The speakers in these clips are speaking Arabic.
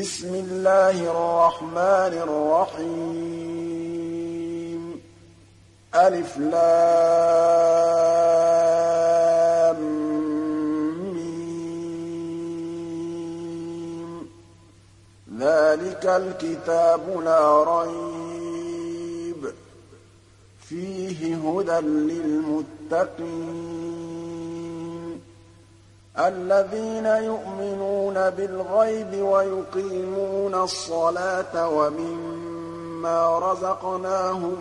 بسم الله الرحمن الرحيم ألف لام ميم ذلك الكتاب لا ريب فيه هدى للمتقين الذين يؤمنون بالغيب ويقيمون الصلاة ومما رزقناهم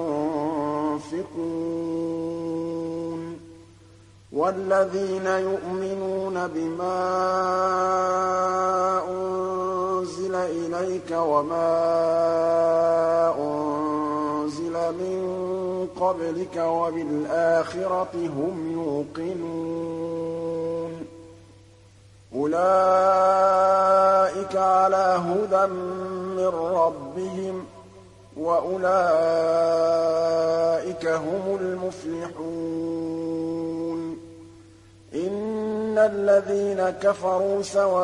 ينفقون والذين يؤمنون بما أنزل إليك وما أنزل من قبلك وبالآخرة هم يوقنون أولئك على هدى من ربهم وأولئك هم المفلحون إن الذين كفروا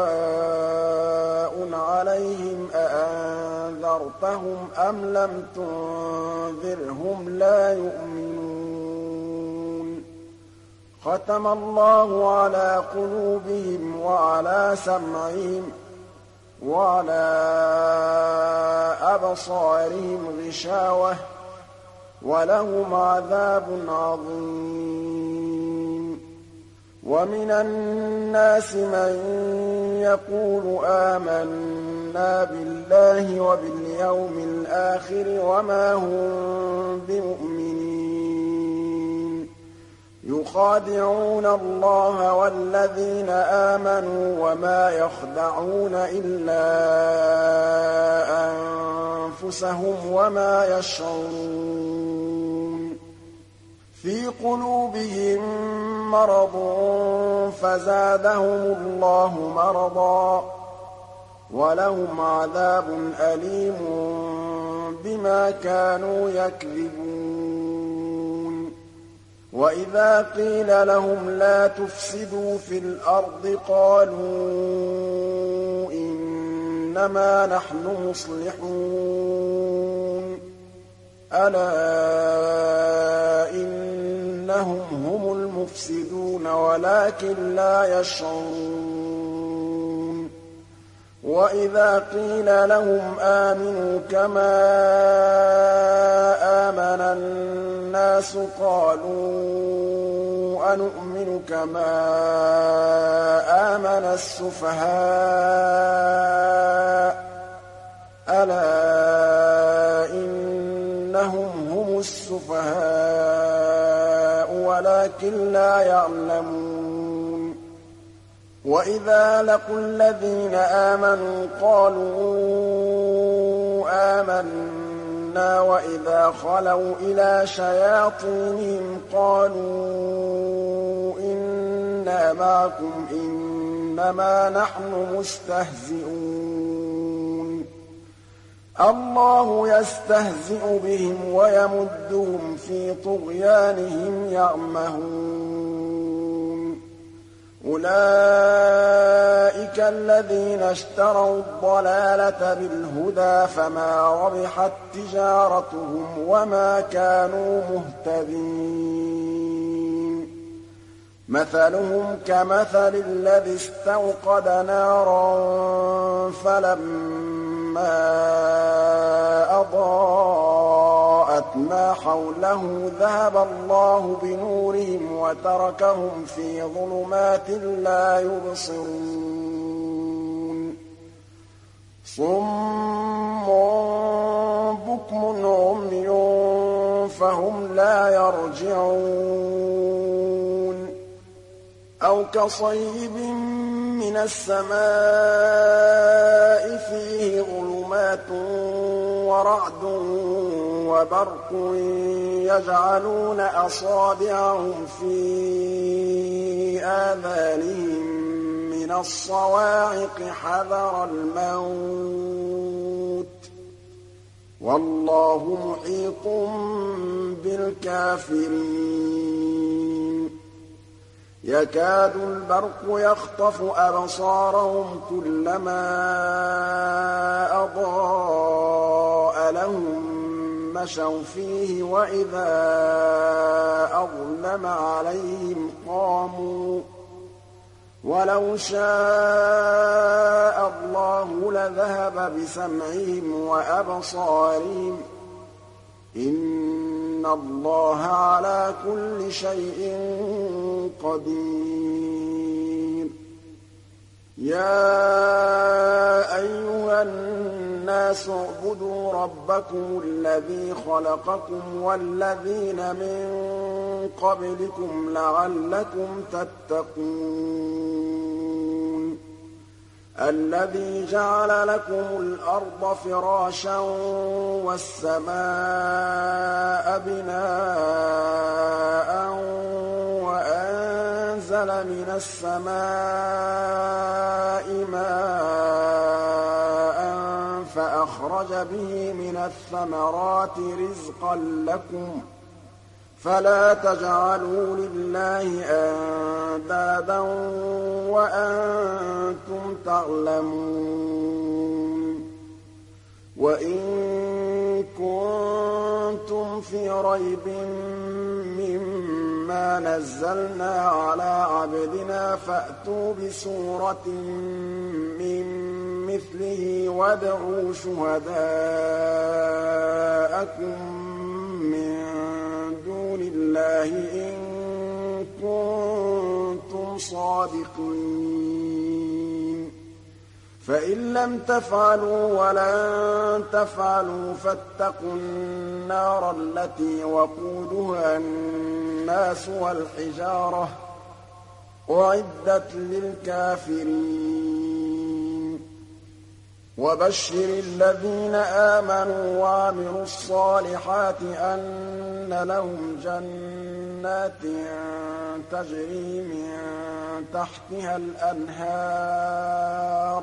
سواء عليهم أأنذرتهم أم لم تنذرهم لا يؤمنون ختم الله على قلوبهم وعلى سمعهم وعلى أبصارهم غشاوة ولهم عذاب عظيم ومن الناس من يقول آمنا بالله وباليوم الآخر وما هم بمؤمنين يخادعون الله والذين آمنوا وما يخدعون إلا أنفسهم وما يشعرون في قلوبهم مرض فزادهم الله مرضا ولهم عذاب أليم بما كانوا يكذبون وإذا قيل لهم لا تفسدوا في الأرض قالوا إنما نحن مصلحون ألا إنهم هم المفسدون ولكن لا يشعرون وإذا قيل لهم آمنوا كما آمن الناس قالوا أنؤمن كما آمن السفهاء ألا إنهم هم السفهاء ولكن لا يعلمون وإذا لقوا الذين آمنوا قالوا آمنا وإذا خلوا إلى شياطينهم قالوا إنا معكم إنما نحن مستهزئون الله يستهزئ بهم ويمدهم في طغيانهم يعمهون أولئك الذين اشتروا الضلالة بالهدى فما ربحت تجارتهم وما كانوا مهتدين مثلهم كمثل الذي استوقد نارا فلما أضاءت ما حوله ذهب الله بنورهم وتركهم في ظلمات لا يبصرون صم بكم عمي فهم لا يرجعون أو كصيب من السماء فيه ظلمات ورعد وبرق يجعلون أصابعهم في آذانهم من الصواعق حذر الموت والله محيط بالكافرين يكاد البرق يخطف أبصارهم كلما مشوا فيه وإذا أظلم عليهم قاموا ولو شاء الله لذهب بسمعهم وأبصارهم إن الله على كل شيء قدير يا أيها الناس اعبدوا ربكم الذي خلقكم والذين من قبلكم لعلكم تتقون الذي جعل لكم الأرض فراشا والسماء بناء وأنزل من السماء ماء فأخرج به من الثمرات رزقا لكم فلا تجعلوا لله أندادا وأنتم تعلمون وإن كنتم في ريب مما نزلنا على عبدنا فأتوا بسورة من مثله وادعوا شهداءكم من دون الله إن كنتم صادقين فإن لم تفعلوا ولن تفعلوا فاتقوا النار التي وقودها الناس والحجارة أعدت للكافرين وبشر الذين آمنوا وعملوا الصالحات أن لهم جنات تجري من تحتها الأنهار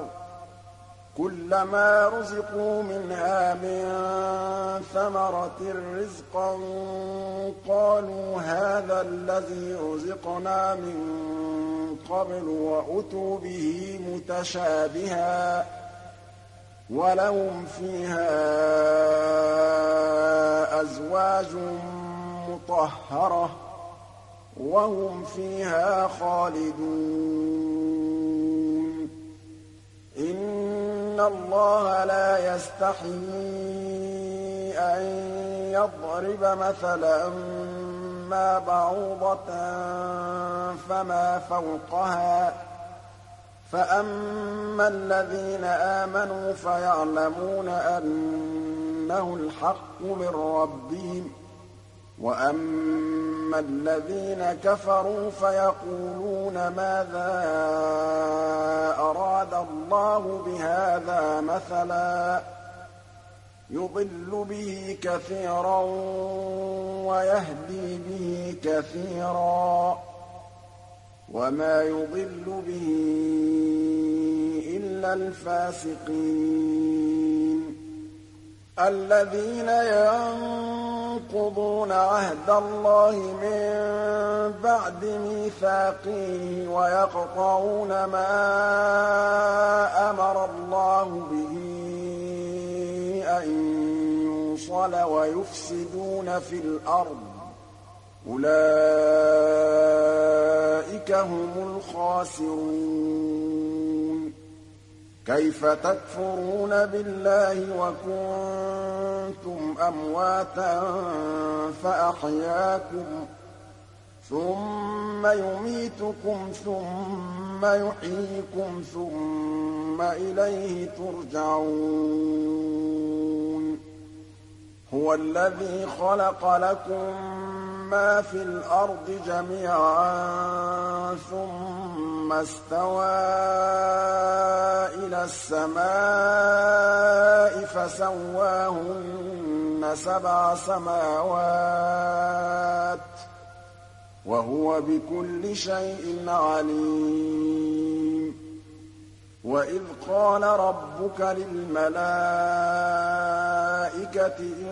كلما رزقوا منها من ثمرة رزقا قالوا هذا الذي رزقنا من قبل وأتوا به متشابها ولهم فيها أزواج مطهرة وهم فيها خالدون إن الله لا يستحيي أن يضرب مثلا ما بعوضة فما فوقها فأما الذين آمنوا فيعلمون أنه الحق من ربهم وأما الذين كفروا فيقولون ماذا أراد الله بهذا مثلا يضل به كثيرا ويهدي به كثيرا وما يضل به إلا الفاسقين الذين ينقضون عهد الله من بعد ميثاقه ويقطعون ما أمر الله به أن يوصل ويفسدون في الأرض أولئك هم الخاسرون كيف تكفرون بالله وكنتم أمواتا فأحياكم ثم يميتكم ثم يحييكم ثم إليه ترجعون هو الذي خلق لكم ما في الأرض جميعا ثم استوى إلى السماء فسواهن 7 سماوات وهو بكل شيء عليم وإذ قال ربك للملائكة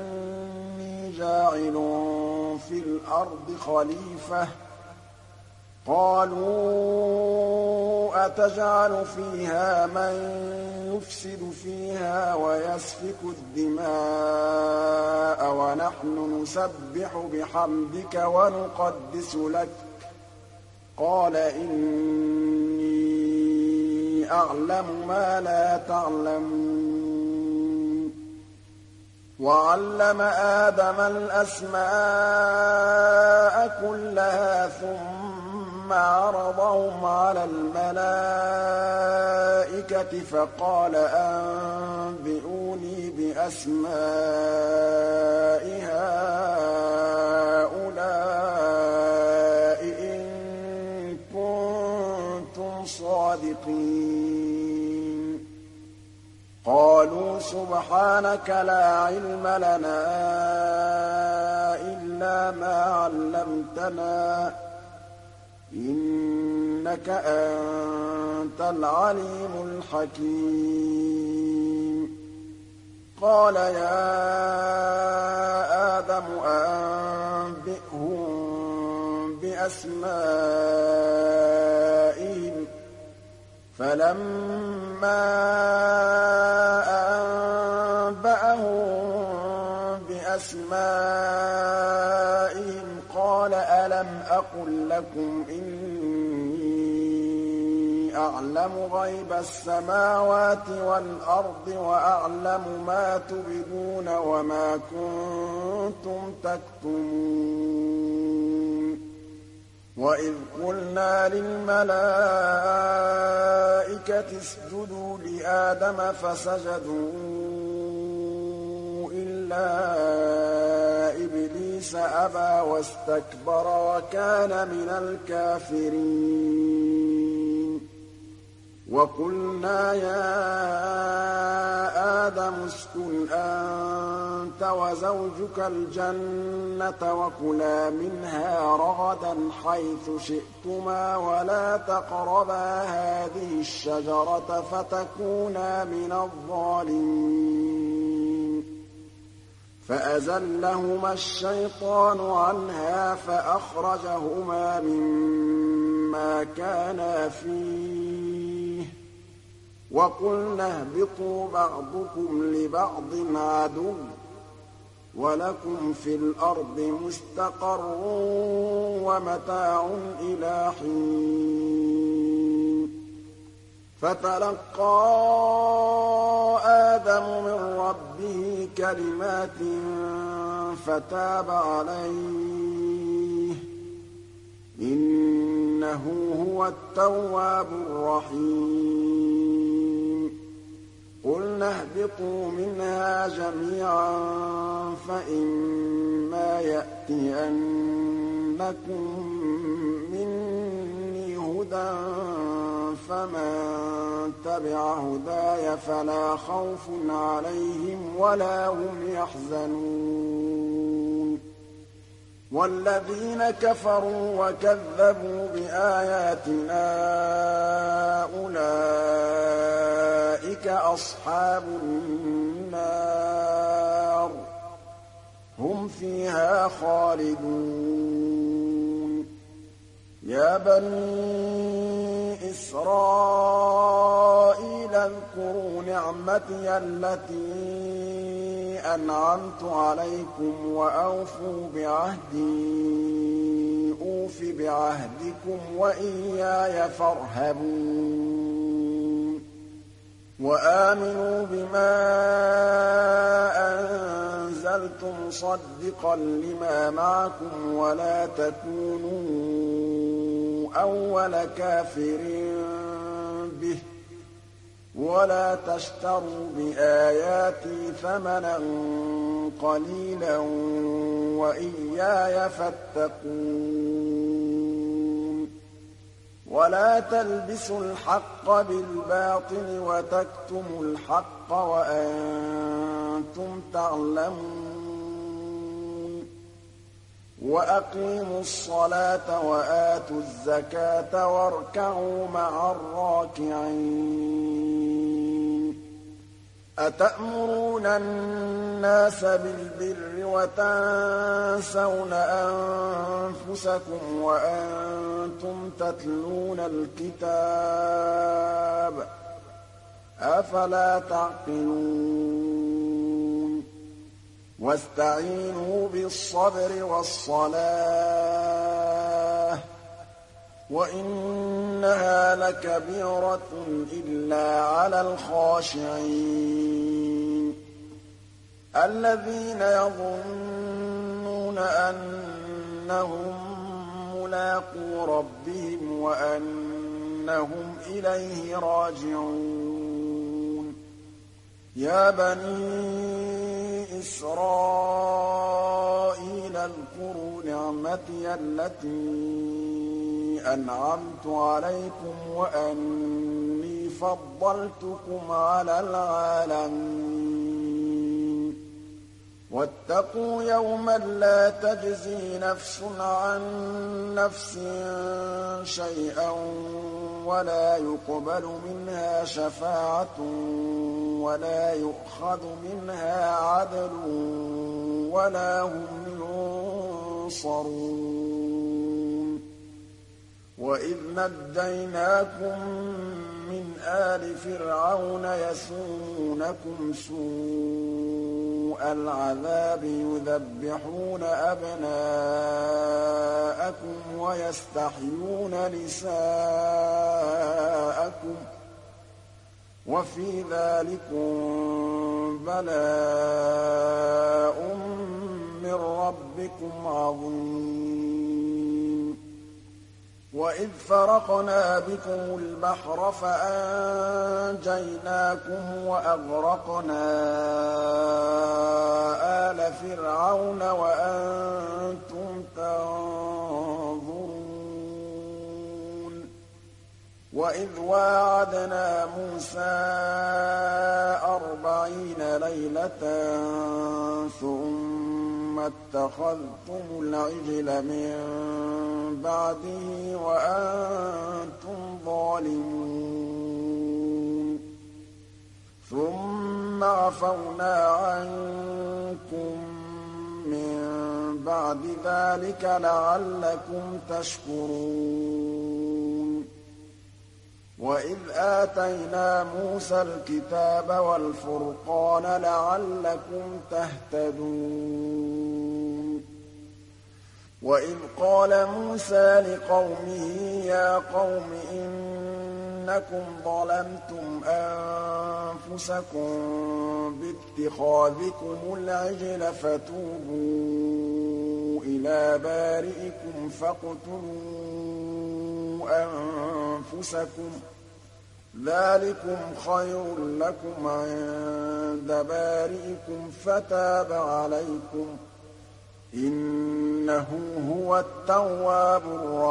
إني جاعل في الأرض خليفة قَالُوا أَتَجْعَلُ فِيهَا مَن يُفْسِدُ فِيهَا وَيَسْفِكُ الدِّمَاءَ وَنَحْنُ نُسَبِّحُ بِحَمْدِكَ وَنُقَدِّسُ لَكَ ۖ قَالَ إِنِّي أَعْلَمُ مَا لَا تَعْلَمُونَ وَعَلَّمَ آدَمَ الْأَسْمَاءَ كُلَّهَا ثُمَّ عَرَضَهُمْ عَلَى الْمَلَائِكَةِ فَقَالَ أَنبِئُونِي بِأَسْمَاءِ هَٰؤُلَاءِ إِن كُنتُمْ صَادِقِينَ قَالُوا سُبْحَانَكَ لَا عِلْمَ لَنَا إِلَّا مَا عَلَّمْتَنَا ۖ إِنَّكَ أَنتَ الْعَلِيمُ الْحَكِيمُ قَالَ يَا آدَمُ أَنبِئْهُم بِأَسْمَائِهِمْ ۖ فَلَمَّا أَنبَأَهُم بِأَسْمَائِهِمْ قَالَ أَلَمْ أَقُل لَّكُمْ إِنِّي أَعْلَمُ غَيْبَ السَّمَاوَاتِ وَالْأَرْضِ وَأَعْلَمُ مَا تُبْدُونَ وَمَا كُنتُمْ تَكْتُمُونَ وَإِذْ قُلْنَا لِلْمَلَائِكَةِ اسْجُدُوا لِآدَمَ فَسَجَدُوا إِلَّا إِبْلِيسَ أَبَىٰ وَاسْتَكْبَرَ وَكَانَ مِنَ الْكَافِرِينَ وَقُلْنَا يَا آدَمُ اسْكُنْ أَنتَ وَزَوْجُكَ الْجَنَّةَ وَكُلَا مِنْهَا رَغَدًا حَيْثُ شِئْتُمَا وَلَا تَقْرَبَا هَٰذِهِ الشَّجَرَةَ فَتَكُونَا مِنَ الظَّالِمِينَ فَأَزَلَّهُمَا الشَّيْطَانُ عَنْهَا فَأَخْرَجَهُمَا مِمَّا كَانَا فِيهِ ۖ وَقُلْنَا اهْبِطُوا بَعْضُكُمْ لِبَعْضٍ عَدُوٌّ ۖ وَلَكُمْ فِي الْأَرْضِ مُسْتَقَرٌّ وَمَتَاعٌ إِلَىٰ حِينٍ فَتَلَقَّىٰ آدَمُ مِن رَّبِّهِ كَلِمَاتٍ فَتَابَ عَلَيْهِ ۚ إِنَّهُ هُوَ التَّوَّابُ الرَّحِيمُ قُلْنَا اهْبِطُوا مِنْهَا جَمِيعًا فَإِمَّا يَأْتِيَنَّكُم مِّنِّي هُدًى فَمَن تَبِعَ هُدَايَ فَلَا خَوْفٌ عَلَيْهِمْ وَلَا هُمْ يَحْزَنُونَ وَالَّذِينَ كَفَرُوا وَكَذَّبُوا بِآيَاتِنَا أُولَٰئِكَ أَصْحَابُ النَّارِ ۖ هُمْ فِيهَا خَالِدُونَ يَا بَنِي إِسْرَائِيلَ اذْكُرُوا نِعْمَتِيَ الَّتِي أَنْعَمْتُ عَلَيْكُمْ وَأَوْفُوا بِعَهْدِي أُوفِ بِعَهْدِكُمْ وَإِيَّايَ فَارْهَبُونِ وَآمِنُوا بِمَا أَنزَلْتُ مُصَدِّقًا لِّمَا مَعَكُمْ وَلَا تَكُونُوا أَوَّلَ كَافِرٍ بِهِ وَلَا تَشْتَرُوا بِآيَاتِي ثَمَنًا قَلِيلًا وَإِيَّايَ فَاتَّقُونِ وَلَا تَلْبِسُوا الْحَقَّ بِالْبَاطِلِ وَتَكْتُمُوا الْحَقَّ وَأَنتُمْ تَعْلَمُونَ وَأَقِيمُوا الصَّلَاةَ وَآتُوا الزَّكَاةَ وَارْكَعُوا مَعَ الرَّاكِعِينَ أَتَأْمُرُونَ النَّاسَ بِالْبِرِّ وَتَنسَوْنَ أَنفُسَكُمْ وَأَنتُمْ تَتْلُونَ الْكِتَابَ ۚ أَفَلَا تَعْقِلُونَ وَاسْتَعِينُوا بِالصَّبْرِ وَالصَّلَاةِ ۚ وَإِنَّهَا لَكَبِيرَةٌ إِلَّا عَلَى الْخَاشِعِينَ الَّذِينَ يَظُنُّونَ أَنَّهُم مُّلَاقُو رَبِّهِمْ وَأَنَّهُمْ إِلَيْهِ رَاجِعُونَ يَا بَنِي إِسْرَائِيلَ اذْكُرُوا نِعْمَتِيَ الَّتِي أَنْعَمْتُ عَلَيْكُمْ وَأَنِّي فَضَّلْتُكُمْ عَلَى الْعَالَمِينَ وَاتَّقُوا يَوْمًا لَّا تَجْزِي نَفْسٌ عَن نَّفْسٍ شَيْئًا وَلَا يُقْبَلُ مِنْهَا شَفَاعَةٌ وَلَا يُؤْخَذُ مِنْهَا عَدْلٌ وَلَا هُمْ يُنصَرُونَ وَإِذْ نَجَّيْنَاكُم مِّنْ آلِ فِرْعَوْنَ يَسُومُونَكُمْ سُوءَ الْعَذَابِ يُذَبِّحُونَ أَبْنَاءَكُمْ وَيَسْتَحْيُونَ نِسَاءَكُمْ ۚ وَفِي ذَٰلِكُم بَلَاءٌ مِّن رَّبِّكُمْ عَظِيمٌ وَإِذْ فَرَقْنَا بِكُمُ الْبَحْرَ فَأَنجَيْنَاكُمْ وَأَغْرَقْنَا آلَ فِرْعَوْنَ وَأَنتُمْ تَنظُرُونَ وَإِذْ وَاعَدْنَا مُوسَىٰ 40 لَيْلَةً ثُمَّ اتَّخَذْتُمُ الْعِجْلَ مِن بَعْدِهِ وَأَنتُمْ ظَالِمُونَ ثُمَّ عَفَوْنَا عَنكُم مِّن بَعْدِ ذَٰلِكَ لَعَلَّكُمْ تَشْكُرُونَ وَإِذْ آتَيْنَا مُوسَى الْكِتَابَ وَالْفُرْقَانَ لَعَلَّكُمْ تَهْتَدُونَ وَإِذْ قَالَ مُوسَىٰ لِقَوْمِهِ يَا قَوْمِ إِنَّكُمْ ظَلَمْتُمْ أَنفُسَكُم بِاتِّخَاذِكُمُ الْعِجْلَ فَتُوبُوا إِلَىٰ بَارِئِكُمْ فَاقْتُلُوا أَنفُسَكُمْ ذَٰلِكُمْ خَيْرٌ لَّكُمْ عِندَ بَارِئِكُمْ فَتَابَ عَلَيْكُمْ ۚ إِنَّهُ هُوَ التَّوَّابُ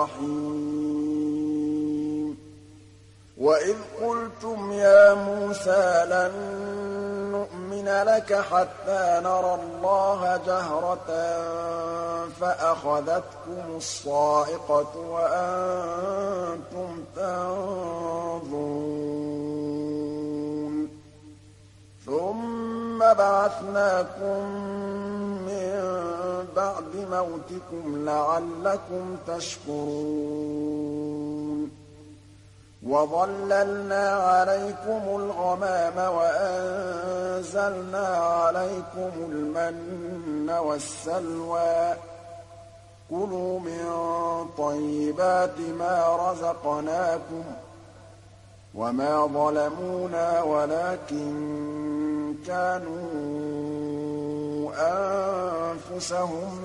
الرَّحِيمُ وَإِذْ قُلْتُمْ يَا مُوسَىٰ لَن نُّؤْمِنَ لَكَ حَتَّىٰ نَرَى اللَّهَ جَهْرَةً فَأَخَذَتْكُمُ الصَّاعِقَةُ وَأَنتُمْ تَنظُرُونَ ثُمَّ بَعَثْنَاكُم مِّن بَعْدِ مَوْتِكُمْ لَعَلَّكُمْ تَشْكُرُونَ وَظَلَّلْنَا عَلَيْكُمُ الْغَمَامَ وَأَنزَلْنَا عَلَيْكُمُ الْمَنَّ وَالسَّلْوَىٰ ۖ كُلُوا مِن طَيِّبَاتِ مَا رَزَقْنَاكُمْ ۚ وَمَا ظَلَمُونَا وَلَٰكِن كَانُوا أَنفُسَهُمْ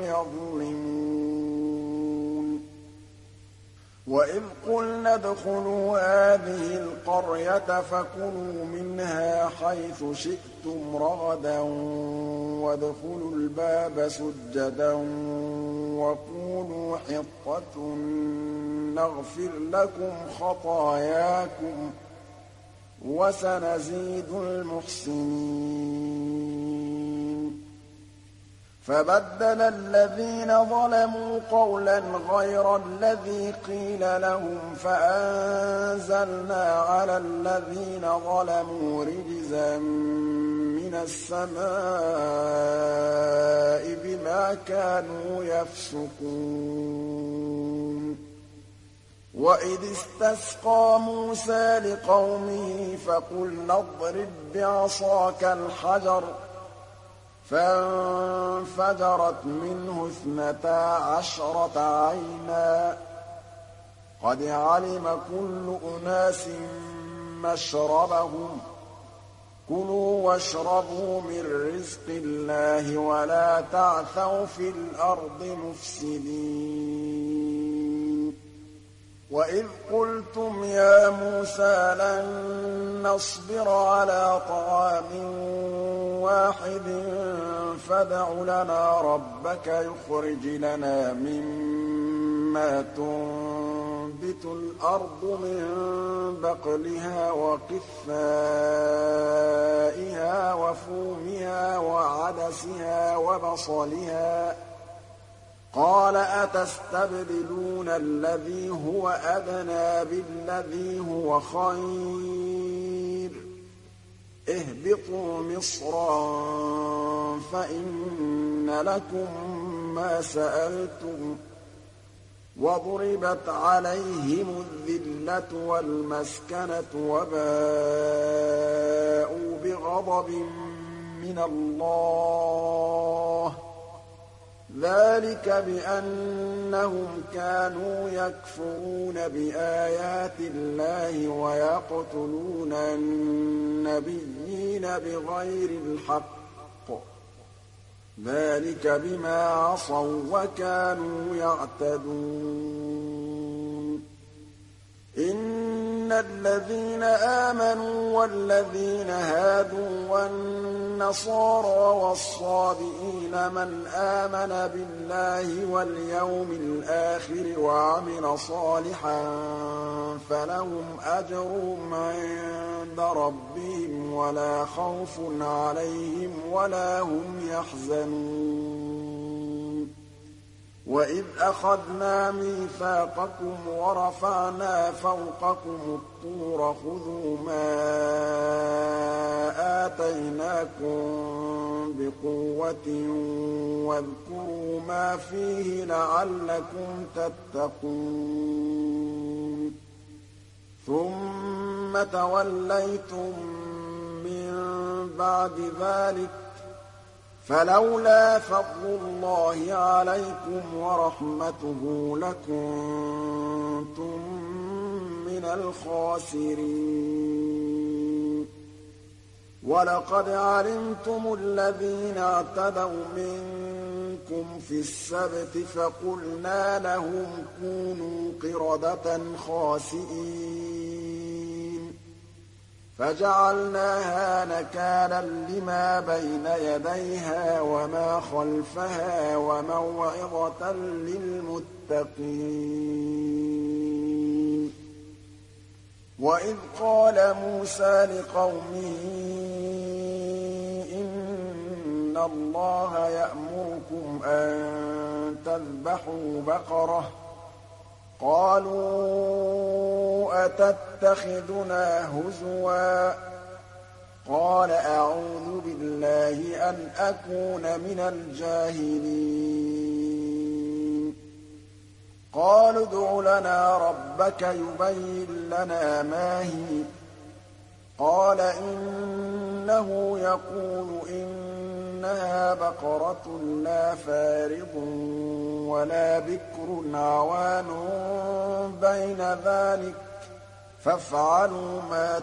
يَظْلِمُونَ وَإِذْ قُلْنَا ادْخُلُوا هَٰذِهِ الْقَرْيَةَ فَكُلُوا مِنْهَا حَيْثُ شِئْتُمْ رَغَدًا وَادْخُلُوا الْبَابَ سُجَّدًا وَقُولُوا حِطَّةٌ نَّغْفِرْ لَكُمْ خَطَايَاكُمْ ۚ وَسَنَزِيدُ الْمُحْسِنِينَ فَبَدَّلَ الَّذِينَ ظَلَمُوا قَوْلًا غَيْرَ الَّذِي قِيلَ لَهُمْ فَأَنزَلْنَا عَلَى الَّذِينَ ظَلَمُوا رِجْزًا مِّنَ السَّمَاءِ بِمَا كَانُوا يَفْسُقُونَ وَإِذِ اسْتَسْقَىٰ مُوسَىٰ لِقَوْمِهِ فَقُلْنَا اضْرِب بِّعَصَاكَ الْحَجَرَ ۖ فَانفَجَرَتْ مِنْهُ 12 عَيْنًا ۖ قَدْ عَلِمَ كُلُّ أُنَاسٍ مَّشْرَبَهُمْ ۖ كُلُوا وَاشْرَبُوا مِن رِّزْقِ اللَّهِ وَلَا تَعْثَوْا فِي الْأَرْضِ مُفْسِدِينَ وَإِذْ قُلْتُمْ يَا مُوسَىٰ لَن نَّصْبِرَ عَلَىٰ طَعَامٍ وَاحِدٍ فَادْعُ لَنَا رَبَّكَ يُخْرِجْ لَنَا مِمَّا تُنبِتُ الْأَرْضُ مِن بَقْلِهَا وَقِثَّائِهَا وَفُومِهَا وَعَدَسِهَا وَبَصَلِهَا ۖ قَالَ أَتَسْتَبْدِلُونَ الَّذِي هُوَ أَدْنَىٰ بِالَّذِي هُوَ خَيْرٌ ۚ اهْبِطُوا مِصْرًا فَإِنَّ لَكُم مَّا سَأَلْتُمْ ۗ وَضُرِبَتْ عَلَيْهِمُ الذِّلَّةُ وَالْمَسْكَنَةُ وَبَاءُوا بِغَضَبٍ مِّنَ اللَّهِ ۗ ذَٰلِكَ بِأَنَّهُمْ كَانُوا يَكْفُرُونَ بِآيَاتِ اللَّهِ وَيَقْتُلُونَ النَّبِيِّينَ بِغَيْرِ الْحَقِّ ۗ ذَٰلِكَ بِمَا عَصَوا وَّكَانُوا يَعْتَدُونَ إِنَّ الَّذِينَ آمَنُوا وَالَّذِينَ هَادُوا وَالنَّصَارَىٰ وَالصَّابِئِينَ مَنْ آمَنَ بِاللَّهِ وَالْيَوْمِ الْآخِرِ وَعَمِلَ صَالِحًا فَلَهُمْ أَجْرُهُمْ عِندَ رَبِّهِمْ وَلَا خَوْفٌ عَلَيْهِمْ وَلَا هُمْ يَحْزَنُونَ وَإِذْ أَخَذْنَا مِيثَاقَكُمْ وَرَفَعْنَا فَوْقَكُمُ الطُّورَ خُذُوا مَا آتَيْنَاكُم بِقُوَّةٍ وَاذْكُرُوا مَا فِيهِ لَعَلَّكُمْ تَتَّقُونَ ثُمَّ تَوَلَّيْتُم مِّن بَعْدِ ذَٰلِكَ فَلَوْلَا فَضْلُ اللَّهِ عَلَيْكُمْ وَرَحْمَتُهُ لَكُنتُم مِّنَ الْخَاسِرِينَ وَلَقَدْ عَلِمْتُمُ الَّذِينَ اعْتَدَوْا مِنكُمْ فِي السَّبْتِ فَقُلْنَا لَهُمْ كُونُوا قِرَدَةً خَاسِئِينَ فَجَعَلْنَاهَا نَكَالًا لِّمَا بَيْنَ يَدَيْهَا وَمَا خَلْفَهَا وَمَوْعِظَةً لِّلْمُتَّقِينَ وَإِذْ قَالَ مُوسَىٰ لِقَوْمِهِ إِنَّ اللَّهَ يَأْمُرُكُمْ أَن تَذْبَحُوا بَقَرَةً ۖ قَالُوا أَتَتَّخِذُنَا هُزُوًا ۖ قَالَ أَعُوذُ بِاللَّهِ أَنْ أَكُونَ مِنَ الْجَاهِلِينَ قَالُوا ادْعُ لَنَا رَبَّكَ يُبَيِّن لَّنَا مَا هِيَ ۚ قَالَ إِنَّهُ يَقُولُ إِنَّهَا بَقَرَةٌ لَّا فَارِضٌ وَلَا بِكْرٌ عَوَانٌ بَيْنَ ذَٰلِكَ فَافْعَلُوا مَا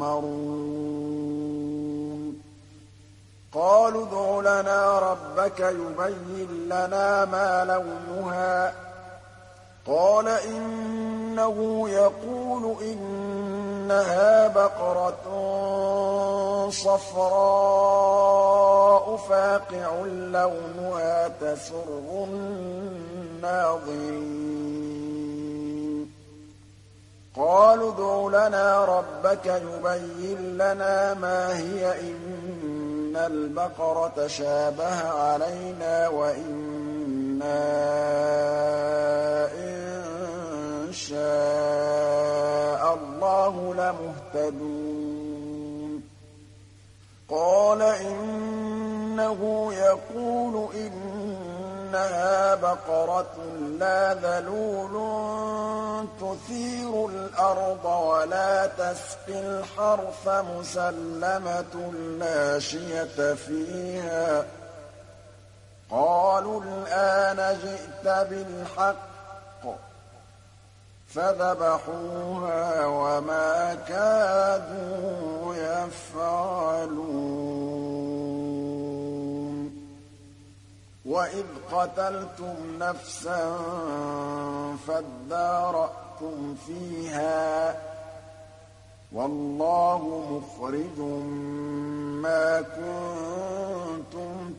تُؤْمَرُونَ قَالُوا ادْعُ لَنَا رَبَّكَ يُبَيِّن لَّنَا مَا لَوْنُهَا ۚ قَالَ إِنَّهُ يَقُولُ إِنَّهَا بَقَرَةٌ صَفْرَاءُ فَاقِعٌ لَّوْنُهَا تَسُرُّ النَّاظِرِينَ قَالُوا ادْعُ لَنَا رَبَّكَ يُبَيِّن لَّنَا مَا هِيَ إِنَّ الْبَقَرَ تَشَابَهَ عَلَيْنَا وَإِنَّا إِن شَاءَ اللَّهُ لَمُهْتَدُونَ قَالَ إِنَّهُ يَقُولُ إِنَّهَا بَقَرَةٌ لَّا ذَلُولٌ تُثِيرُ الْأَرْضَ وَلَا تَسْقِي الْحَرْثَ مُسَلَّمَةٌ لَّا شِيَةَ فِيهَا ۚ قَالُوا الْآنَ جِئْتَ بِالْحَقِّ ۚ فَذَبَحُوهَا وَمَا كَادُوا يَفْعَلُونَ وَإِذْ قَتَلْتُمْ نَفْسًا فَادَّارَأْتُمْ فِيهَا ۖ وَاللَّهُ مُخْرِجٌ مَّا كُنتُمْ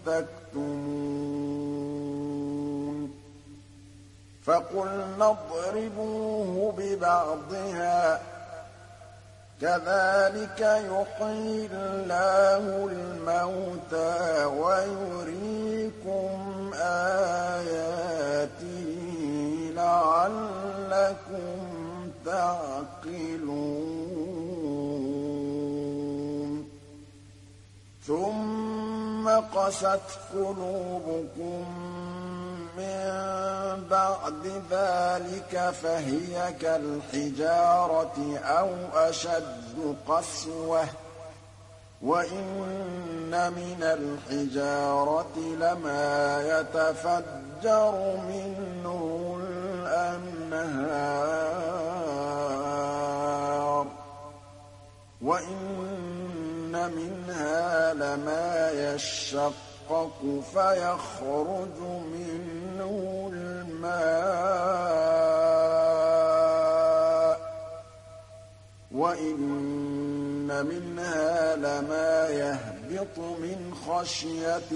تَكْتُمُونَ فَقُلْنَا اضْرِبُوهُ بِبَعْضِهَا ۚ كَذَٰلِكَ يُحْيِي اللَّهُ الْمَوْتَىٰ وَيُرِيكُمْ آيَاتِهِ لَعَلَّكُمْ تَعْقِلُونَ ثُمَّ قَسَتْ قُلُوبُكُم مِّن بَعْدِ ذَٰلِكَ فَهِيَ كَالْحِجَارَةِ أَوْ أَشَدُّ قَسْوَةً ۚ وَإِنَّ مِنَ الْحِجَارَةِ لَمَا يَتَفَجَّرُ مِنْهُ الْأَنْهَارُ ۚ وَإِنَّ مِنْهَا لَمَا يَشَّقَّقُ فَيَخْرُجُ مِنْهُ الْمَاءُ ۚ وَإِنَّ مِنْهَا لَمَا يَهْبِطُ مِنْ خَشْيَةِ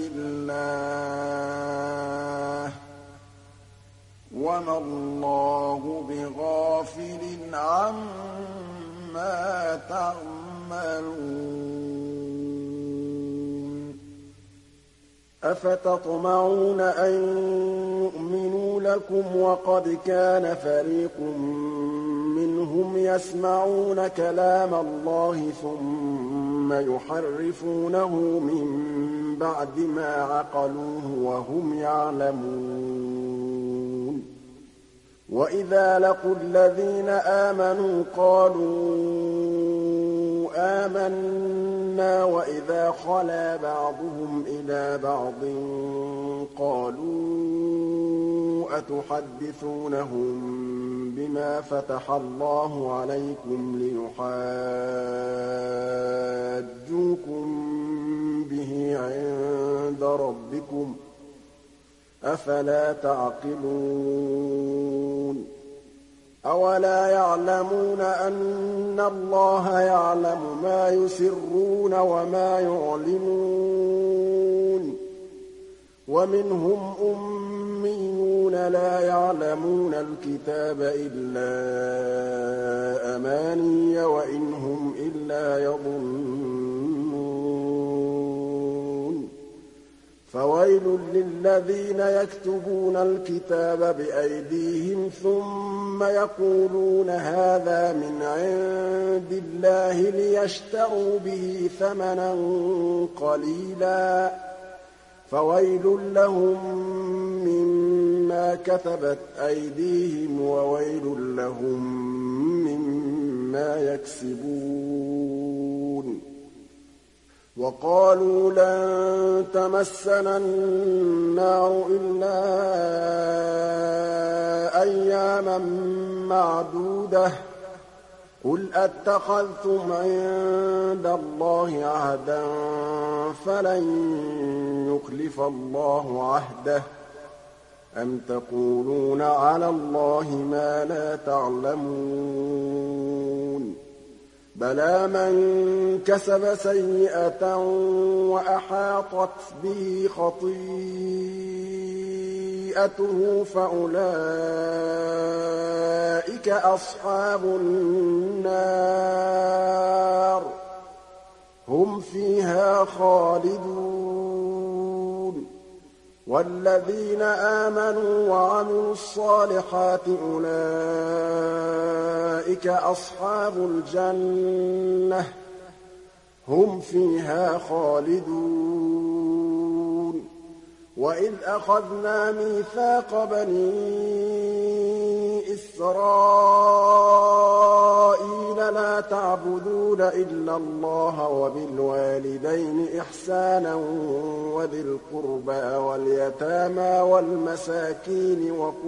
اللَّهِ ۗ وَمَا اللَّهُ بِغَافِلٍ عَمَّا تَعْمَلُونَ أَفَتَطْمَعُونَ أَن يُؤْمِنُوا لَكُمْ وَقَدْ كَانَ فَرِيقٌ مِّنْهُمْ يَسْمَعُونَ كَلَامَ اللَّهِ ثُمَّ يُحَرِّفُونَهُ مِن بَعْدِ مَا عَقَلُوهُ وَهُمْ يَعْلَمُونَ وَإِذَا لَقُوا الَّذِينَ آمَنُوا قَالُوا آمَنَّا وَإِذَا خَلَا بَعْضُهُمْ إِلَىٰ بَعْضٍ قَالُوا أَتُحَدِّثُونَهُم بِمَا فَتَحَ اللَّهُ عَلَيْكُمْ لِيُحَاجُّوكُم بِهِ عِندَ رَبِّكُمْ ۚ أَفَلَا تَعْقِلُونَ أَوَلَا يَعْلَمُونَ أَنَّ اللَّهَ يَعْلَمُ مَا يُسِرُّونَ وَمَا يُعْلِنُونَ وَمِنْهُمْ أُمِّيُّونَ لَا يَعْلَمُونَ الْكِتَابَ إِلَّا أَمَانِيَّ وَإِنْ هُمْ إِلَّا يَظُنُّونَ فَوَيْلٌ لِّلَّذِينَ يَكْتُبُونَ الْكِتَابَ بِأَيْدِيهِمْ ثُمَّ يَقُولُونَ هَٰذَا مِنْ عِندِ اللَّهِ لِيَشْتَرُوا بِهِ ثَمَنًا قَلِيلًا ۖ فَوَيْلٌ لَّهُم مِّمَّا كَتَبَتْ أَيْدِيهِمْ وَوَيْلٌ لَّهُم مِّمَّا يَكْسِبُونَ وَقَالُوا لَن تَمَسَّنَا النَّارُ إِلَّا أَيَّامًا مَّعْدُودَةً ۚ قُلْ أَاتَّخَذْتُمْ عِندَ اللَّهِ عَهْدًا فَلَن يُخْلِفَ اللَّهُ عَهْدَهُ ۖ أَمْ تَقُولُونَ عَلَى اللَّهِ مَا لَا تَعْلَمُونَ بَلَىٰ مَن كَسَبَ سَيِّئَةً وَأَحَاطَتْ بِهِ خَطِيئَتُهُ فَأُولَٰئِكَ أَصْحَابُ النَّارِ ۖ هُمْ فِيهَا خَالِدُونَ وَالَّذِينَ آمَنُوا وَعَمِلُوا الصَّالِحَاتِ أُولَٰئِكَ أَصْحَابُ الْجَنَّةِ ۖ هُمْ فِيهَا خَالِدُونَ وَإِذْ أَخَذْنَا مِيثَاقَ بَنِي إِسْرَائِيلَ لَا تَعْبُدُونَ إِلَّا اللَّهَ وَبِالْوَالِدَيْنِ إِحْسَانًا وَذِي الْقُرْبَىٰ وَالْيَتَامَىٰ وَالْمَسَاكِينِ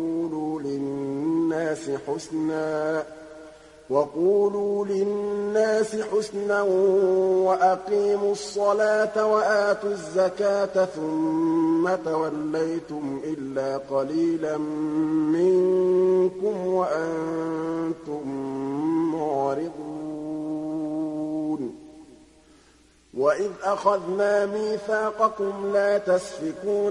وَقُولُوا لِلنَّاسِ حُسْنًا وَأَقِيمُوا الصَّلَاةَ وَآتُوا الزَّكَاةَ ثُمَّ تَوَلَّيْتُمْ إِلَّا قَلِيلًا مِّنكُمْ وَأَنتُم مُّعْرِضُونَ وَإِذْ أَخَذْنَا مِيثَاقَكُمْ لَا تَسْفِكُونَ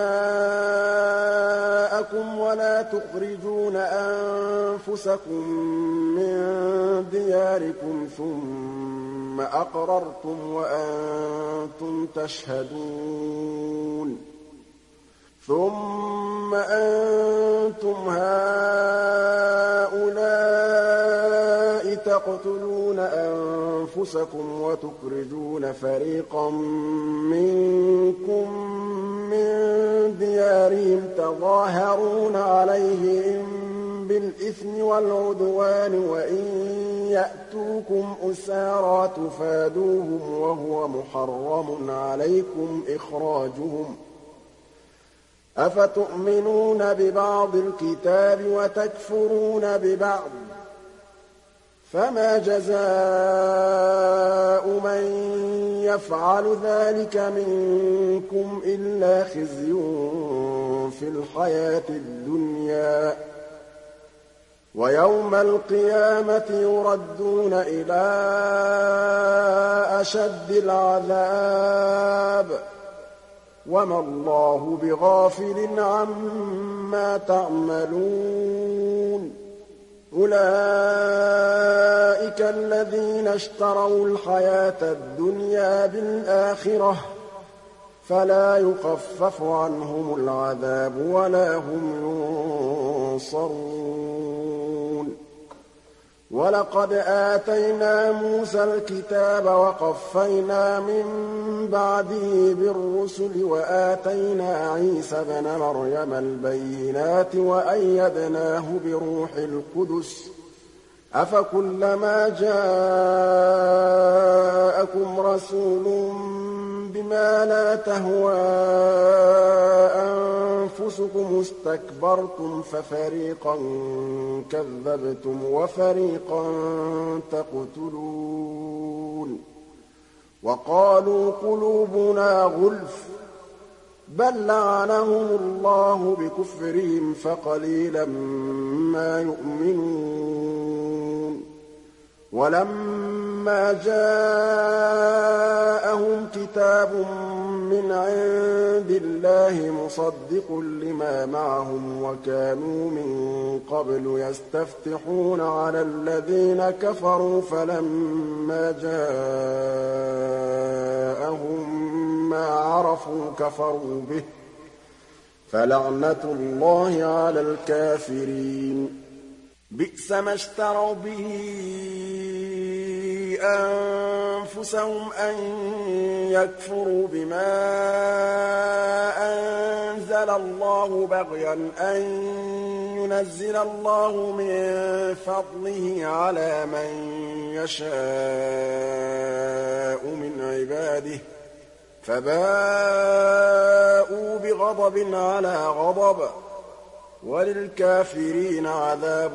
دِمَاءَكُمْ وَلَا تُخْرِجُونَ أَنفُسَكُم مِّن دِيَارِكُمْ ثُمَّ أَقْرَرْتُمْ وَأَنتُمْ تَشْهَدُونَ ثُمَّ أَنتُمْ هَٰؤُلَاءِ تَقْتُلُونَ أَنفُسَكُمْ وَتُخْرِجُونَ فَرِيقًا مِّنكُم مِّن دِيَارِهِمْ تَظَاهَرُونَ عَلَيْهِم بِالْإِثْمِ وَالْعُدْوَانِ وَإِن يَأْتُوكُمْ أُسَارَىٰ تُفَادُوهُمْ وَهُوَ مُحَرَّمٌ عَلَيْكُمْ إِخْرَاجُهُمْ ۚ أَفَتُؤْمِنُونَ بِبَعْضِ الْكِتَابِ وَتَكْفُرُونَ بِبَعْضٍ ۚ فَمَا جَزَاءُ مَن يَفْعَلُ ذَٰلِكَ مِنكُمْ إِلَّا خِزْيٌ فِي الْحَيَاةِ الدُّنْيَا ۖ وَيَوْمَ الْقِيَامَةِ يُرَدُّونَ إِلَىٰ أَشَدِّ الْعَذَابِ ۗ وَمَا اللَّهُ بِغَافِلٍ عَمَّا تَعْمَلُونَ أُولَٰئِكَ الَّذِينَ اشْتَرَوُا الْحَيَاةَ الدُّنْيَا بِالْآخِرَةِ ۖ فَلَا يُخَفَّفُ عَنْهُمُ الْعَذَابُ وَلَا هُمْ يُنصَرُونَ وَلَقَدْ آتَيْنَا مُوسَى الْكِتَابَ وَقَفَّيْنَا مِن بَعْدِهِ بِالرُّسُلِ وَآتَيْنَا عِيسَى ابْنَ مَرْيَمَ الْبَيِّنَاتِ وَأَيَّدْنَاهُ بِرُوحِ الْقُدُسِ ۗ أَفَكُلَّمَا جَاءَكُمْ رَسُولٌ بِمَا لَا تَهْوَىٰ أَنفُسُكُمُ اسْتَكْبَرْتُمْ فَفَرِيقًا كَذَّبْتُمْ وَفَرِيقًا تَقْتُلُونَ وَقَالُوا قُلُوبُنَا غُلْفٌ ۚ بَل لَّعَنَهُمُ اللَّهُ بِكُفْرِهِمْ فَقَلِيلًا مَّا يُؤْمِنُونَ وَلَمَّا جَاءَهُمْ كِتَابٌ مِّنْ عِندِ اللَّهِ مُصَدِّقٌ لِّمَا مَعَهُمْ وَكَانُوا مِن قَبْلُ يَسْتَفْتِحُونَ عَلَى الَّذِينَ كَفَرُوا فَلَمَّا جَاءَهُم مَّا عَرَفُوا كَفَرُوا بِهِ ۚ فَلَعْنَةُ اللَّهِ عَلَى الْكَافِرِينَ بِئْسَ مَا اشْتَرَوْا بِهِ أَنفُسَهُمْ أَن يَكْفُرُوا بِمَا أَنزَلَ اللَّهُ بَغْيًا أَن يُنَزِّلَ اللَّهُ مِن فَضْلِهِ عَلَىٰ مَن يَشَاءُ مِنْ عِبَادِهِ ۖ فَبَاءُوا بِغَضَبٍ عَلَىٰ غَضَبٍ ۚ وَلِلْكَافِرِينَ عَذَابٌ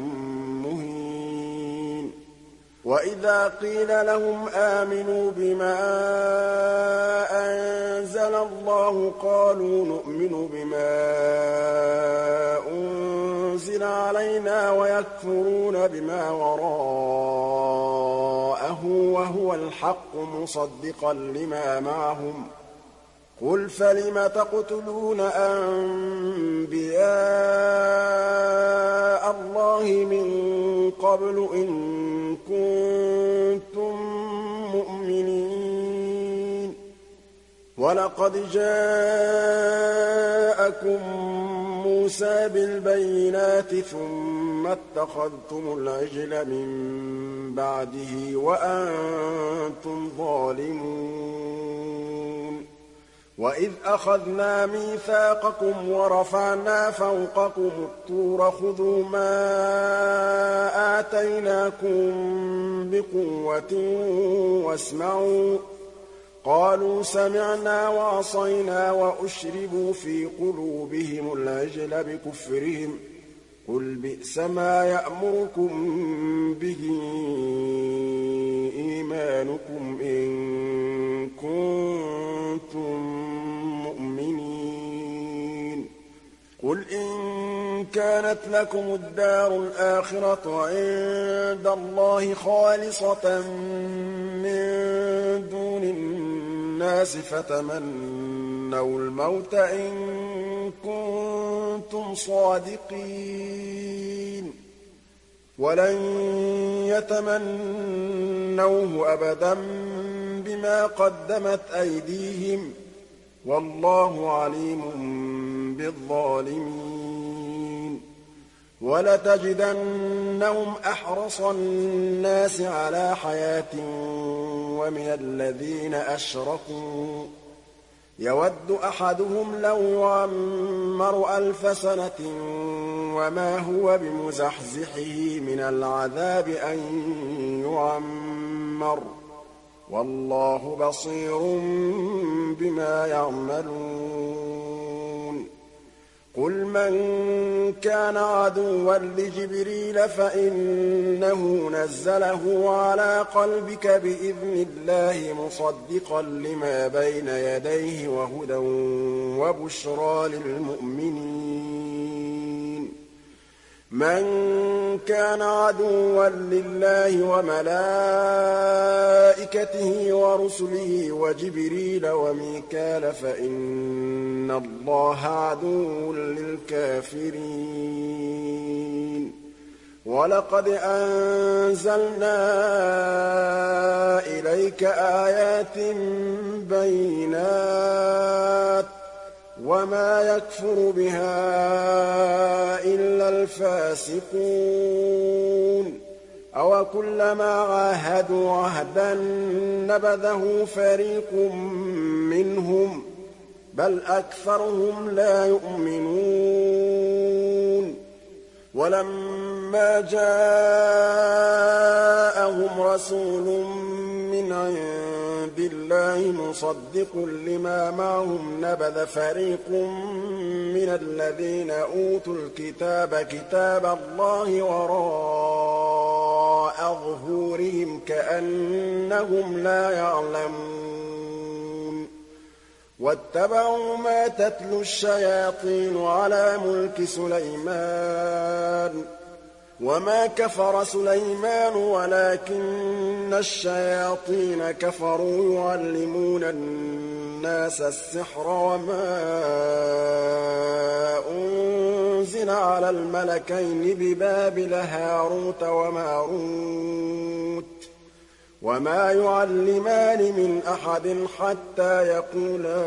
مُّهِينٌ وَإِذَا قِيلَ لَهُمْ آمِنُوا بِمَا أَنزَلَ اللَّهُ قَالُوا نُؤْمِنُ بِمَا أُنزِلَ عَلَيْنَا وَيَكْفُرُونَ بِمَا وَرَاءَهُ وَهُوَ الْحَقُّ مُصَدِّقًا لِّمَا مَعَهُمْ ۗ قُلْ فَلِمَ تَقْتُلُونَ أَنبِيَاءَ اللَّهِ مِن قَبْلُ إِن كُنتُم مُّؤْمِنِينَ وَلَقَدْ جَاءَكُم مُوسَىٰ بِالْبَيِّنَاتِ ثُمَّ اتَّخَذْتُمُ الْعِجْلَ مِن بَعْدِهِ وَأَنتُمْ ظَالِمُونَ وَإِذْ أَخَذْنَا مِيثَاقَكُمْ وَرَفَعْنَا فَوْقَكُمُ الطُّورَ خُذُوا مَا آتَيْنَاكُم بِقُوَّةٍ وَاسْمَعُوا ۖ قَالُوا سَمِعْنَا وَعَصَيْنَا وَأُشْرِبُوا فِي قُلُوبِهِمُ الْعِجْلَ بِكُفْرِهِمْ ۚ قُلْ بِئْسَ مَا يَأْمُرُكُم بِهِ إِيمَانُكُمْ إِن كُنتُم مُّؤْمِنِينَ قُلْ إِن كَانَتْ لَكُمُ الدَّارُ الْآخِرَةُ عِندَ اللَّهِ خَالِصَةً مِّن دُونِ النَّاسِ فَتَمَنَّوُا الْمَوْتَ إِن كُنتُمْ صَادِقِينَ وَلَن يَتَمَنَّوْهُ أَبَدًا بِمَا قَدَّمَتْ أَيْدِيهِمْ ۗ وَاللَّهُ عَلِيمٌ بِالظَّالِمِينَ وَلَتَجِدَنَّهُمْ أَحْرَصَ النَّاسِ عَلَىٰ حَيَاةٍ وَمِنَ الَّذِينَ أَشْرَكُوا يَوَدُّ أَحَدُهُمْ لَوْ يُعَمَّرُ أَلْفَ سَنَةٍ وَمَا هُوَ بِمُزَحْزِحِهِ مِنَ الْعَذَابِ أَن يُعَمَّرَ ۗ وَاللَّهُ بَصِيرٌ بِمَا يَعْمَلُونَ قُلْ مَن كَانَ عَدُوًّا لِّجِبْرِيلَ فَإِنَّهُ نَزَّلَهُ عَلَىٰ قَلْبِكَ بِإِذْنِ اللَّهِ مُصَدِّقًا لِّمَا بَيْنَ يَدَيْهِ وَهُدًى وَبُشْرَىٰ لِلْمُؤْمِنِينَ مَن كَانَ عَدُوًّا لِّلَّهِ وَمَلَائِكَتِهِ وَرُسُلِهِ وَجِبْرِيلَ وَمِيكَالَ فَإِنَّ اللَّهَ عَدُوٌّ لِّلْكَافِرِينَ وَلَقَدْ أَنزَلْنَا إِلَيْكَ آيَاتٍ بَيِّنَاتٍ ۖ وَمَا يَكْفُرُ بِهَا إِلَّا الْفَاسِقُونَ أَوَكُلَّمَا عَاهَدُوا عَهْدًا نَّبَذَهُ فَرِيقٌ مِّنْهُم ۚ بَلْ أَكْثَرُهُمْ لَا يُؤْمِنُونَ وَلَمَّا جَاءَهُمْ رَسُولٌ مِّنْ عِندِ اللَّهِ مُصَدِّقٌ لِّمَا مَعَهُمْ نَبَذَ فَرِيقٌ مِّنَ الَّذِينَ أُوتُوا الْكِتَابَ كِتَابَ اللَّهِ وَرَاءَ ظُهُورِهِمْ كَأَنَّهُمْ لَا يَعْلَمُونَ وَاتَّبَعُوا مَا تَتْلُو الشَّيَاطِينُ عَلَىٰ مُلْكِ سُلَيْمَانَ ۖ وَمَا كَفَرَ سُلَيْمَانُ وَلَٰكِنَّ الشَّيَاطِينَ كَفَرُوا يُعَلِّمُونَ النَّاسَ السِّحْرَ وَمَا أُنزِلَ عَلَى الْمَلَكَيْنِ بِبَابِلَ هَارُوتَ وَمَارُوتَ وَمَا يُعَلِّمَانِ مِنْ أَحَدٍ حَتَّىٰ يَقُولَا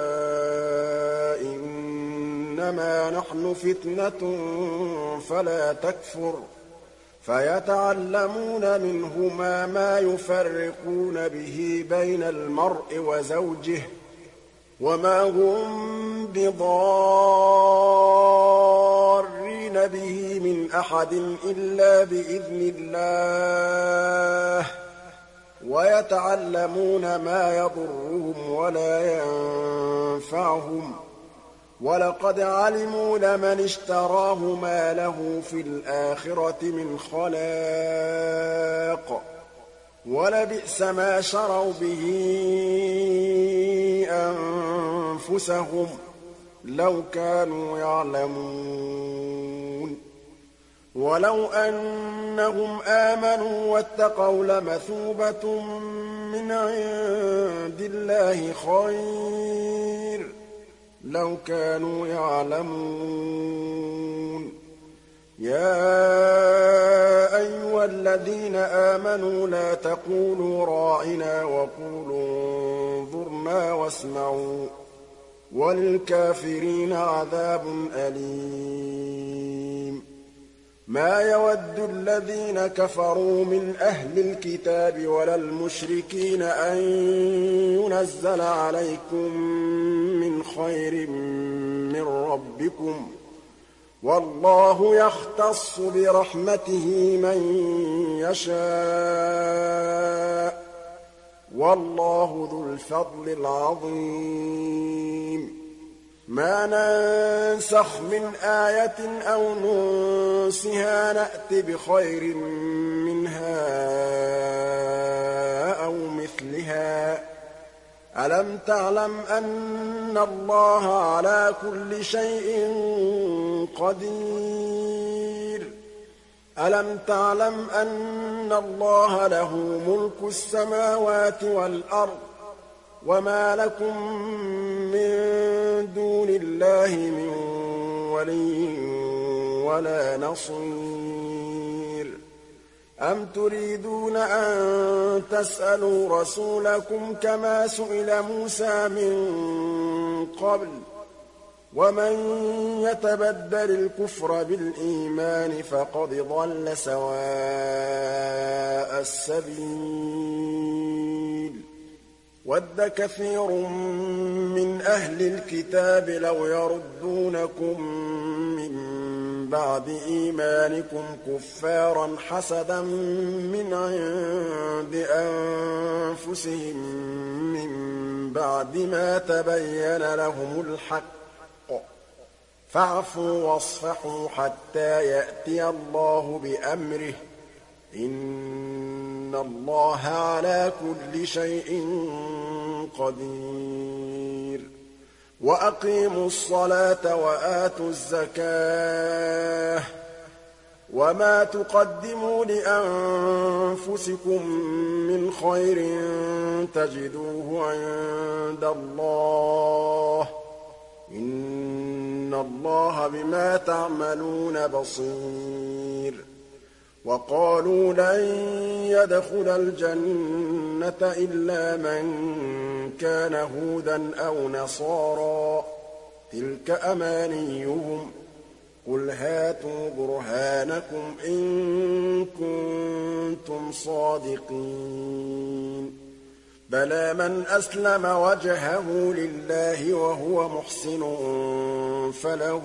إِنَّمَا نَحْنُ فِتْنَةٌ فَلَا تَكْفُرْ فَيَتَعَلَّمُونَ مِنْهُمَا مَا يُفَرِّقُونَ بِهِ بَيْنَ الْمَرْءِ وَزَوْجِهِ ۚ وَمَا هُم بِضَارِّينَ بِهِ مِنْ أَحَدٍ إِلَّا بِإِذْنِ اللَّهِ ۚ وَيَتَعَلَّمُونَ مَا يَضُرُّهُمْ وَلَا يَنفَعُهُمْ ۚ وَلَقَدْ عَلِمُوا لَمَنِ اشْتَرَاهُ مَا لَهُ في الْآخِرَةِ مِنْ خَلَاقٍ ۚ وَلَبِئْسَ مَا شَرَوْا بِهِ أَنفُسَهُمْ لَوْ كَانُوا يَعْلَمُونَ وَلَوْ أَنَّهُمْ آمَنُوا وَاتَّقَوْا لَمَثُوبَةٌ مِّنْ عِندِ اللَّهِ خَيْرٌ ۖ لَّوْ كَانُوا يَعْلَمُونَ يَا أَيُّهَا الَّذِينَ آمَنُوا لَا تَقُولُوا رَاعِنَا وَقُولُوا انظُرْنَا وَاسْمَعُوا وَلِلْكَافِرِينَ عَذَابٌ أَلِيمٌ مَا يَوَدُّ الَّذِينَ كَفَرُوا مِنْ أَهْلِ الْكِتَابِ وَلَا الْمُشْرِكِينَ أَن يُنَزَّلَ عَلَيْكُم مِّنْ خَيْرٍ مِّن رَّبِّكُمْ ۗ وَاللَّهُ يَخْتَصُّ بِرَحْمَتِهِ مَن يَشَاءُ ۗ وَاللَّهُ ذُو الْفَضْلِ الْعَظِيمِ مَا نَنسَخْ مِنْ آيَةٍ أَوْ نُنسِهَا نَأْتِ بِخَيْرٍ مِّنْهَا أَوْ مِثْلِهَا ۗ أَلَمْ تَعْلَمْ أَنَّ اللَّهَ عَلَىٰ كُلِّ شَيْءٍ قَدِيرٌ أَلَمْ تَعْلَمْ أَنَّ اللَّهَ لَهُ مُلْكُ السَّمَاوَاتِ وَالْأَرْضِ وَمَا لَكُم مِّن دُونِ اللَّهِ مِن وَلِيٍّ وَلَا نَصِيرٍ أَمْ تُرِيدُونَ أَن تَسْأَلُوا رَسُولَكُمْ كَمَا سُئِلَ مُوسَىٰ مِن قَبْلُ ۗ وَمَن يَتَبَدَّلِ الْكُفْرَ بِالْإِيمَانِ فَقَدْ ضَلَّ سَوَاءَ السَّبِيلِ وَدَّ كَثِيرٌ مِّنْ أَهْلِ الْكِتَابِ لَوْ يَرُدُّونَكُم مِّن بَعْدِ إِيمَانِكُمْ كُفَّارًا حَسَدًا مِّنْ عِندِ أَنفُسِهِم مِّن بَعْدِ مَا تَبَيَّنَ لَهُمُ الْحَقُّ ۖ فَاعْفُوا وَاصْفَحُوا حَتَّىٰ يَأْتِيَ اللَّهُ بِأَمْرِهِ ۗ إِنَّ اللَّهَ عَلَىٰ كُلِّ شَيْءٍ قَدِيرٌ وَأَقِيمُوا الصَّلَاةَ وَآتُوا الزَّكَاةَ ۚ وَمَا تُقَدِّمُوا لِأَنفُسِكُم مِّنْ خَيْرٍ تَجِدُوهُ عِندَ اللَّهِ ۗ إِنَّ اللَّهَ بِمَا تَعْمَلُونَ بَصِيرٌ وَقَالُوا لَن يَدْخُلَ الْجَنَّةَ إِلَّا مَن كَانَ هُودًا أَوْ نَصَارَىٰ ۗ تِلْكَ أَمَانِيُّهُمْ ۗ قُلْ هَاتُوا بُرْهَانَكُمْ إِن كُنتُمْ صَادِقِينَ بَلَىٰ مَنْ أَسْلَمَ وَجْهَهُ لِلَّهِ وَهُوَ مُحْسِنٌ فَلَهُ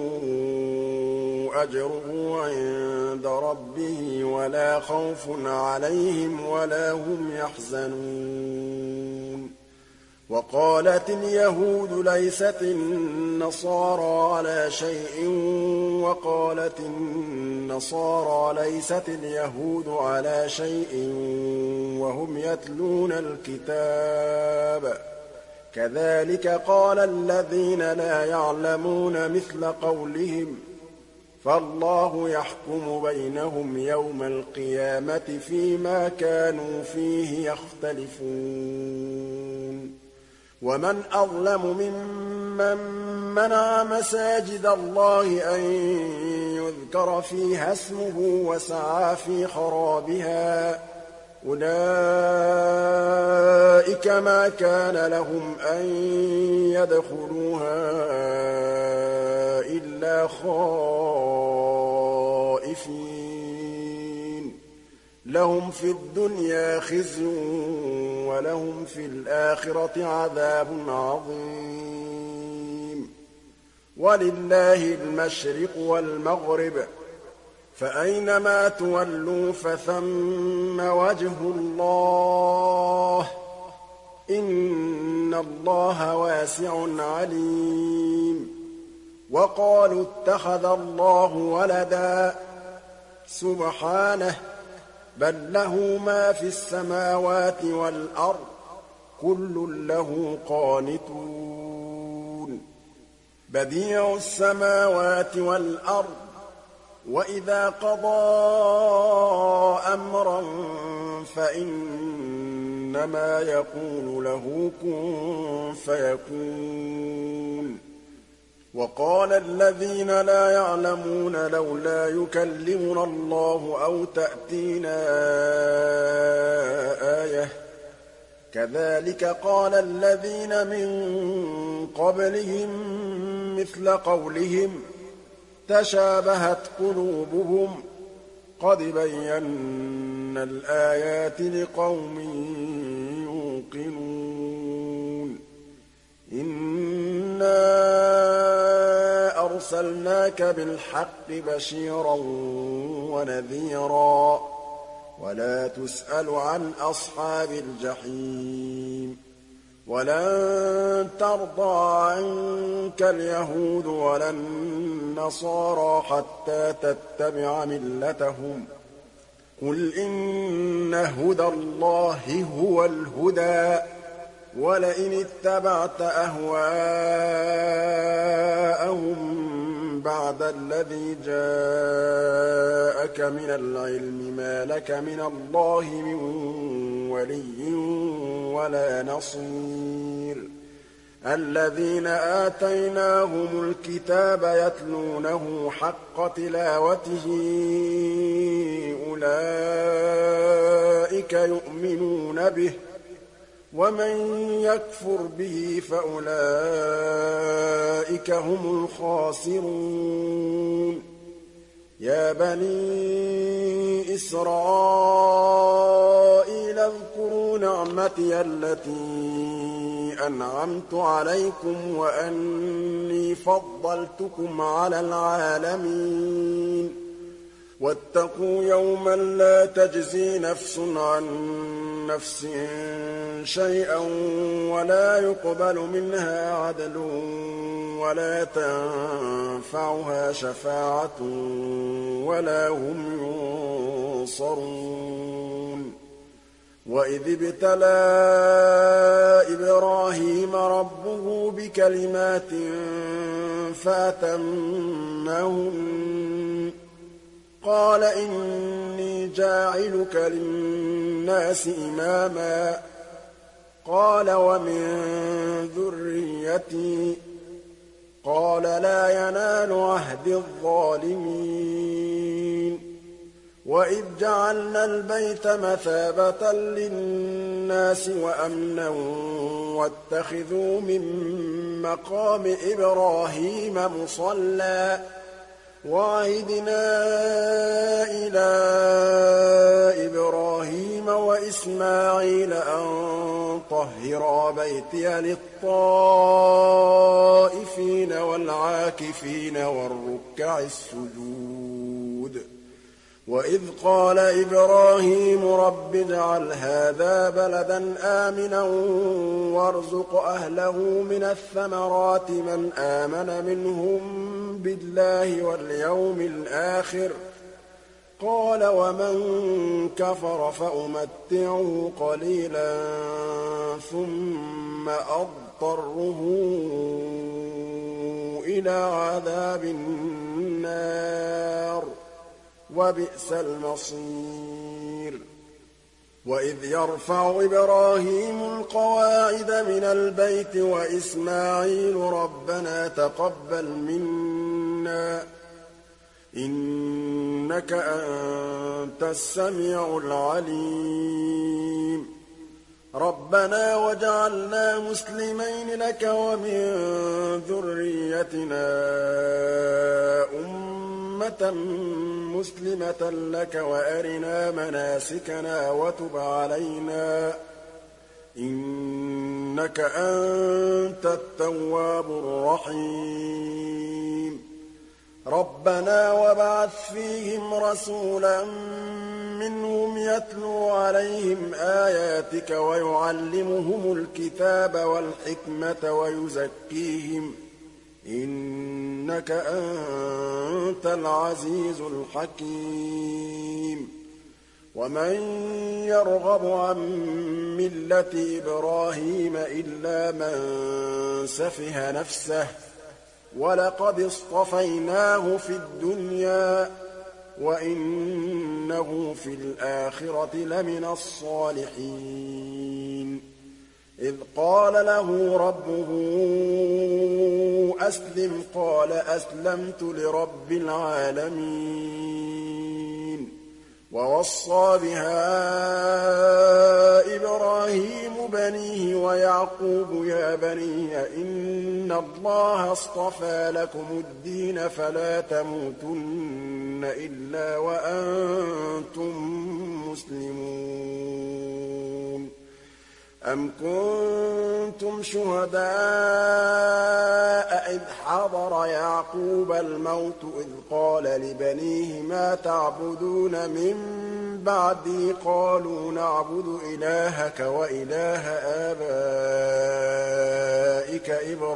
أَجْرُهُ عِندَ رَبِّهِ وَلَا خَوْفٌ عَلَيْهِمْ وَلَا هُمْ يَحْزَنُونَ وَقَالَتِ الْيَهُودُ لَيْسَتِ النَّصَارَىٰ عَلَىٰ شَيْءٍ وَقَالَتِ النَّصَارَىٰ لَيْسَتِ الْيَهُودُ عَلَىٰ شَيْءٍ وَهُمْ يَتْلُونَ الْكِتَابَ ۗ كَذَٰلِكَ قَالَ الَّذِينَ لَا يَعْلَمُونَ مِثْلَ قَوْلِهِمْ ۚ فَاللَّهُ يَحْكُمُ بَيْنَهُمْ يَوْمَ الْقِيَامَةِ فِيمَا كَانُوا فِيهِ يَخْتَلِفُونَ وَمَنْ أَظْلَمُ مِمَّن مَّنَعَ مَسَاجِدَ اللَّهِ أَن يُذْكَرَ فِيهَا اسْمُهُ وَسَعَىٰ فِي خَرَابِهَا ۚ أُولَٰئِكَ مَا كَانَ لَهُمْ أَن يَدْخُلُوهَا إِلَّا خَائِفِينَ لَهُمْ فِي الدُّنْيَا خِزْيٌ وَلَهُمْ فِي الْآخِرَةِ عَذَابٌ عَظِيمٌ وَلِلَّهِ الْمَشْرِقُ وَالْمَغْرِبُ ۚ فَأَيْنَمَا تُوَلُّوا فَثَمَّ وَجْهُ اللَّهِ ۚ إِنَّ اللَّهَ وَاسِعٌ عَلِيمٌ وَقَالُوا اتَّخَذَ اللَّهُ وَلَدًا ۗ سُبْحَانَهُ ۖ بَل لَّهُ مَا فِي السَّمَاوَاتِ وَالْأَرْضِ ۖ كُلٌّ لَّهُ قَانِتُونَ بَدِيعُ السَّمَاوَاتِ وَالْأَرْضِ ۖ وَإِذَا قَضَىٰ أَمْرًا فَإِنَّمَا يَقُولُ لَهُ كُن فَيَكُونُ وَقَالَ الَّذِينَ لَا يَعْلَمُونَ لَوْلَا يُكَلِّمُنَا اللَّهُ أَوْ تَأْتِينَا آيَةٌ ۗ كذلك قال الذين من قبلهم مثل قولهم تشابهت قلوبهم قد بينا الآيات لقوم يوقنون إنا أرسلناك بالحق بشيرا ونذيرا ولا تسأل عن أصحاب الجحيم ولن ترضى عنك اليهود ولا النصارى حتى تتبع ملتهم قل إن هدى الله هو الهدى ولئن اتبعت أهواءهم بعد الذي جاءك من العلم ما لك من الله من ولي ولا نصير الذين آتيناهم الكتاب يتلونه حق تلاوته أولئك يؤمنون به ومن يكفر به فأولئك هم الخاسرون يا بني إسرائيل اذكروا نعمتي التي أنعمت عليكم وأني فضلتكم على العالمين واتقوا يوما لا تجزي نفس عن نفس شيئا ولا يقبل منها عدل ولا تنفعها شفاعة ولا هم ينصرون وإذ ابتلى إبراهيم ربه بكلمات فأتمهن قال إني جاعلك للناس إماما قال ومن ذريتي قال لا ينال عهد الظالمين وإذ جعلنا البيت مثابة للناس وأمنا واتخذوا من مقام إبراهيم مصلى وعهدنا إلى إبراهيم وإسماعيل أن طهرا بيتي للطائفين والعاكفين والركع السجود وإذ قال إبراهيم رب اجعل هذا بلدا آمنا وارزق أهله من الثمرات من آمن منهم بالله واليوم الآخر قال ومن كفر فأمتعه قليلا ثم أضطره إلى عذاب النار وبئس المصير وإذ يرفع إبراهيم القواعد من البيت وإسماعيل ربنا تقبل منا إنك أنت السميع العليم ربنا وجعلنا مسلمين لك ومن ذريتنا أمة مسلمة لك وأرنا مناسكنا وتب علينا إنك أنت التواب الرحيم ربنا وابعث فيهم رسولا منهم يتلو عليهم آياتك ويعلمهم الكتاب والحكمة ويزكيهم إنك أنت العزيز الحكيم ومن يرغب عن ملة إبراهيم إلا من سفه نفسه ولقد اصطفيناه في الدنيا وإنه في الآخرة لمن الصالحين إذ قال له ربه أسلم قال أسلمت لرب العالمين ووصى بها إبراهيم بنيه ويعقوب يا بني إن الله اصطفى لكم الدين فلا تموتن إلا وأنتم مسلمون أم كنتم شهداء إذ حضر يعقوب الموت إذ قال لبنيه ما تعبدون من بعدي قالوا نعبد إلهك وإله آبائك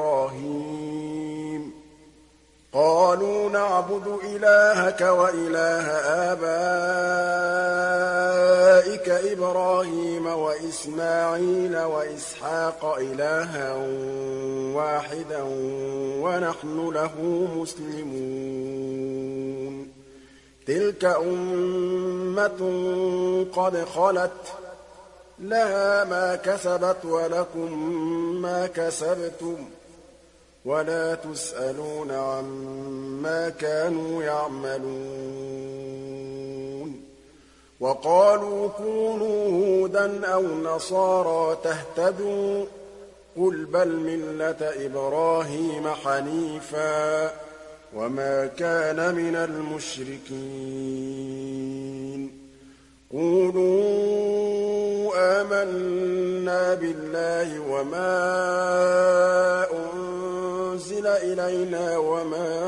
إبراهيم وإسماعيل وإسحاق إلها واحدا ونحن له مسلمون تلك أمة قد خلت لها ما كسبت ولكم ما كسبتم ولا تسألون عما كانوا يعملون وقالوا كونوا هودا أو نصارى تهتدوا قل بل ملة إبراهيم حنيفا وما كان من المشركين قولوا آمنا بالله وما أنزل إلينا وما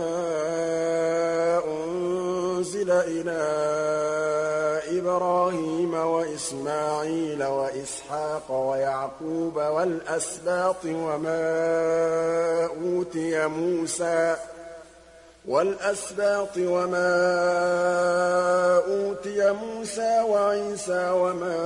أنزل إلى إبراهيم وإسماعيل وإسحاق ويعقوب والأسباط وما أوتي موسى وعيسى وما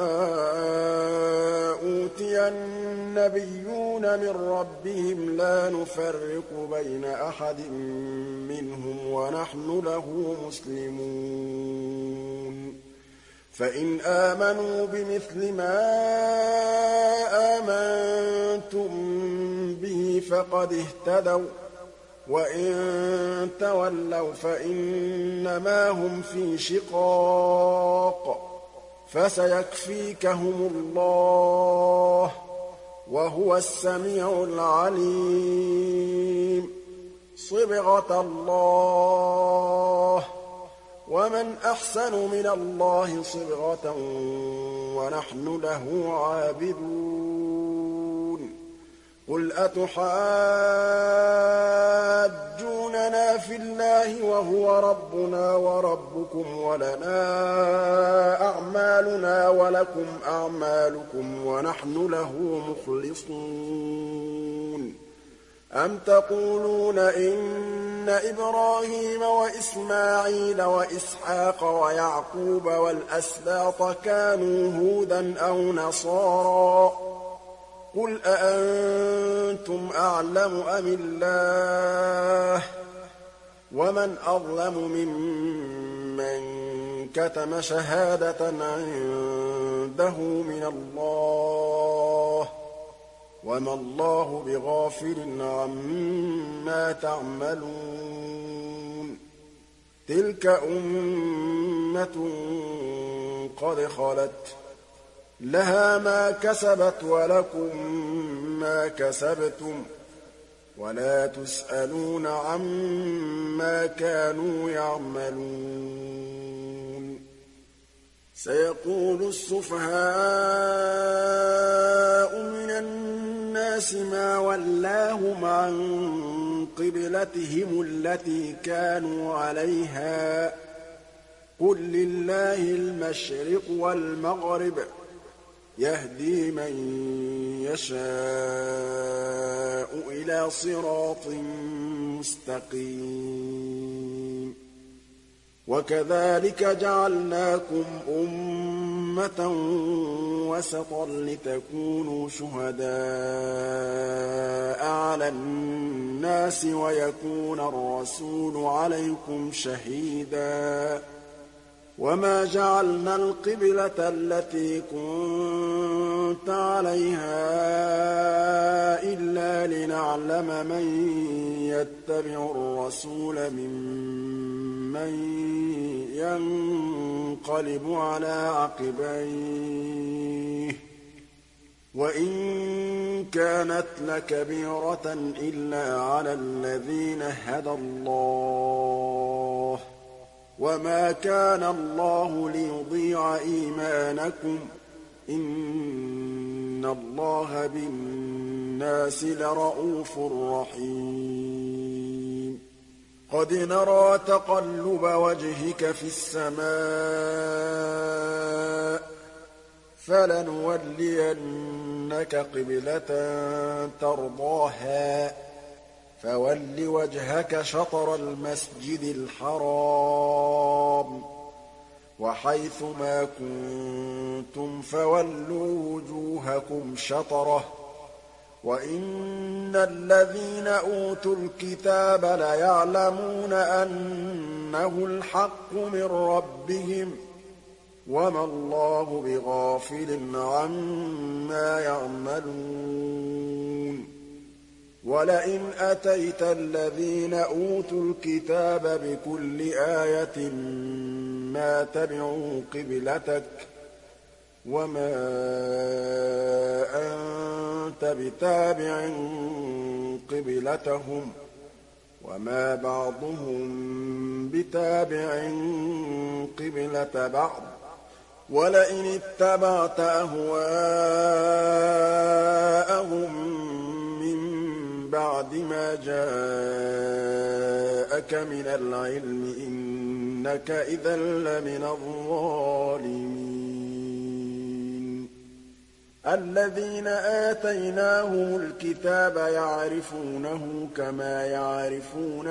أوتي النبيون من ربهم لا نفرق بين أحد منهم ونحن له مسلمون فإن آمنوا بمثل ما آمنتم به فقد اهتدوا وإن تولوا فإنما هم في شقاق فسيكفيكهم الله وهو السميع العليم صبغة الله ومن أحسن من الله صبغة ونحن له عابدون قل أتحاجوننا في الله وهو ربنا وربكم ولنا أعمالنا ولكم أعمالكم ونحن له مخلصون أم تقولون إن إبراهيم وإسماعيل وإسحاق ويعقوب والأسباط كانوا هودا أو نصارى قل أأنتم أعلم أم الله ومن أظلم ممن كتم شهادة عنده من الله وما الله بغافل عما تعملون تلك أمة قد خلت لها ما كسبت ولكم ما كسبتم ولا تسألون عما كانوا يعملون سيقول السفهاء من الناس ما ولاهم عن قبلتهم التي كانوا عليها قل لله المشرق والمغرب يهدي من يشاء إلى صراط مستقيم وكذلك جعلناكم أمة وسطا لتكونوا شهداء على الناس ويكون الرسول عليكم شهيدا وما جعلنا القبلة التي كنت عليها إلا لنعلم من يتبع الرسول ممن ينقلب على عقبيه وإن كانت لكبيرة إلا على الذين هدى الله وما كان الله ليضيع إيمانكم إن الله بالناس لرءوف رحيم قد نرى تقلب وجهك في السماء فلنولينك قبلة ترضاها فول وجهك شطر المسجد الحرام وحيث ما كنتم فولوا وجوهكم شطره وإن الذين أوتوا الكتاب ليعلمون أنه الحق من ربهم وما الله بغافل عما يعملون ولئن أتيت الذين أوتوا الكتاب بكل آية ما تبعوا قبلتك وما أنت بتابع قبلتهم وما بعضهم بتابع قبلة بعض ولئن اتبعت أهواءهم بعد ما جاءك من العلم إنك إذا لمن الظالمين الذين آتيناهم الكتاب يعرفونه كما يعرفون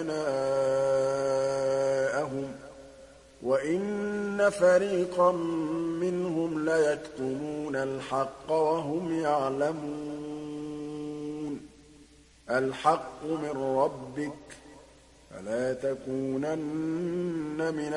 أبناءهم وإن فريقا منهم ليكتمون الحق وهم يعلمون الحق من ربك فلا تكونن من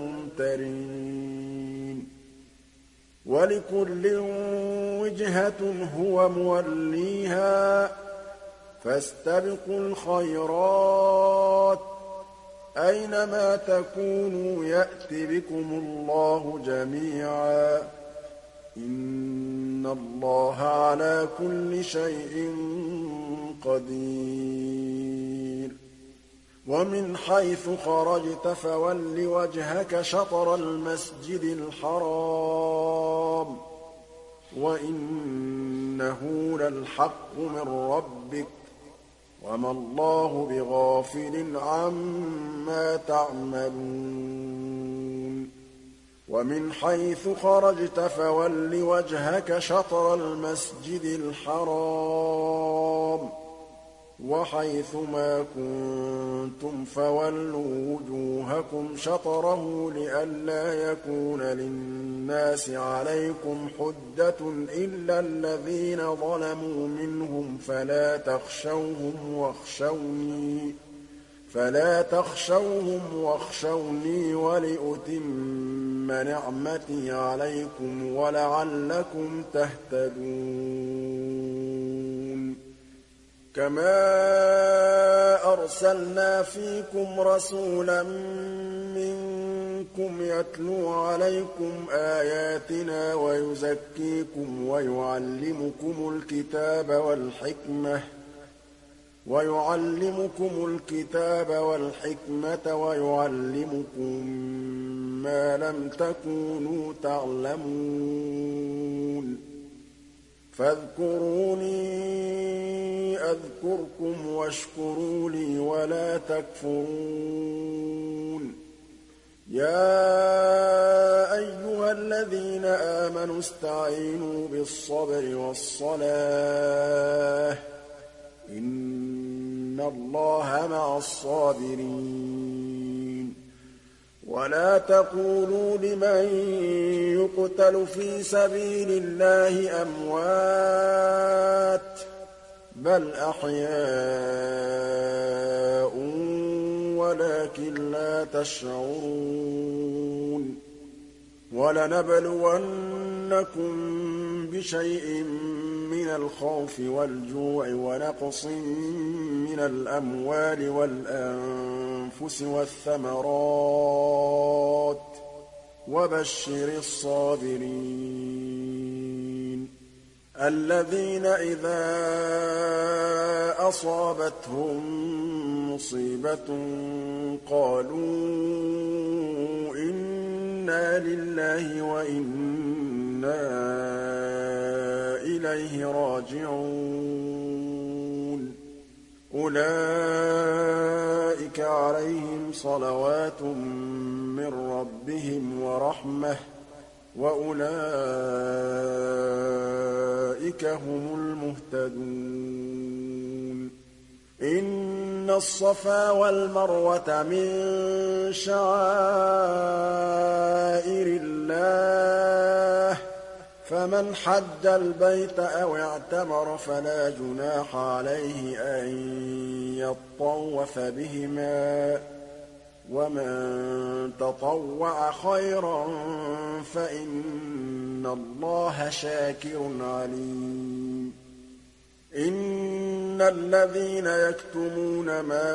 الممترين ولكل وجهة هو موليها فاستبقوا الخيرات أينما تكونوا يأت بكم الله جميعا إن الله على كل شيء قدير ومن حيث خرجت فول وجهك شطر المسجد الحرام وإنه للحق من ربك وما الله بغافل عما تعملون ومن حيث خرجت فول وجهك شطر المسجد الحرام وحيث ما كنتم فولوا وجوهكم شطره لئلا يكون للناس عليكم حجة إلا الذين ظلموا منهم فلا تخشوهم واخشوني ولأتم نعمتي عليكم ولعلكم تهتدون كما أرسلنا فيكم رسولا منكم يتلو عليكم آياتنا ويزكيكم ويعلمكم الكتاب والحكمة ويعلمكم ما لم تكونوا تعلمون فاذكروني أذكركم واشكروا لي ولا تكفرون يا أيها الذين آمنوا استعينوا بالصبر والصلاة إن الله مع الصابرين ولا تقولوا لمن يقتل في سبيل الله أموات بل أحياء ولكن لا تشعرون وَلَنَبْلُوَنَّكُم بِشَيْءٍ مِّنَ الْخَوْفِ وَالْجُوعِ وَنَقْصٍ مِّنَ الْأَمْوَالِ وَالْأَنفُسِ وَالثَّمَرَاتِ ۗ وَبَشِّرِ الصَّابِرِينَ الَّذِينَ إِذَا أَصَابَتْهُم مُّصِيبَةٌ قَالُوا إِنَّا لِلَّهِ وَإِنَّا إِلَيْهِ رَاجِعُونَ أُولَٰئِكَ عَلَيْهِمْ صَلَوَاتٌ مِّن رَّبِّهِمْ وَرَحْمَةٌ وَأُولَٰئِكَ هُمُ الْمُهْتَدُونَ إِنَّ الصَّفَا وَالْمَرْوَةَ مِن شَعَائِرِ اللَّهِ ۖ فَمَنْ حَجَّ الْبَيْتَ أَوِ اعْتَمَرَ فَلَا جُنَاحَ عَلَيْهِ أَن يَطَّوَّفَ بِهِمَا ۚ وَمَن تَطَوَّعَ خَيْرًا فَإِنَّ اللَّهَ شَاكِرٌ عَلِيمٌ إِنَّ الَّذِينَ يَكْتُمُونَ مَا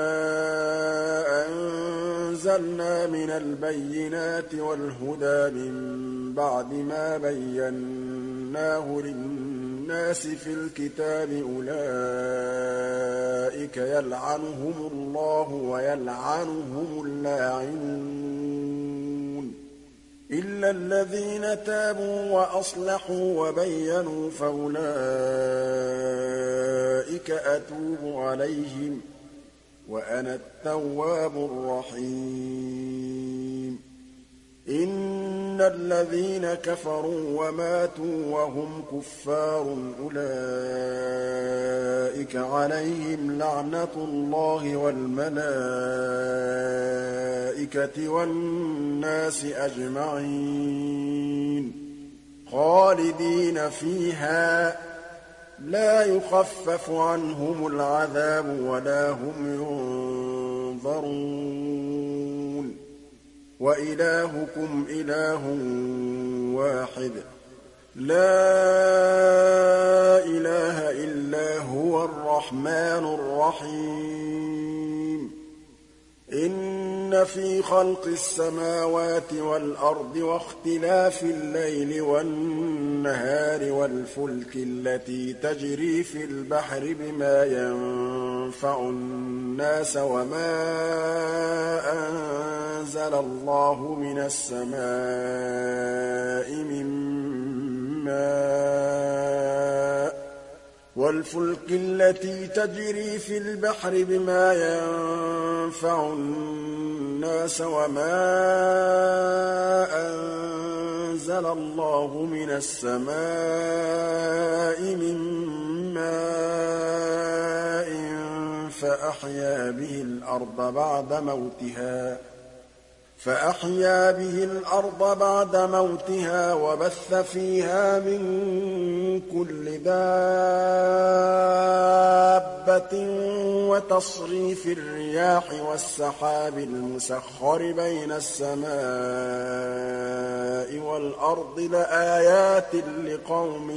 أَنزَلْنَا مِنَ الْبَيِّنَاتِ وَالْهُدَىٰ مِن بَعْدِ مَا بَيَّنَّاهُ لِلنَّاسِ في الْكِتَابِ أُولَٰئِكَ يَلْعَنُهُمُ اللَّهُ وَيَلْعَنُهُمُ اللَّاعِنُونَ إِلَّا الَّذِينَ تَابُوا وَأَصْلَحُوا وَبَيَّنُوا فَأُولَٰئِكَ أَتُوبُ عَلَيْهِمْ ۚ وَأَنَا التَّوَّابُ الرَّحِيمُ إِنَّ الَّذِينَ كَفَرُوا وَمَاتُوا وَهُمْ كُفَّارٌ أُولَٰئِكَ عَلَيْهِمْ لَعْنَةُ اللَّهِ وَالْمَلَائِكَةِ وَالنَّاسِ أَجْمَعِينَ خَالِدِينَ فِيهَا لَا يُخَفَّفُ عَنْهُمُ الْعَذَابُ وَلَا هُمْ يُنظَرُونَ وَإِلَٰهُكُمْ إِلَٰهٌ وَاحِدٌ لَّا إِلَٰهَ إِلَّا هُوَ الرَّحْمَٰنُ الرَّحِيمُ إِنَّ فِي خَلْقِ السَّمَاوَاتِ وَالْأَرْضِ وَاخْتِلَافِ اللَّيْلِ وَالنَّهَارِ وَالْفُلْكِ الَّتِي تَجْرِي فِي الْبَحْرِ بِمَا يَنفَعُ النَّاسَ وَمَا أَنزَلَ اللَّهُ مِنَ السَّمَاءِ مِن مَّاءٍ وَالْفُلْكِ الَّتِي تَجْرِي فِي الْبَحْرِ بِمَا يَنفَعُ النَّاسَ وَمَا أَنزَلَ اللَّهُ مِنَ السَّمَاءِ مِن مَّاءٍ فَأَحْيَا بِهِ الْأَرْضَ بَعْدَ مَوْتِهَا وَبَثَّ فِيهَا مِن كُلِّ دَابَّةٍ وَتَصْرِيفِ الرِّيَاحِ وَالسَّحَابِ الْمُسَخَّرِ بَيْنَ السَّمَاءِ وَالْأَرْضِ لَآيَاتٍ لِّقَوْمٍ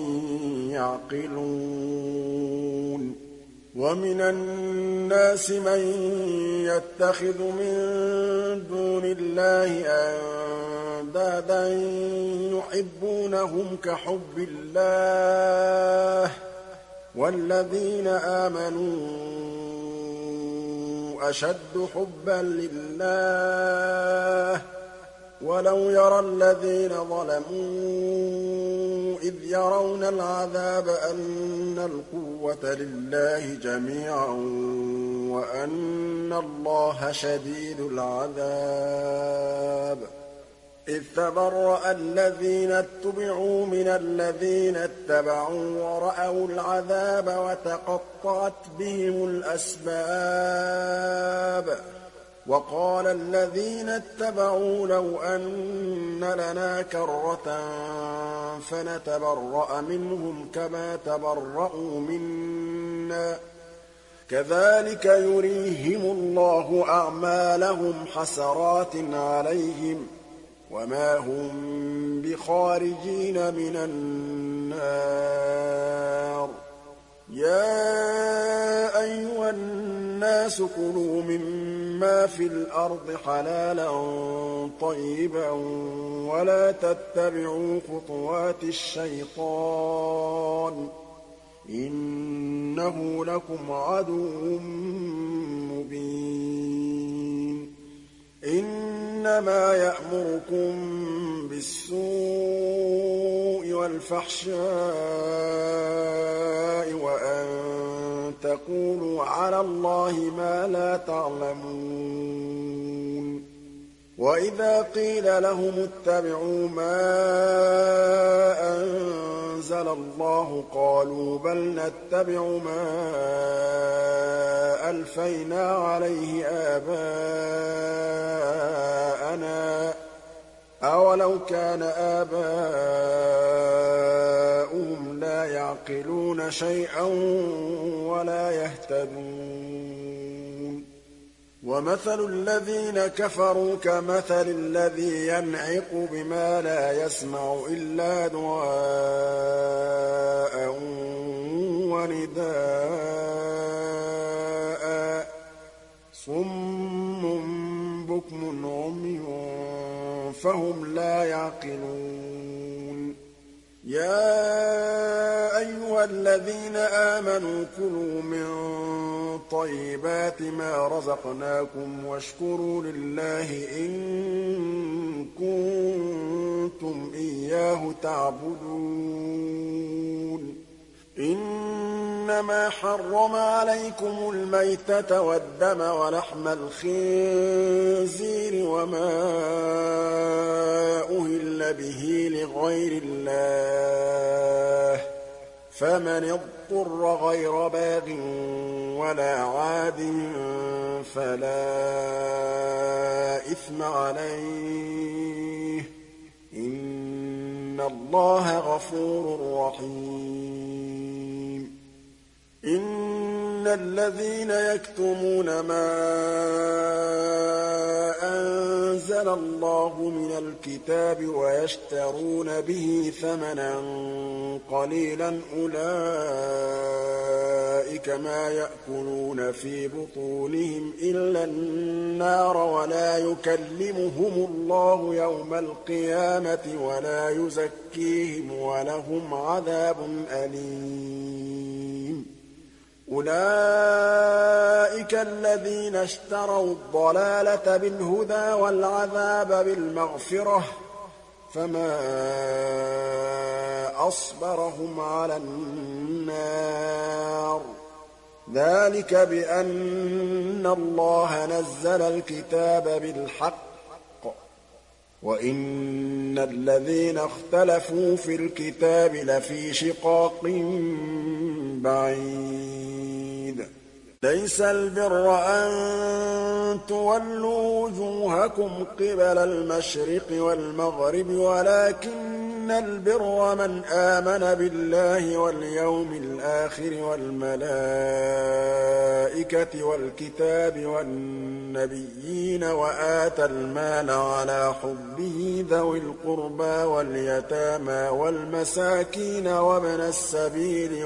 يَعْقِلُونَ وَمِنَ النَّاسِ مَن يَتَّخِذُ مِن دُونِ اللَّهِ أَندَادًا يُحِبُّونَهُمْ كَحُبِّ اللَّهِ ۖ وَالَّذِينَ آمَنُوا أَشَدُّ حُبًّا لِّلَّهِ ۗ وَلَوْ يَرَى الَّذِينَ ظَلَمُوا إِذْ يَرَوْنَ الْعَذَابَ أَنَّ الْقُوَّةَ لِلَّهِ جَمِيعًا وَأَنَّ اللَّهَ شَدِيدُ الْعَذَابِ إِذْ تَبَرَّأَ الَّذِينَ اتُّبِعُوا مِنَ الَّذِينَ اتَّبَعُوا وَرَأَوُا الْعَذَابَ وَتَقَطَّعَتْ بِهِمُ الْأَسْبَابُ وَقَالَ الَّذِينَ اتَّبَعُوا لَوْ أَنَّ لَنَا كَرَّةً فَنَتَبَرَّأَ مِنْهُمْ كَمَا تَبَرَّءُوا مِنَّا ۗ كَذَٰلِكَ يُرِيهِمُ اللَّهُ أَعْمَالَهُمْ حَسَرَاتٍ عَلَيْهِمْ ۖ وما هم بخارجين من النار. يا أيها الناس كلوا مما في الأرض حلالا طيبا ولا تتبعوا خطوات الشيطان إنه لكم عدو مبين. إنما يأمركم بالسوء والفحشاء وأن تقولوا على الله ما لا تعلمون. وإذا قيل لهم اتبعوا ما أنزل الله قالوا بل نتبع ما ألفينا عليه آباءنا أولو كان آباؤهم لا يعقلون شيئا ولا يهتدون. ومثل الذين كفروا كمثل الذي ينعق بما لا يسمع إلا دعاء ونداء صم بكم عمي فهم لا يعقلون. يا أيها الذين آمنوا كلوا من طيبات ما رزقناكم واشكروا لله إن كنتم إياه تعبدون. إنما حرم عليكم الميتة والدم ولحم الخنزير وما أهل به لغير الله فمن اضطر غير باغ ولا عاد فلا إثم عليه إن الله غفور رحيم. إن الذين يكتمون ما أنزل الله من الكتاب ويشترون به ثمنا قليلا أولئك ما يأكلون في بطونهم إلا النار ولا يكلمهم الله يوم القيامة ولا يزكيهم ولهم عذاب أليم. أولئك الذين اشتروا الضلالة بالهدى والعذاب بالمغفرة فما أصبرهم على النار. ذلك بأن الله نزل الكتاب بالحق وإن الذين اختلفوا في الكتاب لفي شقاق بعيد. ليس البر أن تولوا وجوهكم قبل المشرق والمغرب ولكن البر من آمن بالله واليوم الآخر والملائكة والكتاب والنبيين وآتى المال على حبه ذوي القربى واليتامى والمساكين وابن السبيل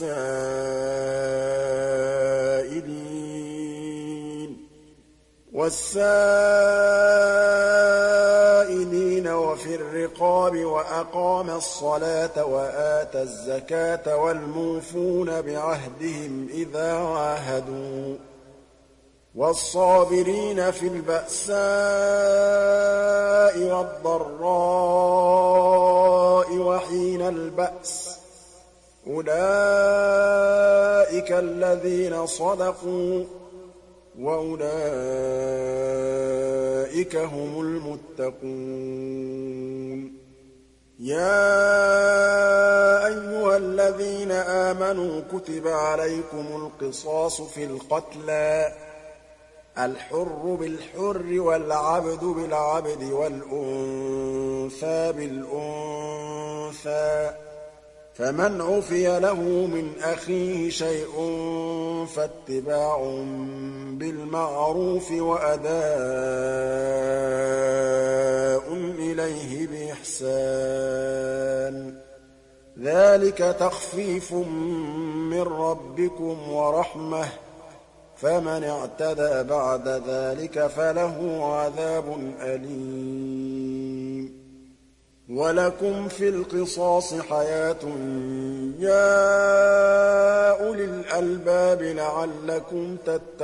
والسائلين وفي الرقاب وأقام الصلاة وآتى الزكاة والموفون بعهدهم إذا عاهدوا والصابرين في البأساء والضراء وحين البأس أولئك الذين صدقوا وأولئك هم المتقون. يا أيها الذين آمنوا كتب عليكم القصاص في القتلى الحر بالحر والعبد بالعبد والأنثى بالأنثى فمن عفي له من أخيه شيء فاتباع بالمعروف وأداء إليه بإحسان ذلك تخفيف من ربكم ورحمة فمن اعتدى بعد ذلك فله عذاب أليم ولكم في القصاص حياة يا أولي الألباب لعلكم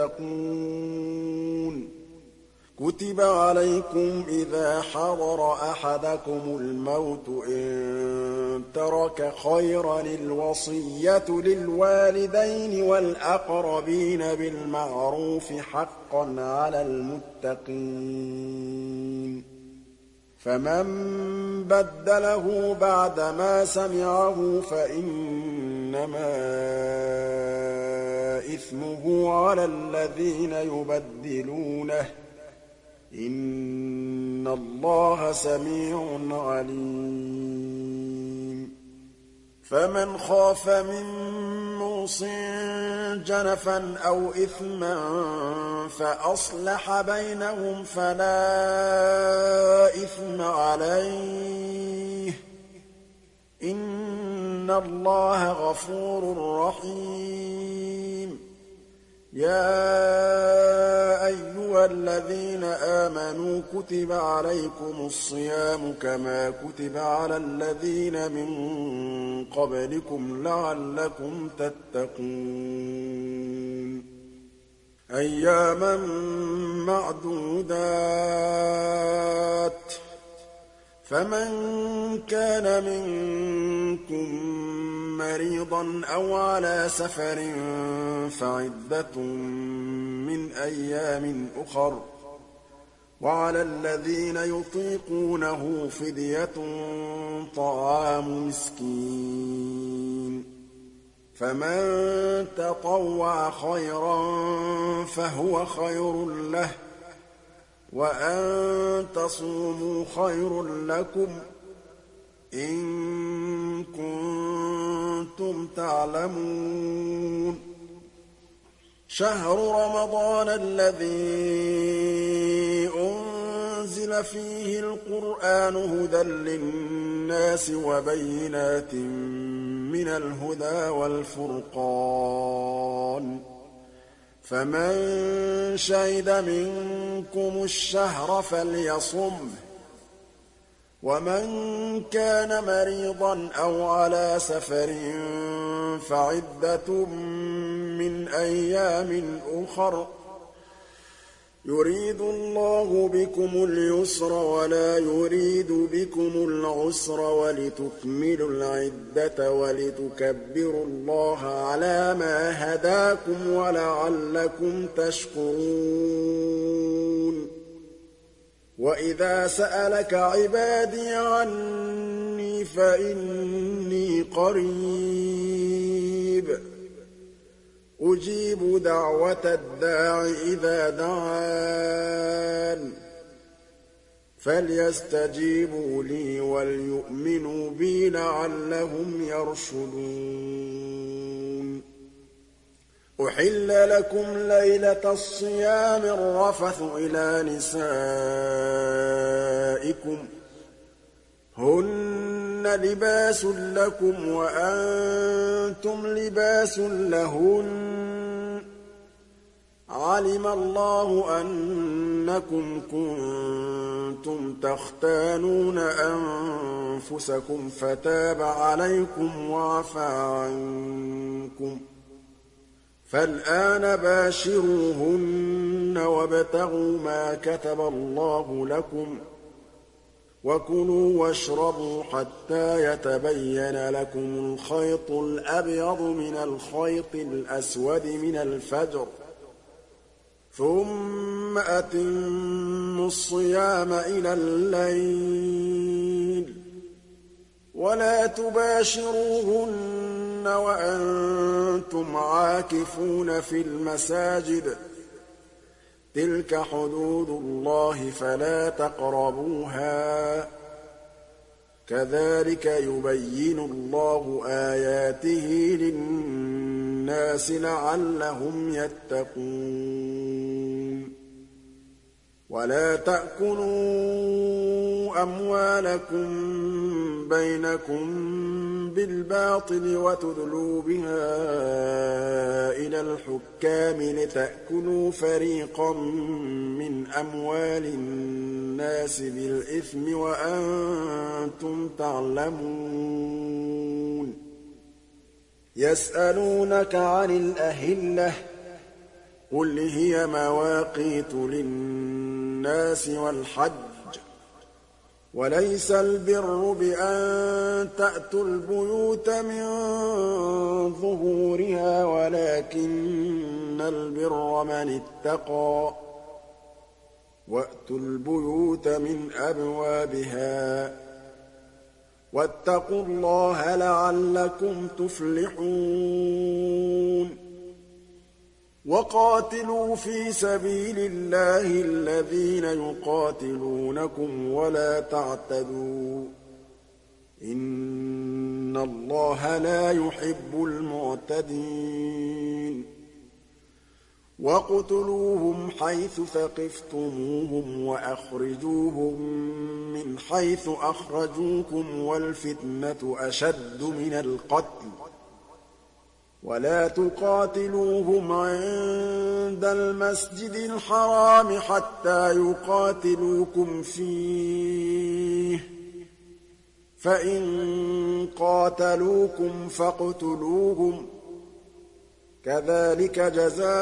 تتقون كتب عليكم إذا حضر أحدكم الموت إن ترك خيرا الوصية للوالدين والأقربين بالمعروف حقا على المتقين فمن بدله بعدما سمعه فإنما إثمه على الذين يبدلونه إن الله سميع عليم فمن خاف من موصٍ جنفا أو إثما فأصلح بينهم فلا إثم عليه إن الله غفور رحيم يا أيها الذين آمنوا كتب عليكم الصيام كما كتب على الذين من قبلكم لعلكم تتقون أياما معدودات فمن كان منكم مريضا أو على سفر فعدة من أيام أخر وعلى الذين يطيقونه فدية طعام مسكين فمن تطوع خيرا فهو خير له وأن تصوموا خير لكم إن كنتم تعلمون شهر رمضان الذي أنزل فيه القرآن هدى للناس وبينات من الهدى والفرقان فمن شهد منكم الشهر فليصمه ومن كان مريضا أو على سفر فعدة من أيام أخر يريد الله بكم اليسر ولا يريد بكم العسر ولتكملوا العدة ولتكبروا الله على ما هداكم ولعلكم تشكرون وإذا سألك عبادي عني فإني قريب أجيب دعوة الداع إذا دعان فليستجيبوا لي وليؤمنوا بي لعلهم يرشدون أحل لكم ليلة الصيام الرفث إلى نسائكم هن لباس لكم وأنتم لباس لهن علم الله أنكم كنتم تختانون أنفسكم فتاب عليكم وعفى عنكم فالآن باشروهن وابتغوا ما كتب الله لكم وكلوا واشربوا حتى يتبين لكم الخيط الأبيض من الخيط الأسود من الفجر ثم أتموا الصيام إلى الليل ولا تباشروهن وأنتم عاكفون في المساجد تلك حدود الله فلا تقربوها كَذَٰلِكَ يُبَيِّنُ اللَّهُ آيَاتِهِ لِلنَّاسِ لَعَلَّهُمْ يَتَّقُونَ وَلَا تَأْكُلُوا أَمْوَالَكُم بَيْنَكُم بِالْبَاطِلِ وَتُدْلُوا بِهَا إِلَى الْحُكَّامِ لِتَأْكُلُوا فَرِيقًا مِّنْ أَمْوَالِ النَّاسِ بِالْإِثْمِ وَأَنتُمْ تَعْلَمُونَ يَسْأَلُونَكَ عَنِ الْأَهِلَّةِ قُلْ هِيَ مَوَاقِيتُ لِلنَّاسِ وَالْحَجِّ ۗ وَلَيْسَ الْبِرُّ بِأَن تَأْتُوا الْبُيُوتَ مِن ظُهُورِهَا وَلَٰكِنَّ الْبِرَّ مَنِ اتَّقَىٰ ۗ وَأْتُوا الْبُيُوتَ مِنْ أَبْوَابِهَا ۚ وَاتَّقُوا اللَّهَ لَعَلَّكُمْ تُفْلِحُونَ وَقَاتِلُوا فِي سَبِيلِ اللَّهِ الَّذِينَ يُقَاتِلُونَكُمْ وَلَا تَعْتَدُوا ۚ إِنَّ اللَّهَ لَا يُحِبُّ الْمُعْتَدِينَ وَاقْتُلُوهُمْ حَيْثُ ثَقِفْتُمُوهُمْ وَأَخْرِجُوهُم مِّنْ حَيْثُ أَخْرَجُوكُمْ ۚ وَالْفِتْنَةُ أَشَدُّ مِنَ الْقَتْلِ ۚ وَلَا تُقَاتِلُوهُمْ عِندَ الْمَسْجِدِ الْحَرَامِ حَتَّىٰ يُقَاتِلُوكُمْ فِيهِ ۖ فَإِن قَاتَلُوكُمْ فَاقْتُلُوهُمْ ۗ كَذَٰلِكَ جَزَاءُ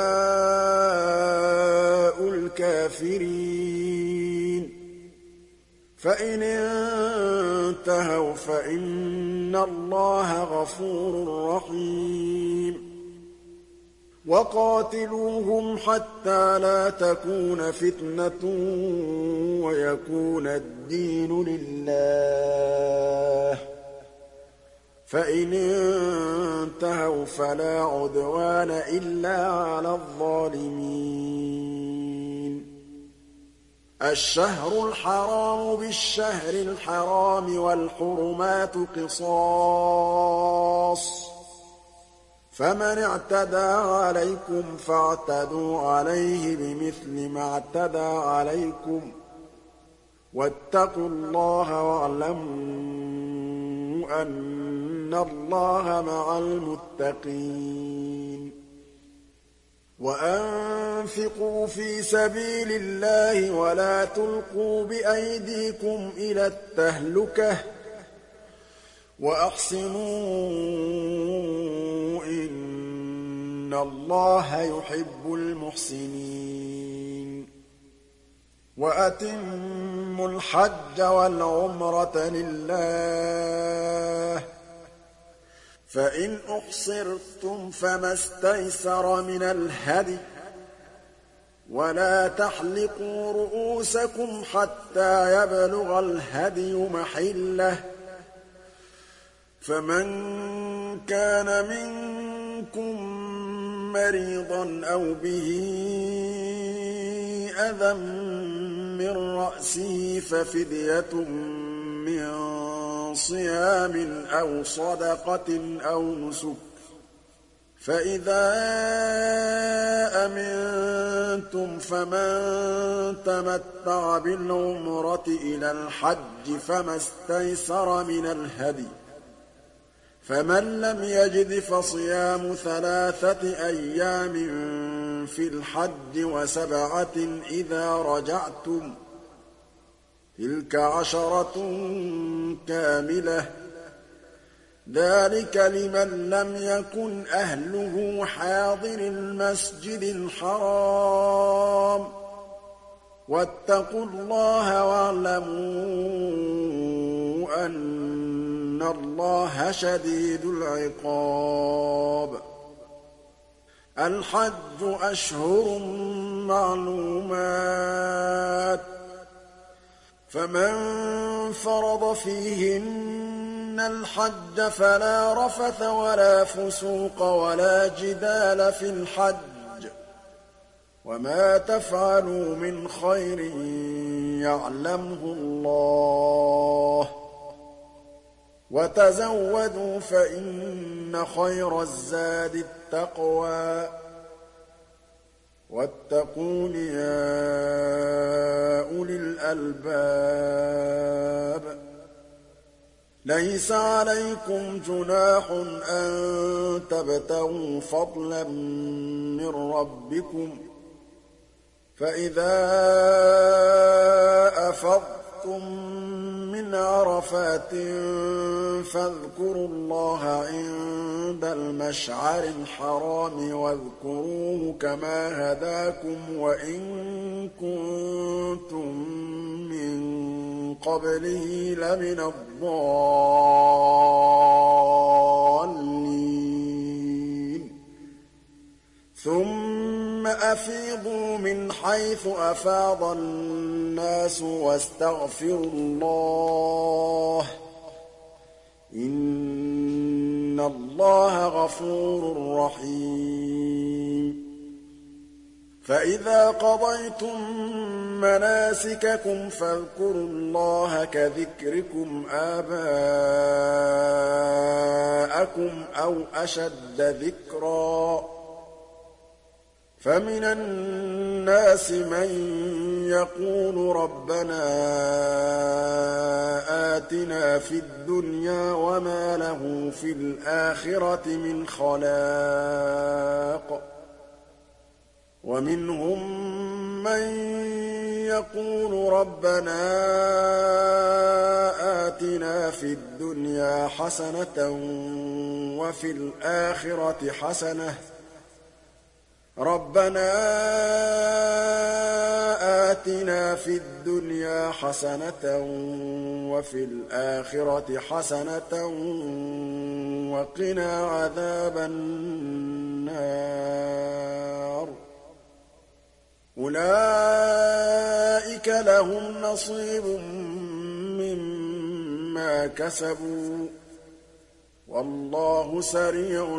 الْكَافِرِينَ فَإِنِ انتَهَوْا فَإِنَّ اللَّهَ غَفُورٌ رَّحِيمٌ وَقَاتِلُوهُمْ حَتَّىٰ لَا تَكُونَ فِتْنَةٌ وَيَكُونَ الدِّينُ لِلَّهِ ۖ فَإِنِ انتَهَوْا فَلَا عُدْوَانَ إِلَّا عَلَى الظَّالِمِينَ الشَّهْرُ الْحَرَامُ بِالشَّهْرِ الْحَرَامِ وَالْحُرُمَاتُ قِصَاصٌ ۚ فَمَنِ اعْتَدَىٰ عَلَيْكُمْ فَاعْتَدُوا عَلَيْهِ بِمِثْلِ مَا اعْتَدَىٰ عَلَيْكُمْ ۚ وَاتَّقُوا اللَّهَ وَاعْلَمُوا أَنَّ اللَّهَ مَعَ الْمُتَّقِينَ وَأَنفِقُوا فِي سَبِيلِ اللَّهِ وَلَا تُلْقُوا بِأَيْدِيكُمْ إِلَى التَّهْلُكَةِ ۛ وَأَحْسِنُوا ۛ إِنَّ اللَّهَ يُحِبُّ الْمُحْسِنِينَ وَأَتِمُّوا الْحَجَّ وَالْعُمْرَةَ لِلَّهِ ۚ فَإِنْ أُحْصِرْتُمْ فَمَا اسْتَيْسَرَ مِنَ الْهَدْيِ ۖ وَلَا تَحْلِقُوا رُءُوسَكُمْ حَتَّىٰ يَبْلُغَ الْهَدْيُ مَحِلَّهُ ۚ فَمَن كَانَ مِنكُم مَّرِيضًا أَوْ بِهِ أَذًى مِّن رَّأْسِهِ فَفِدْيَةٌ مِّن صِيَامٍ أَوْ صَدَقَةٍ أَوْ نُسُكٍ ۚ فَإِذَا أَمِنتُمْ فَمَن تَمَتَّعَ بِالْعُمْرَةِ إِلَى الْحَجِّ فَمَا اسْتَيْسَرَ مِنَ الْهَدْيِ ۚ فَمَن لَّمْ يَجِدْ فَصِيَامُ 3 أيام في الحج وسبعة إذا رجعتم ۚ تِلْكَ 10 كَامِلَةٌ ۚ ذَٰلِكَ لِمَن لَّمْ يَكُنْ أَهْلُهُ حَاضِرِي الْمَسْجِدِ الْحَرَامِ ۚ وَاتَّقُوا اللَّهَ وَاعْلَمُوا أَنَّ اللَّهَ شَدِيدُ الْعِقَابِ الْحَجُّ أَشْهُرٌ مَّعْلُومَاتٌ ۚ فَمَن فَرَضَ فِيهِنَّ الْحَجَّ فَلَا رَفَثَ وَلَا فُسُوقَ وَلَا جِدَالَ فِي الْحَجِّ ۗ وَمَا تَفْعَلُوا مِنْ خَيْرٍ يَعْلَمْهُ اللَّهُ ۗ وتزودوا فإن خير الزاد التقوى واتقون يا أولي الألباب ليس عليكم جناح أن تبتغوا فضلا من ربكم فإذا أفضتم من عرفات فاذكروا الله عند المشعر الحرام واذكروه كما هداكم وإن كنتم من قبله لمن الضالين ثم أفيضوا من حيث أفاض الناس واستغفروا الله إن الله غفور رحيم فإذا قضيتم مناسككم فاذكروا الله كذكركم آباءكم أو أشد ذكرًا فمن الناس من يقول ربنا آتنا في الدنيا وما له في الآخرة من خلاق ومنهم من يقول ربنا آتنا في الدنيا حسنة وفي الآخرة حسنة ربنا آتنا في الدنيا حسنة وفي الآخرة حسنة وقنا عذاب النار أولئك لهم نصيب مما كسبوا والله سريع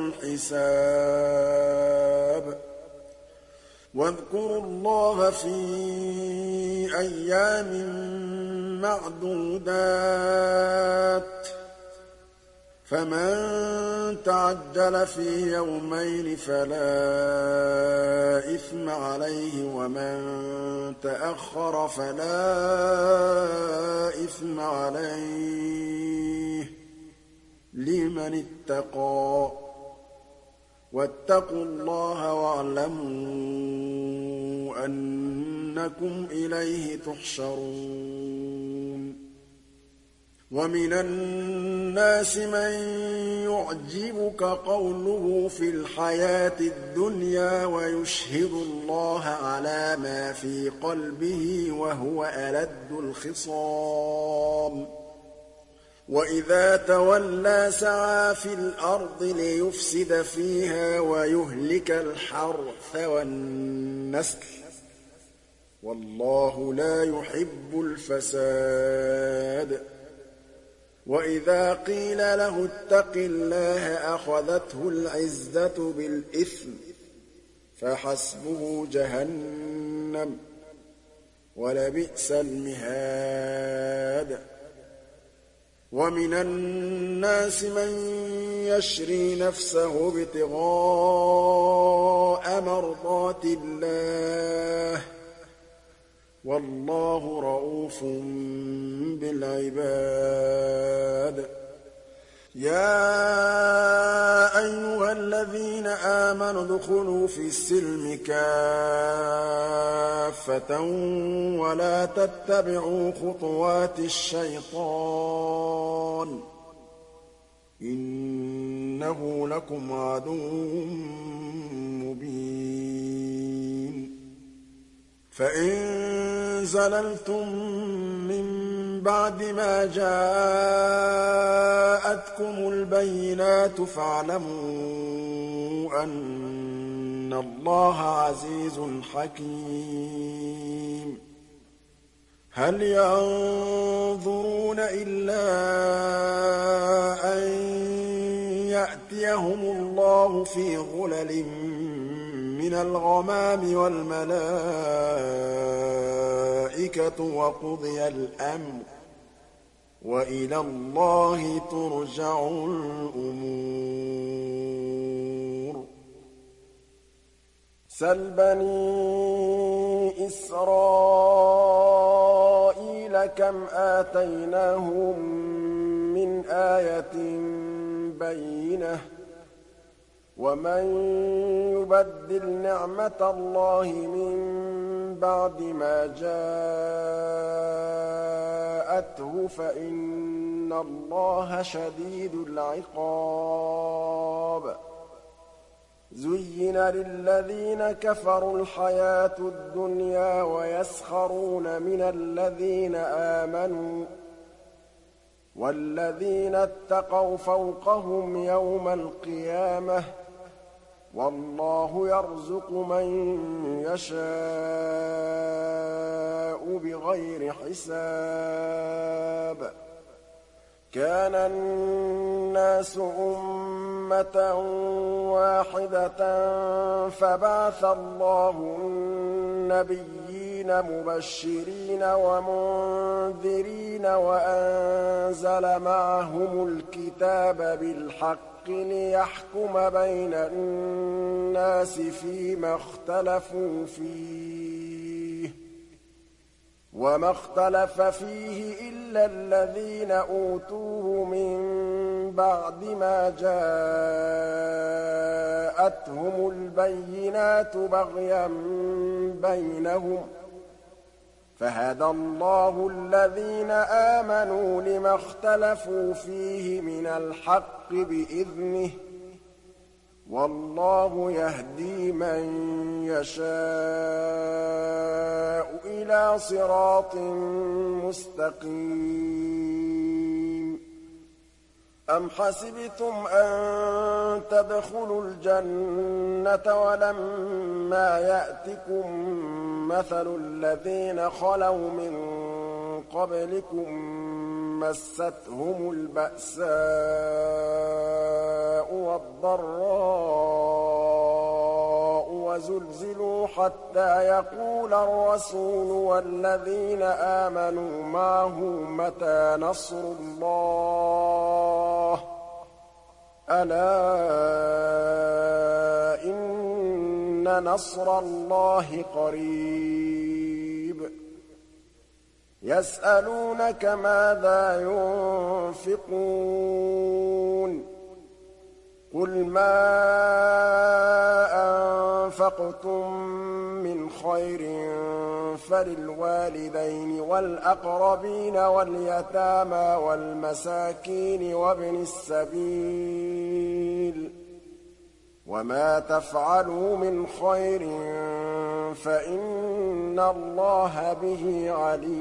الحساب واذكروا الله في أيام معدودات فمن تعجل في يومين فلا إثم عليه ومن تأخر فلا إثم عليه لمن اتقى واتقوا الله واعلموا أنكم إليه تحشرون ومن الناس من يعجبك قوله في الحياة الدنيا ويشهد الله على ما في قلبه وهو ألد الخصام وإذا تولى سعى في الأرض ليفسد فيها ويهلك الحرث والنسل والله لا يحب الفساد وإذا قيل له اتق الله أخذته العزة بالإثم فحسبه جهنم ولبئس المهاد ومن الناس من يشري نفسه ابتغاء مرضات الله والله رءوف بالعباد يا أيها الذين آمنوا ادخلوا في السلم كافة ولا تتبعوا خطوات الشيطان إنه لكم عدو مبين فإن زللتم من بعد ما جاءتكم البينات فاعلموا أن الله عزيز حكيم هل ينظرون إلا أن يأتيهم الله في غلل من الغمام والملائكة وقضي الأمر وإلى الله ترجع الأمور سل بني إسرائيل كم آتيناهم من آية بينة ومن يبدل نعمة الله من بعد ما جاءته فإن الله شديد العقاب زين للذين كفروا الحياة الدنيا ويسخرون من الذين آمنوا والذين اتقوا فوقهم يوم القيامة والله يرزق من يشاء بغير حساب كان الناس أمة واحدة فبعث الله النبيين مبشرين ومنذرين وأنزل معهم الكتاب بالحق ليحكم بين الناس فيما اختلفوا فيه وما اختلف فيه إلا الذين أوتوه من بعد ما جاءتهم البينات بغيا بينهم فهدى الله الذين آمنوا لما اختلفوا فيه من الحق بإذنه والله يهدي من يشاء إلى صراط مستقيم أم حسبتم أن تدخلوا الجنة ولما يأتكم مثل الذين خلوا من قبلكم مستهم البأساء والضراء وزلزلوا حتى يقول الرسول والذين آمنوا معه متى نصر الله ألا إن نصر الله قريب يسألونك ماذا ينفقون قل ما أنفقتم من خير فللوالدين والأقربين واليتامى والمساكين وابن السبيل وما تفعلوا من خير فإن الله به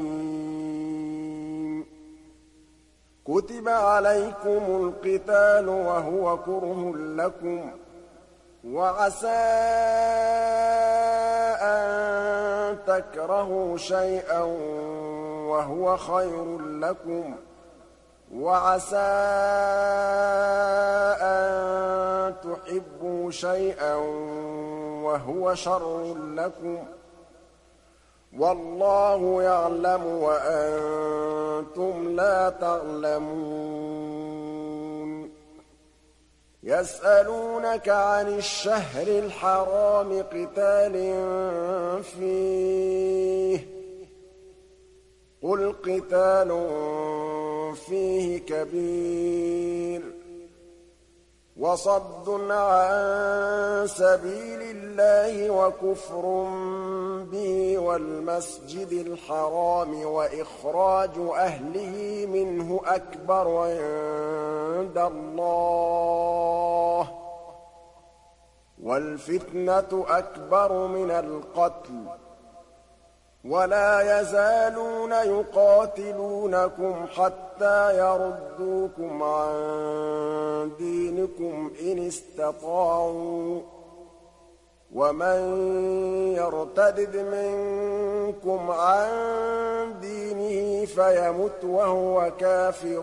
عليم كتب عليكم القتال وهو كره لكم وعسى أن تكرهوا شيئا وهو خير لكم وعسى أن تحبوا شيئا وهو شر لكم والله يعلم وأنتم لا تعلمون يسألونك عن الشهر الحرام قتال فيه قل قتال فيه كبير وصد عن سبيل الله وكفر به والمسجد الحرام وإخراج أهله منه أكبر عند الله والفتنة أكبر من القتل ولا يزالون يقاتلونكم حتى يردوكم عن دينكم إن استطاعوا ومن يرتد منكم عن دينه فيمت وهو كافر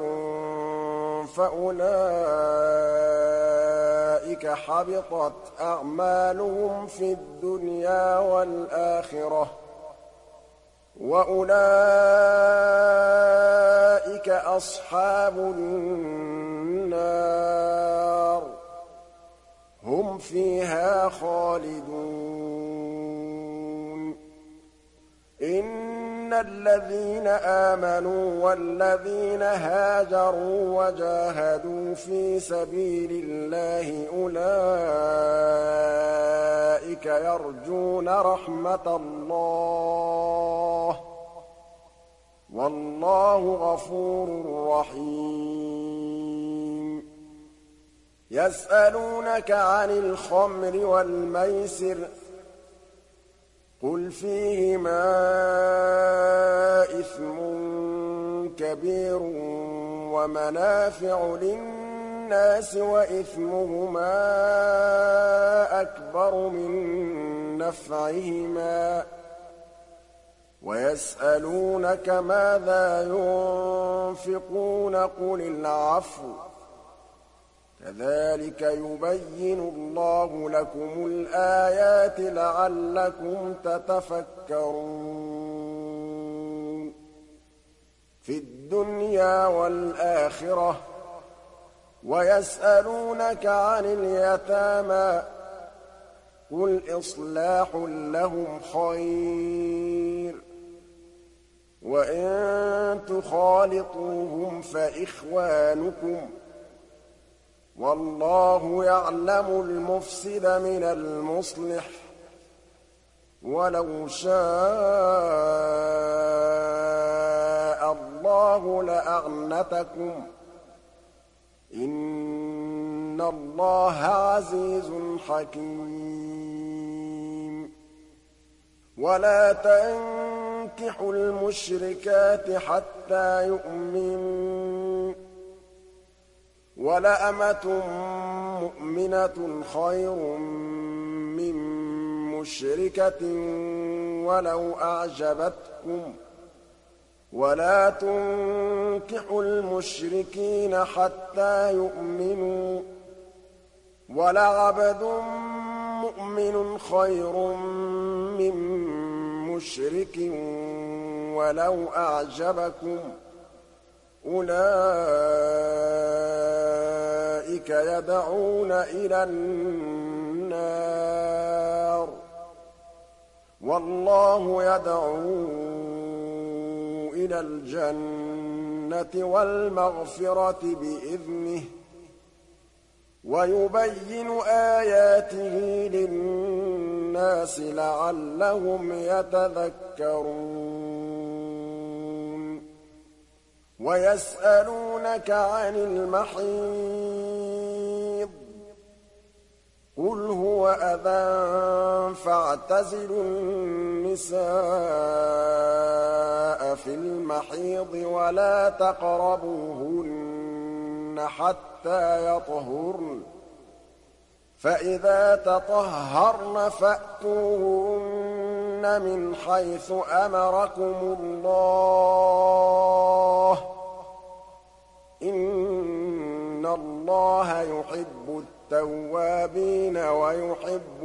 فأولئك حبطت أعمالهم في الدنيا والآخرة وأولئك أصحاب النار هم فيها خالدون إن الذين آمنوا والذين هاجروا وجاهدوا في سبيل الله أولئك يرجون رحمة الله والله غفور رحيم يسألونك عن الخمر والميسر قل فيهما إثم كبير ومنافع للناس وإثمهما أكبر من نفعهما ويسألونك ماذا ينفقون قل العفو كذلك يبين الله لكم الآيات لعلكم تتفكرون في الدنيا والآخرة ويسألونك عن اليتامى قل إصلاح لهم خير وإن تخالطوهم فإخوانكم والله يعلم المفسد من المصلح ولو شاء الله لأعنتكم إن الله عزيز حكيم ولا تنكحوا المشركات حتى يؤمنوا ولأمة مؤمنة خير من مشركة ولو أعجبتكم ولا تنكحوا المشركين حتى يؤمنوا ولعبد مؤمن خير من مشرك ولو أعجبكم أولئك يدعون إلى النار والله يدعو إلى الجنة والمغفرة بإذنه ويبين آياته للناس لعلهم يتذكرون ويسألونك عن المحيض قل هو أذى فاعتزلوا النساء في المحيض ولا تقربوهن حتى يطهرن فإذا تطهرن فأتوهن من حيث أمركم الله إن الله يحب التوابين ويحب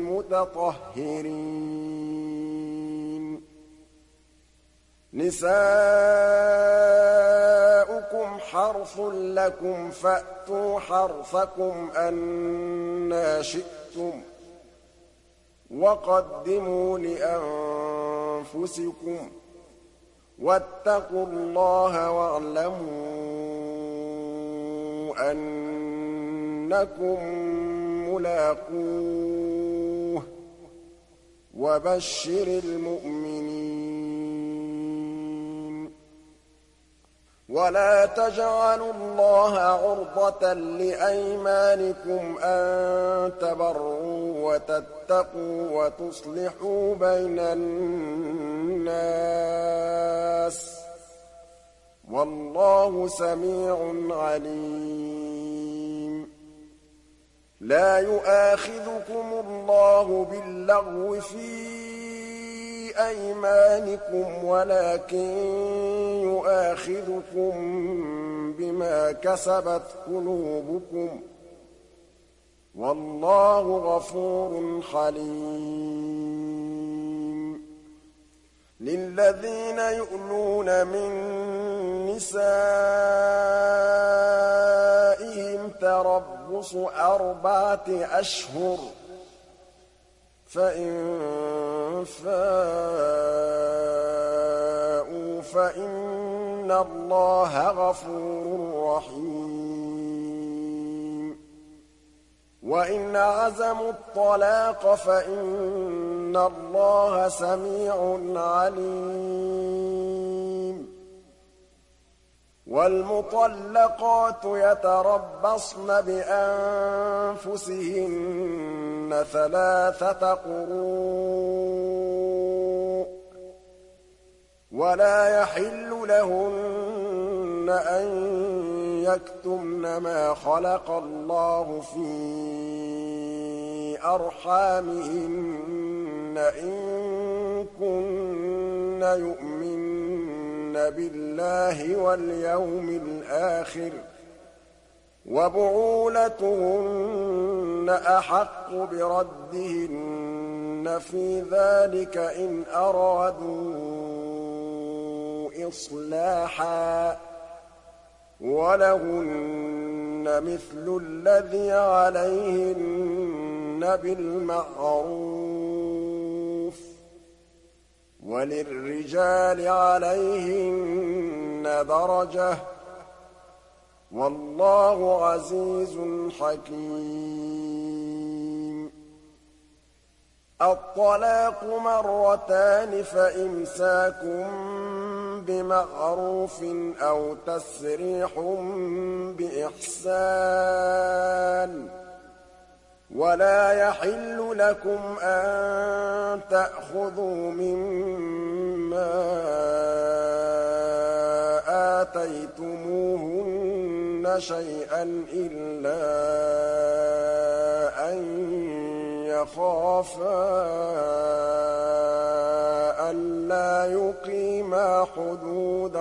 المتطهرين نساؤكم حرث لكم فأتوا حرثكم أنى شئتم وقدموا لأنفسكم واتقوا الله واعلموا أنكم ملاقوه وبشر المؤمنين ولا تجعلوا الله عرضة لأيمانكم أن تبروا وتتقوا وتصلحوا بين الناس والله سميع عليم لا يؤاخذكم الله باللغو في أيمانكم ولكن يؤاخذكم بما كسبت قلوبكم والله غفور حليم للذين يؤلون من نسائهم تربص 4 أشهر فإن فاءوا فإن الله غفور رحيم وإن عزموا الطلاق فإن الله سميع عليم والمطلقات يتربصن بأنفسهن 3 قروء ولا يحل لهن أن يكتمن ما خلق الله في أرحامهن إن كن يؤمن بالله واليوم الآخر وبعولتهن أحق بردهن في ذلك إن أرادوا إصلاحا ولهن مثل الذي عليهن بالمعروف وللرجال عليهن درجة والله عزيز حكيم الطلاق 2 فإمساك بمعروف أو تسريح بإحسان ولا يحل لكم أن تأخذوا مما آتيتموهن شيئا إلا أن يخافا ألا يقيما حدود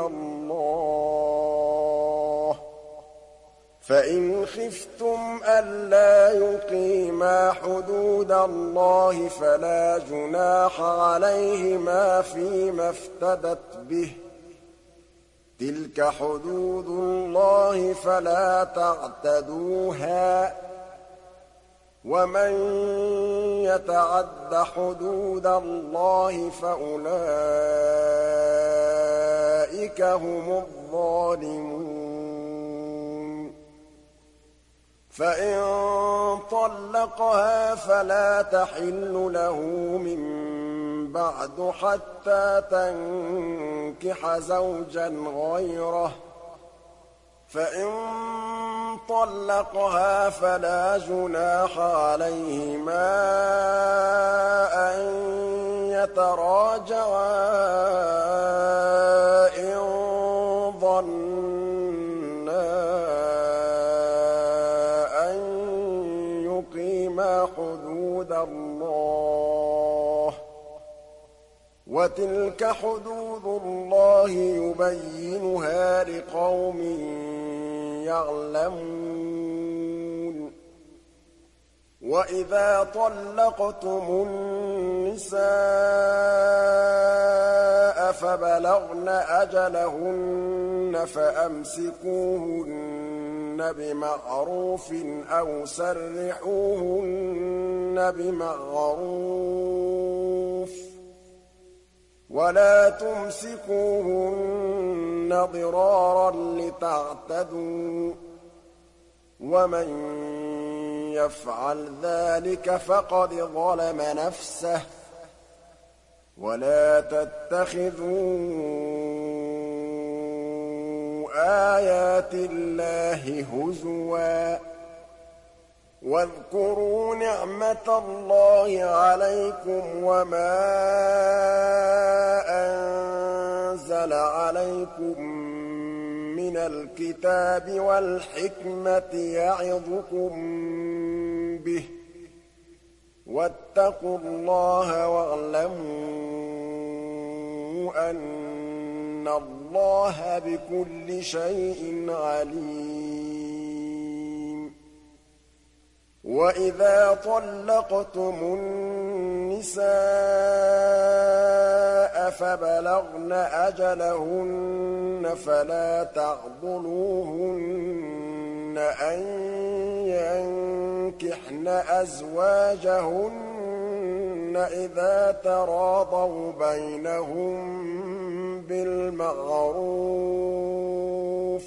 الله فإن خفتم ألا يقيما حدود الله فلا جناح عليهما فيما افتدت به تلك حدود الله فلا تعتدوها ومن يتعد حدود الله فأولئك هم الظالمون فإن طلقها فلا تحل له من بعد حتى تنكح زوجا غيره فإن طلقها فلا جناح عليهما أن يتراجعا إن ظنا أن يقيما حدود الله وتلك حدود الله يبينها لقوم يعلمون وإذا طلقتم النساء فبلغن أجلهن فأمسكوهن بمعروف أو سرحوهن بمعروف ولا تمسكوهن ضرارا لتعتدوا ومن يفعل ذلك فقد ظلم نفسه ولا تتخذوا آيات الله هزوا واذكروا نعمة الله عليكم وما أنزل عليكم من الكتاب والحكمة يعظكم به واتقوا الله واعلموا أن الله بكل شيء عليم وإذا طلقتم النساء فبلغن أجلهن فلا تعضلوهن أن ينكحن أزواجهن إذا تراضوا بينهم بالمعروف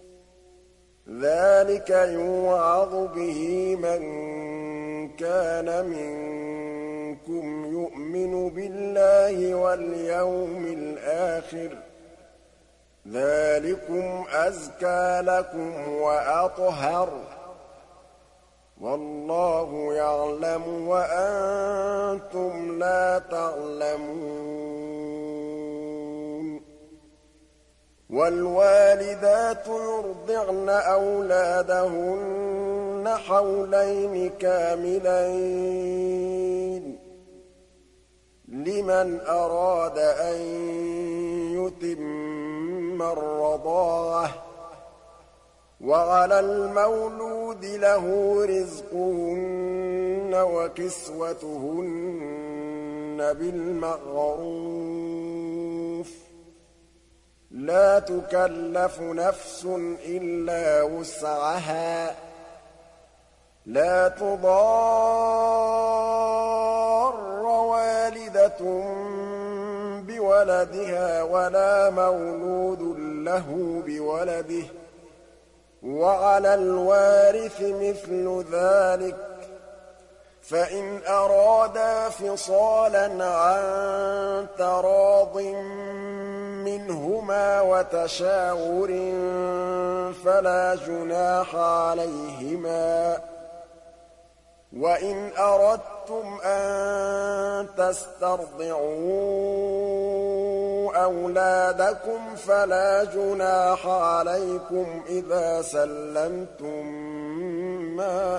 ذلك يوعظ به من كان منكم يؤمن بالله واليوم الآخر ذلكم أزكى لكم وأطهر والله يعلم وأنتم لا تعلمون والوالدات يرضعن أولادهن حولين كاملين لمن أراد أن يتم الرضاعة وعلى المولود له رزقهن وكسوتهن بالمعروف لا تكلف نفس إلا وسعها لا تضار والدة بولدها ولا مولود له بولده وعلى الوارث مثل ذلك فإن أرادا فصالا عن تراض منهما وتشاور فلا جناح عليهما وإن أردتم أن تسترضعوا أولادكم فلا جناح عليكم إذا سلمتم ما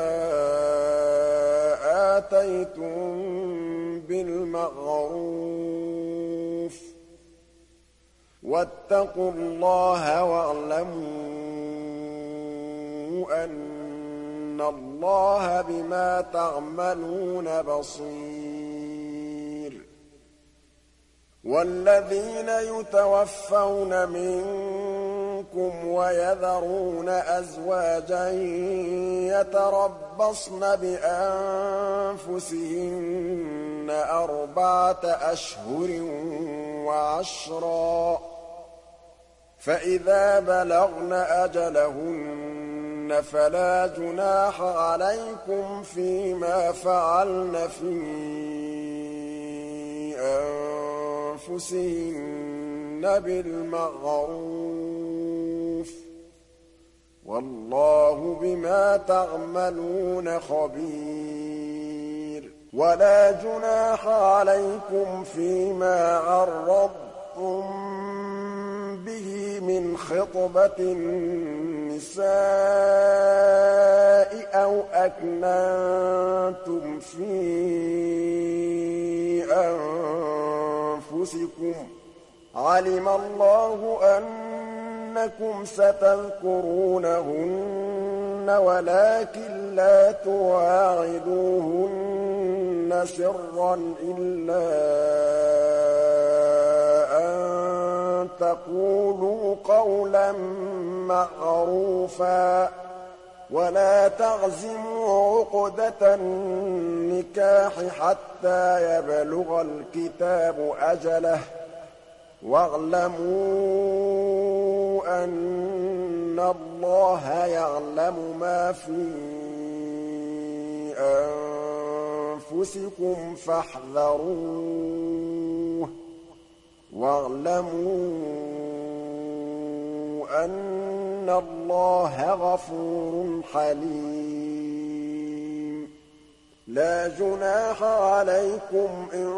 آتيتم بالمعروف واتقوا الله واعلموا أن الله بما تعملون بصير والذين يتوفون منكم ويذرون أزواجا يتربصن بأنفسهن 4 أشهر وعشرا فإذا بلغن أجلهن فلا جناح عليكم فيما فعلن في أنفسهن بالمعروف والله بما تعملون خبير ولا جناح عليكم فيما عرضتم به من خطبة النساء أو أكننتم في أنفسكم علم الله أنكم ستذكرونهن ولكن لا تواعدوهن سرا إلا أن تقولوا قولا معروفا ولا تعزموا عقدة النكاح حتى يبلغ الكتاب أجله واعلموا أن الله يعلم ما في أنفسكم فاحذروه واعلموا أن الله غفور حليم لا جناح عليكم إن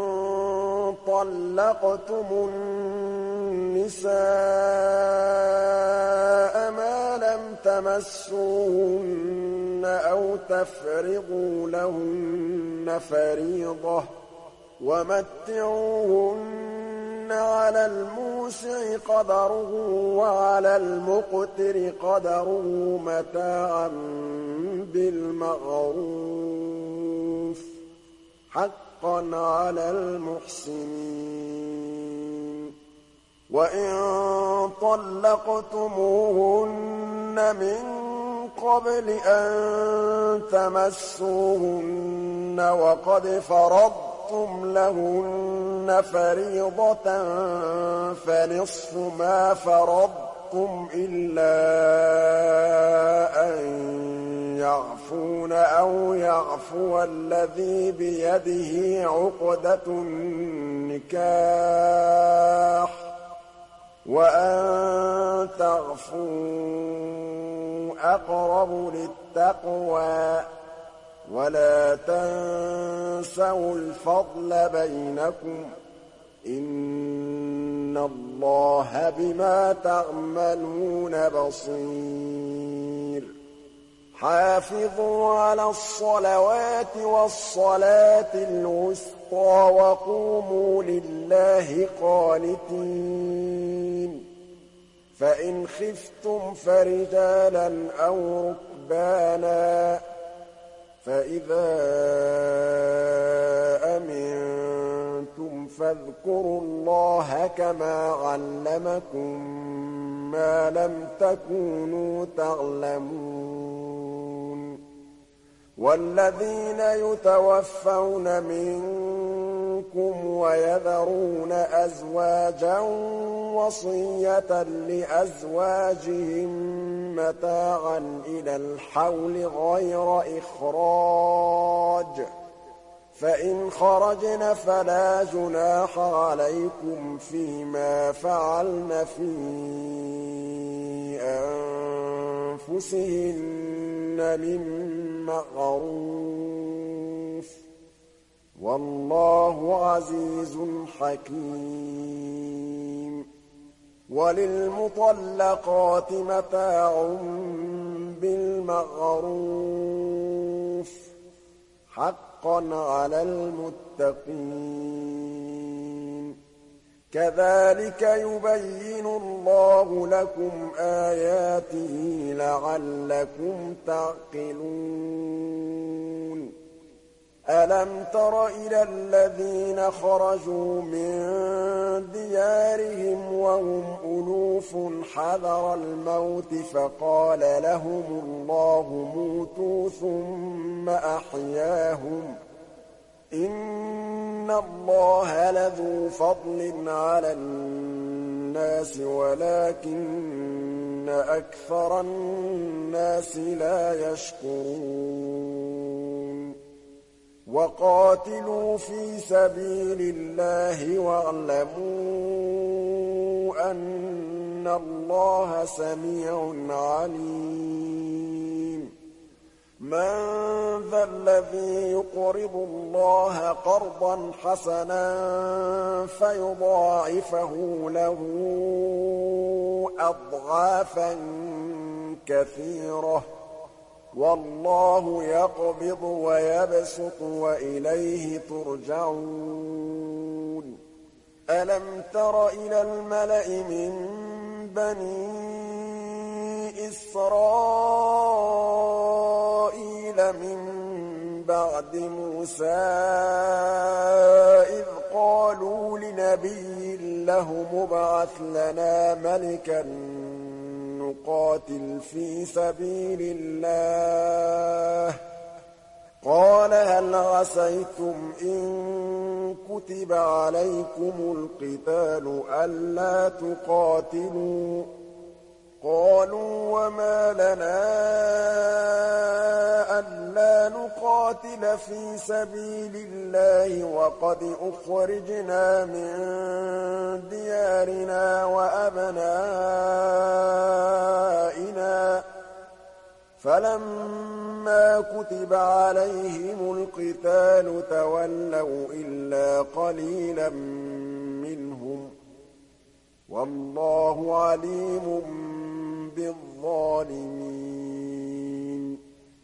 طلقتم النساء ما لم تمسوهن أو تفرضوا لهن فريضة ومتعوهن على الموسع قدره وعلى المقتر قدره متاعا بالمعروف حقا على المحسنين وَإِن طَلَّقْتُمُوهُنَّ مِن قَبْلِ أَن تَمَسُّوهُنَّ وَقَدْ فَرَضْتُمْ لَهُنَّ فَرِيضَةً فَنِصْفُ مَا فَرَضْتُمْ إِلَّا أَن يَعْفُونَ أَوْ يَعْفُوَ الَّذِي بِيَدِهِ عُقْدَةُ النِّكَاحِ ۚ وَأَن تَعْفُوا أَقْرَبُ لِلتَّقْوَىٰ ۚ وَلَا تَنسَوُا الْفَضْلَ بَيْنَكُمْ ۚ إِنَّ اللَّهَ بِمَا تَعْمَلُونَ بَصِيرٌ حافظوا على الصلوات والصلاة الوسطى وقوموا لله قانتين فإن خفتم فرجالا أو ركبانا فإذا أمنتم فاذكروا الله كما علمكم ما لم تكونوا تعلمون والذين يتوفون منكم ويذرون أزواجا وصية لأزواجهم متاعا إلى الحول غير إخراج فإن خرجن فلا جناح عليكم فيما فعلن في أنفسهن من معروف والله عزيز حكيم وللمطلقات متاع بالمعروف حقا على المتقين كذلك يبين الله لكم آياته لعلكم تعقلون ألم تر إلى الذين خرجوا من ديارهم وهم ألوف حذر الموت فقال لهم الله موتوا ثم أحياهم إن الله لذو فضل على الناس ولكن أكثر الناس لا يشكرون وقاتلوا في سبيل الله واعلموا أن الله سميع عليم من ذا الذي يقرض الله قرضا حسنا فيضاعفه له أضعافا كثيرة والله يقبض ويبسط وإليه ترجعون ألم تر إلى الملأ من بني إسرائيل من بعد موسى إذ قالوا لنبي له ابعث لنا ملكا نقاتل في سبيل الله قال هل عسيتم إن كتب عليكم القتال ألا تقاتلوا قالوا وما لنا ألا نقاتل في سبيل الله وقد أخرجنا من ديارنا وأبنائنا فلما كتب عليهم القتال تولوا إلا قليلا منهم والله عليم بالظالمين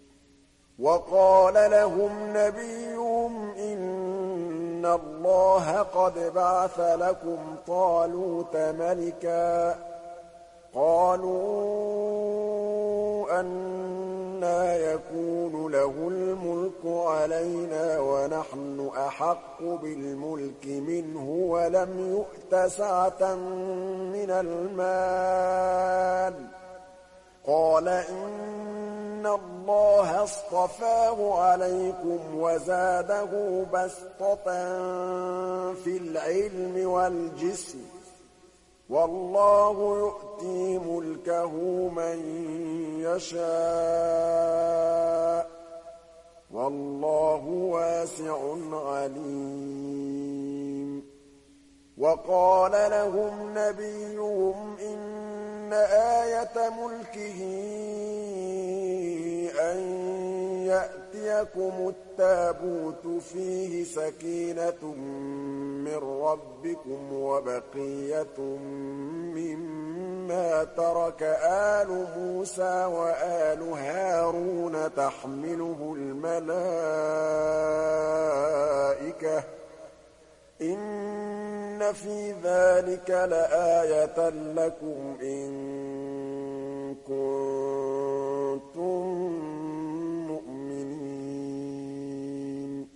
وقال لهم نبيهم إن الله قد بعث لكم طالوت ملكا قالوا أنى أَنَّىٰ يَكُونُ لَهُ الْمُلْكُ عَلَيْنَا وَنَحْنُ أَحَقُّ بِالْمُلْكِ مِنْهُ وَلَمْ يُؤْتَ سَعَةً مِّنَ الْمَالِ ۚ قَالَ إِنَّ اللَّهَ اصْطَفَاهُ عَلَيْكُمْ وَزَادَهُ بَسْطَةً فِي الْعِلْمِ وَالْجِسْمِ ۖ وَاللَّهُ يُؤْتِي مُلْكَهُ مَن يَشَاءُ ۚ وَاللَّهُ وَاسِعٌ عَلِيمٌ وَقَالَ لَهُمْ نَبِيُّهُمْ إِنَّ آيَةَ مُلْكِهِ أَن يَأْتِيَكُمُ التَّابُوتُ فِيهِ سَكِينَةٌ مِّن رَّبِّكُمْ وَبَقِيَّةٌ مِّمَّا تَرَكَ آلُ مُوسَىٰ وَآلُ هَارُونَ تَحْمِلُهُ الْمَلَائِكَةُ ۚ إِنَّ في ذَٰلِكَ لَآيَةً لَّكُمْ إِن كُنتُم مُّؤْمِنِينَ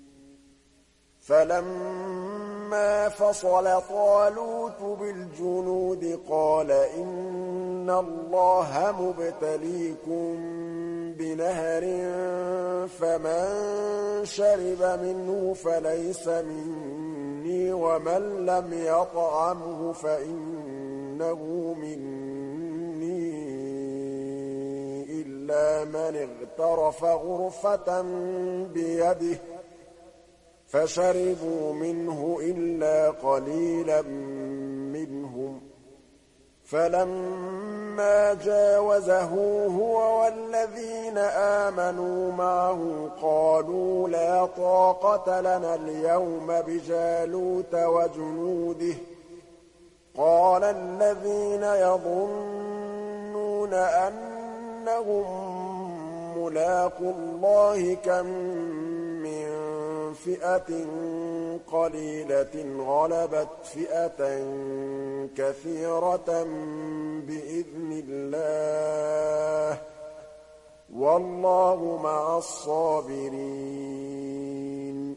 فَلَمَّا فَصَلَ طَالُوتُ بِالْجُنُودِ قَالَ إِنَّ اللَّهَ مُبْتَلِيكُم بِنَهَرٍ فَمَن شَرِبَ مِنْهُ فَلَيْسَ مِنِّي وَمَن لَّمْ يَطْعَمْهُ فَإِنَّهُ مِنِّي إِلَّا مَنِ اغْتَرَفَ غُرْفَةً بِيَدِهِ ۚ فَشَرِبُوا مِنْهُ إِلَّا قَلِيلًا مِّنْهُمْ ۚ فَلَمَّا جَاوَزَهُ هُوَ وَالَّذِينَ آمَنُوا مَعَهُ قَالُوا لَا طَاقَةَ لَنَا الْيَوْمَ بِجَالُوتَ وَجُنُودِهِ ۚ قَالَ الَّذِينَ يَظُنُّونَ أَنَّهُم مُّلَاقُو اللَّهِ كَم مِّن فِئَةٍ قَلِيلَةٍ غَلَبَتْ فِئَةً كَثِيرَةً بِإِذْنِ اللَّهِ ۗ وَاللَّهُ مَعَ الصَّابِرِينَ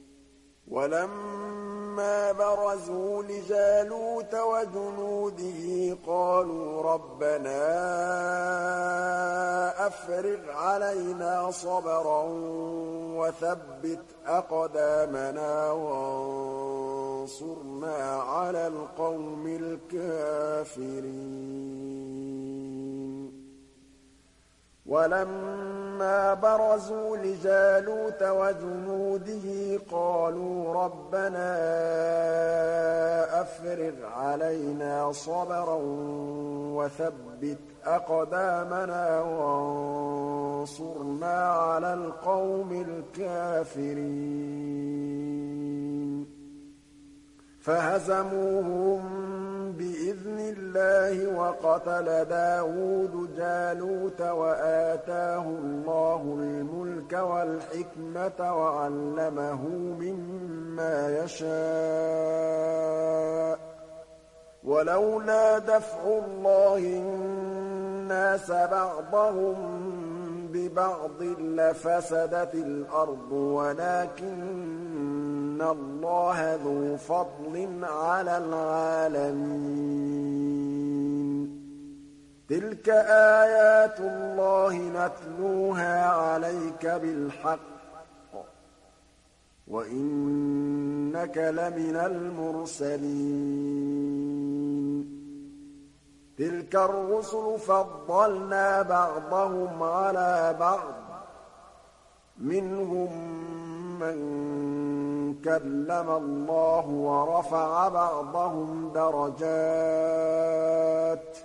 وَلَمَّا بَرَزُوا لِجَالُوتَ وَجُنُودِهِ قَالُوا رَبَّنَا أَفْرِغْ عَلَيْنَا صَبْرًا وَثَبِّتْ أَقْدَامَنَا وَانصُرْنَا عَلَى الْقَوْمِ الْكَافِرِينَ وَلَمَّا بَرَزُوا لِجَالُوتَ وَجُنُودِهِ قَالُوا رَبَّنَا أَفْرِغْ عَلَيْنَا صَبْرًا وَثَبِّتْ أَقْدَامَنَا وَانصُرْنَا عَلَى الْقَوْمِ الْكَافِرِينَ فَهَزَمُوهُم بِإِذْنِ اللَّهِ وَقَتَلَ دَاوُودُ جَالُوتَ وَآتَاهُ اللَّهُ الْمُلْكَ وَالْحِكْمَةَ وَعَلَّمَهُ مِمَّا يَشَاءُ ۗ وَلَوْلَا دَفْعُ اللَّهِ النَّاسَ بَعْضَهُم بِبَعْضٍ لَّفَسَدَتِ الْأَرْضُ وَلَٰكِنَّ اللَّهَ ذُو فَضْلٍ عَلَى الْعَالَمِينَ تِلْكَ آيَاتُ اللَّهِ نَتْلُوهَا عَلَيْكَ بِالْحَقِّ ۚ وَإِنَّكَ لَمِنَ الْمُرْسَلِينَ تِلْكَ الرُّسُلُ فَضَّلْنَا بَعْضَهُمْ عَلَىٰ بَعْضٍ ۖ مِّنْهُم مَّن كَلَّمَ اللَّهُ وَرَفَعَ بَعْضَهُمْ دَرَجَاتٍ ۚ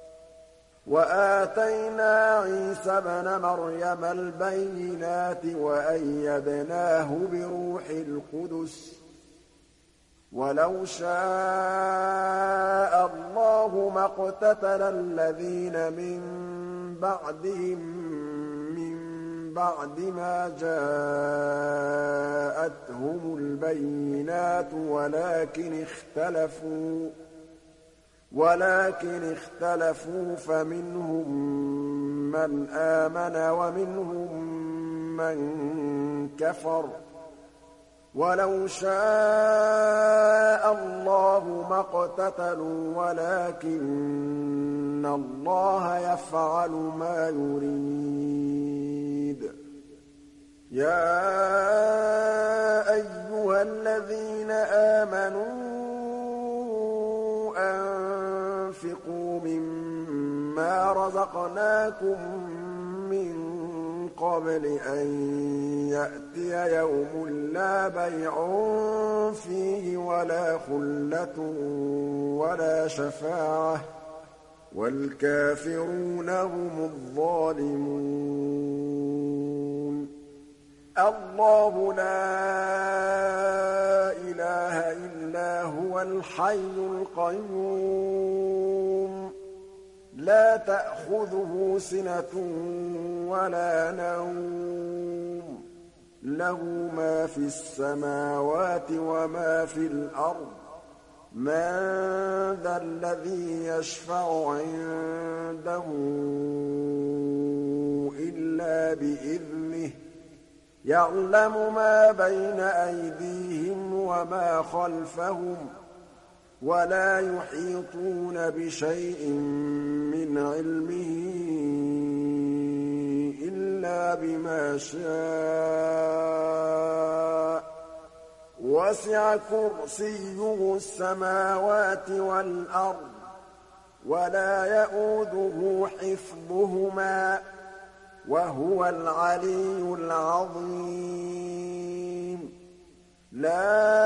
وَآتَيْنَا عِيسَى ابْنَ مَرْيَمَ الْبَيِّنَاتِ وَأَيَّدْنَاهُ بِرُوحِ الْقُدُسِ ۗ وَلَوْ شَاءَ اللَّهُ مَا اقْتَتَلَ الَّذِينَ مِن بَعْدِهِم مِّن بَعْدِ مَا جَاءَتْهُمُ الْبَيِّنَاتُ ولكن اختلفوا فمنهم من آمن ومنهم من كفر ولو شاء الله ما اقتتلوا ولكن الله يفعل ما يريد يا أيها الذين آمنوا أنفقوا مما رزقناكم من قبل أن يأتي يوم لا بيع فيه ولا خلة ولا شفاعة والكافرون هم الظالمون الله لا إله إلا هو الحي القيوم لا تأخذه سنة ولا نوم له ما في السماوات وما في الأرض من ذا الذي يشفع عنده إلا بإذنه يعلم ما بين أيديهم وما خلفهم ولا يحيطون بشيء من علمه إلا بما شاء وسع كرسيه السماوات والأرض ولا يئوده حفظهما وهو العلي العظيم لا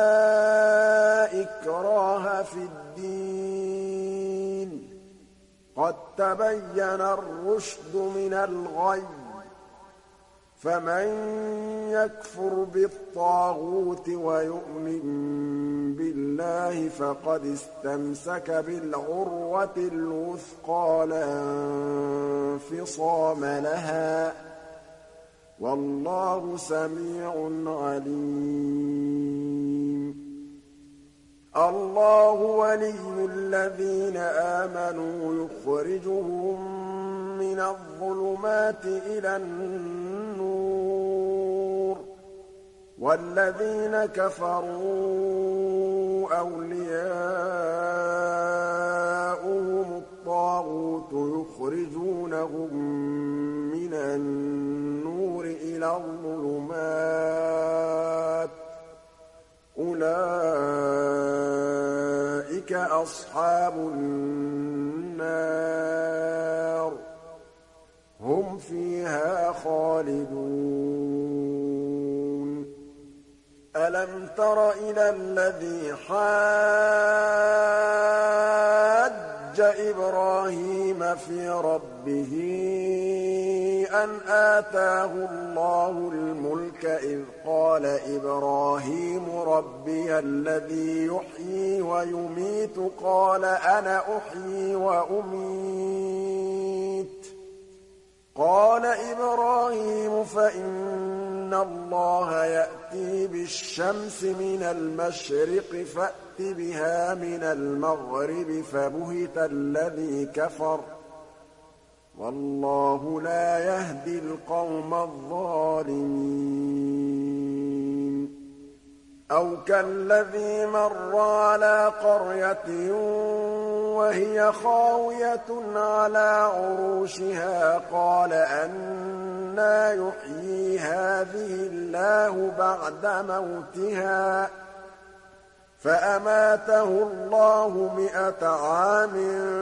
إكراه في الدين قد تبين الرشد من الغي فمن يكفر بالطاغوت ويؤمن بالله فقد استمسك بالعروة الوثقى لا انفصام لها والله سميع عليم الله ولي الذين آمنوا يخرجهم من الظلمات إلى النور والذين كفروا أولياؤهم الطاغوت يخرجونهم من النور إلى الظلمات أولئك أصحاب النار هم فيها خالدون ألم تر إلى الذي حاج إبراهيم في ربه أن آتاه الله الملك إذ قال إبراهيم ربي الذي يحيي ويميت قال أنا أحيي وأميت قال إبراهيم فإن الله يأتي بالشمس من المشرق فأت بها من المغرب فبهت الذي كفر والله لا يهدي القوم الظالمين أو كالذي مر على قرية وهي خاوية على عروشها قال أنى يحيي هذه الله بعد موتها فأماته الله 100 عام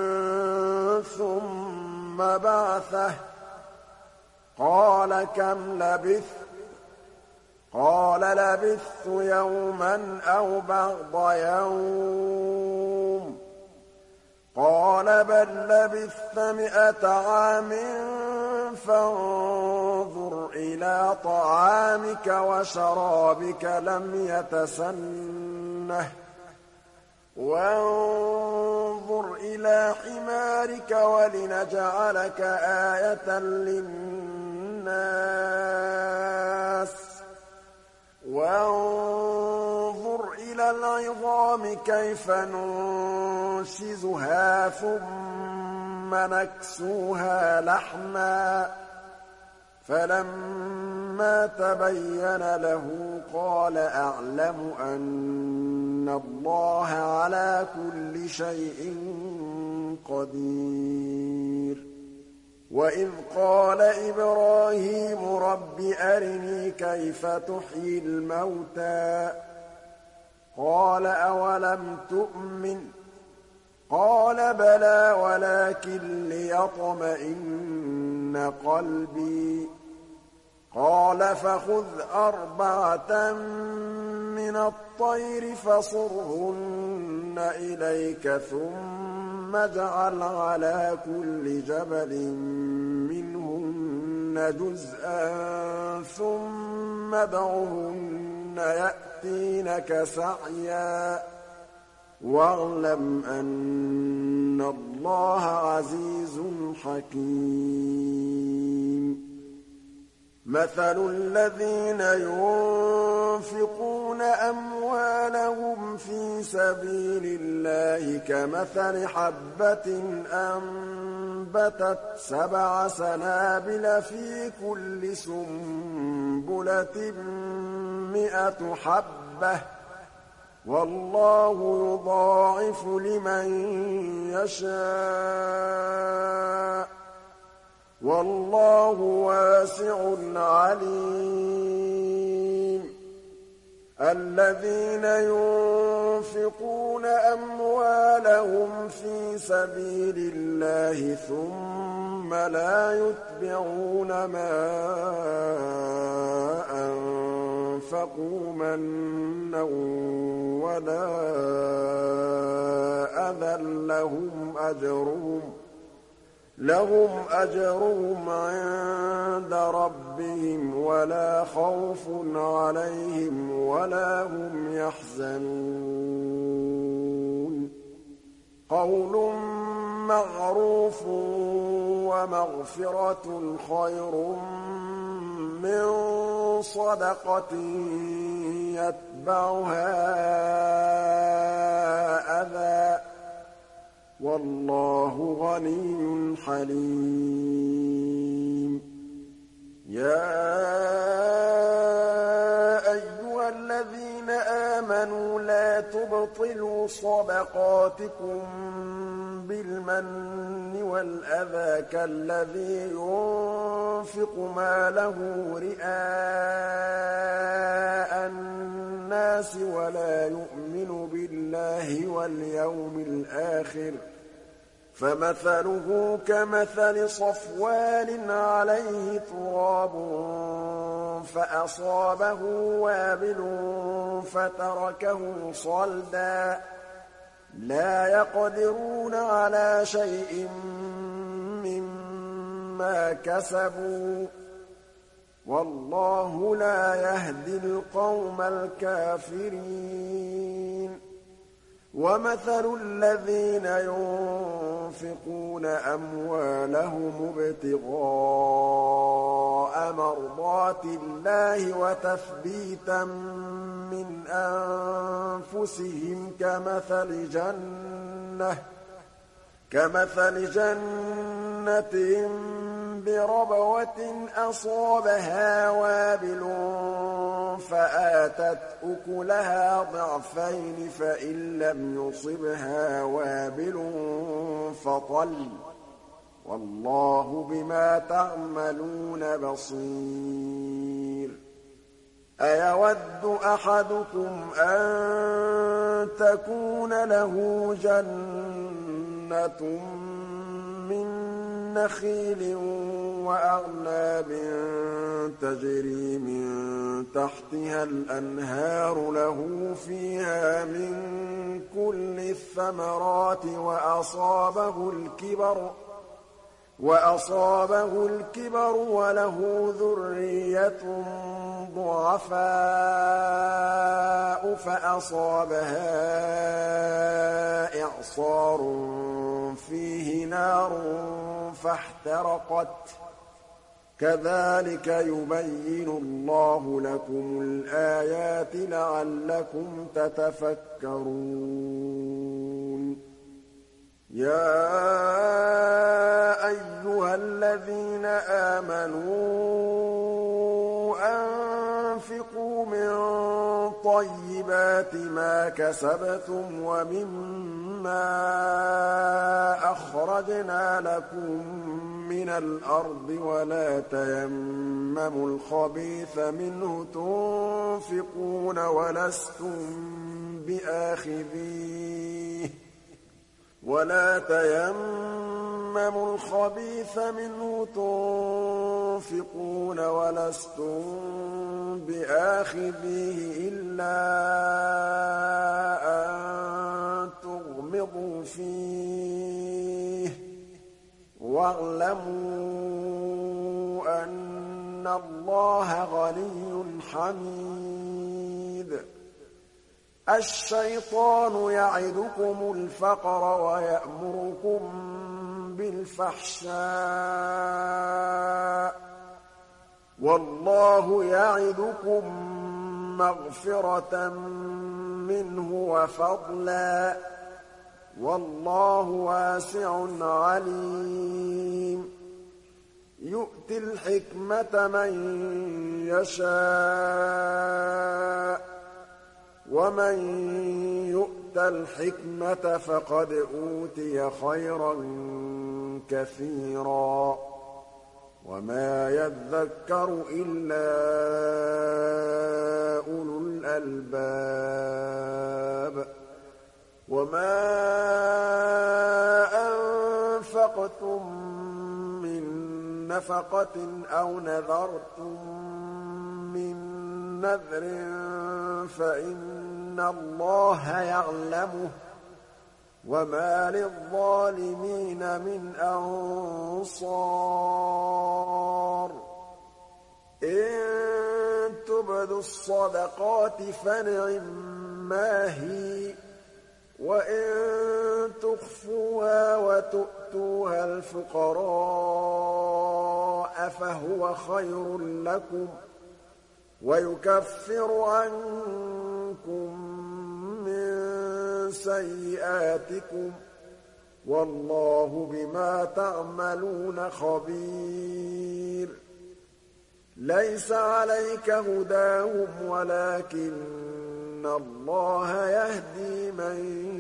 ثم بعثه قال كم لبثت قال لبثت يوما أو بعض يوم قال بل لبثت 100 عام فانظر إلى طعامك وشرابك لم يتسنه وانظر إلى حمارك ولنجعلك آية للناس وانظر إلى العظام كيف ننشزها ننشزها ثم نكسوها لحما فلما تبين له قال أعلم أن الله على كل شيء قدير وإذ قال إبراهيم رب أرني كيف تحيي الموتى قال أولم تؤمن قال بلى ولكن ليطمئن قلبي قال فخذ 4 من الطير فصرهن إليك ثم اجعل على كل جبل منهن جزءا ثم ادعهن يأتينك سعيا واعلم أن الله عزيز حكيم مثل الذين ينفقون أموالهم في سبيل الله كمثل حبة أنبتت 7 سنابل في كل سنبلة 100 حبة والله يضاعف لمن يشاء والله واسع عليم الذين ينفقون أموالهم في سبيل الله ثم لا يتبعون ما أنفقوا منا ولا أذى لهم أجرهم عند ربهم ولا خوف عليهم ولا هم يحزنون قول معروف ومغفرة خير من صدقة يتبعها أذى والله غني حليم يا أيها الذين آمنوا لا تبطلوا صدقاتكم بالمن والأذى كالذي ينفق ماله رئاء الناس ولا يؤمن بالله واليوم الآخر فمثله كمثل صفوان عليه تراب فأصابه وابل فتركه صلدا لا يقدرون على شيء مما كسبوا والله لا يهدي القوم الكافرين ومثل الذين ينفقون أموالهم ابتغاء مرضات الله وتثبيتا من أنفسهم كمثل جنة بربوة أصابها وابل فآتت أكلها ضعفين فإن لم يصبها وابل فطل والله بما تعملون بصير أيود أحدكم أن تكون له جنة من نخيل وأعناب تجري من تحتها الأنهار له فيها من كل الثمرات وأصابه الكبر وله ذرية ضعفاء فأصابها إعصار فيه نار فاحترقت كذلك يبين الله لكم الآيات لعلكم تتفكرون يَا أَيُّهَا الَّذِينَ آمَنُوا أَنفِقُوا مِن طَيِّبَاتِ مَا كَسَبْتُمْ وَمِمَّا أَخْرَجْنَا لَكُم مِّنَ الْأَرْضِ وَلَا تَيَمَّمُوا الْخَبِيثَ مِنْهُ تُنفِقُونَ وَلَسْتُم بِآخِذِيهِ إِلَّا أَن تُغْمِضُوا فِيهِ ۚ وَاعْلَمُوا أَنَّ اللَّهَ غَنِيٌّ حَمِيدٌ. الشَّيْطَانُ يَعِدُكُمُ الْفَقْرَ وَيَأْمُرُكُم بِالْفَحْشَاءِ ۖ وَاللَّهُ يَعِدُكُم مَّغْفِرَةً مِّنْهُ وَفَضْلًا ۗ وَاللَّهُ وَاسِعٌ عَلِيمٌ. يُؤْتِي الْحِكْمَةَ مَن يَشَاءُ ۚ وَمَن يُؤْتَ الْحِكْمَةَ فَقَدْ أُوتِيَ خَيْرًا كَثِيرًا ۗ وَمَا يَذَّكَّرُ إِلَّا أُولُو الْأَلْبَابِ. وَمَا أَنفَقْتُم مِّن نَّفَقَةٍ أَوْ نَذَرْتُم مِّن نَّذْرٍ فَإِنَّ اللَّهَ يَعْلَمُهُ ۗ وَمَا لِلظَّالِمِينَ مِنْ أَنصَارٍ. إِن تُبْدُوا الصَّدَقَاتِ فَنِعِمَّا هِيَ ۖ وَإِن تُخْفُوهَا وَتُؤْتُوهَا الْفُقَرَاءَ فَهُوَ خَيْرٌ لَّكُمْ ۚ وَيُكَفِّرُ عَنكُم مِّن سَيِّئَاتِكُمْ ۗ وَاللَّهُ بِمَا تَعْمَلُونَ خَبِيرٌ. لَيْسَ عَلَيْكَ هُدَاهُمْ وَلَٰكِنَّ اللَّهَ يَهْدِي مَن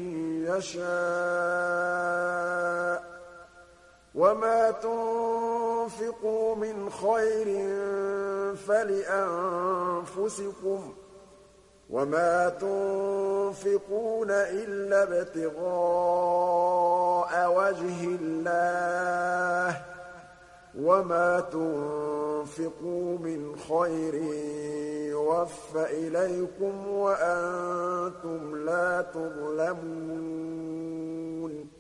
يَشَاءُ ۗ وَمَا تُنفِقُوا مِنْ خَيْرٍ فَلِأَنفُسِكُمْ ۚ وَمَا تُنفِقُونَ إِلَّا ابْتِغَاءَ وَجْهِ اللَّهِ ۚ وَمَا تُنفِقُوا مِنْ خَيْرٍ يُوَفَّ إِلَيْكُمْ وَأَنتُمْ لَا تُظْلَمُونَ.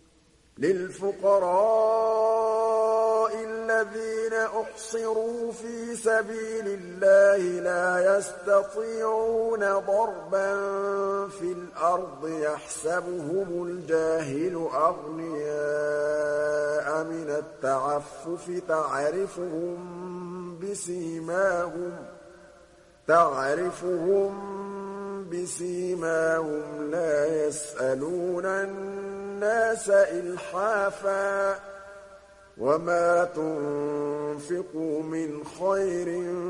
لِلْفُقَرَاءِ الَّذِينَ أُحْصِرُوا فِي سَبِيلِ اللَّهِ لَا يَسْتَطِيعُونَ ضَرْبًا فِي الْأَرْضِ يَحْسَبُهُمُ الْجَاهِلُ أَغْنِيَاءَ مِنَ التَّعَفُّفِ تَعْرِفُهُم بِسِيمَاهُمْ لَا يَسْأَلُونَ النَّاسَ إِلْحَافًا ۗ وَمَا تُنفِقُوا مِنْ خَيْرٍ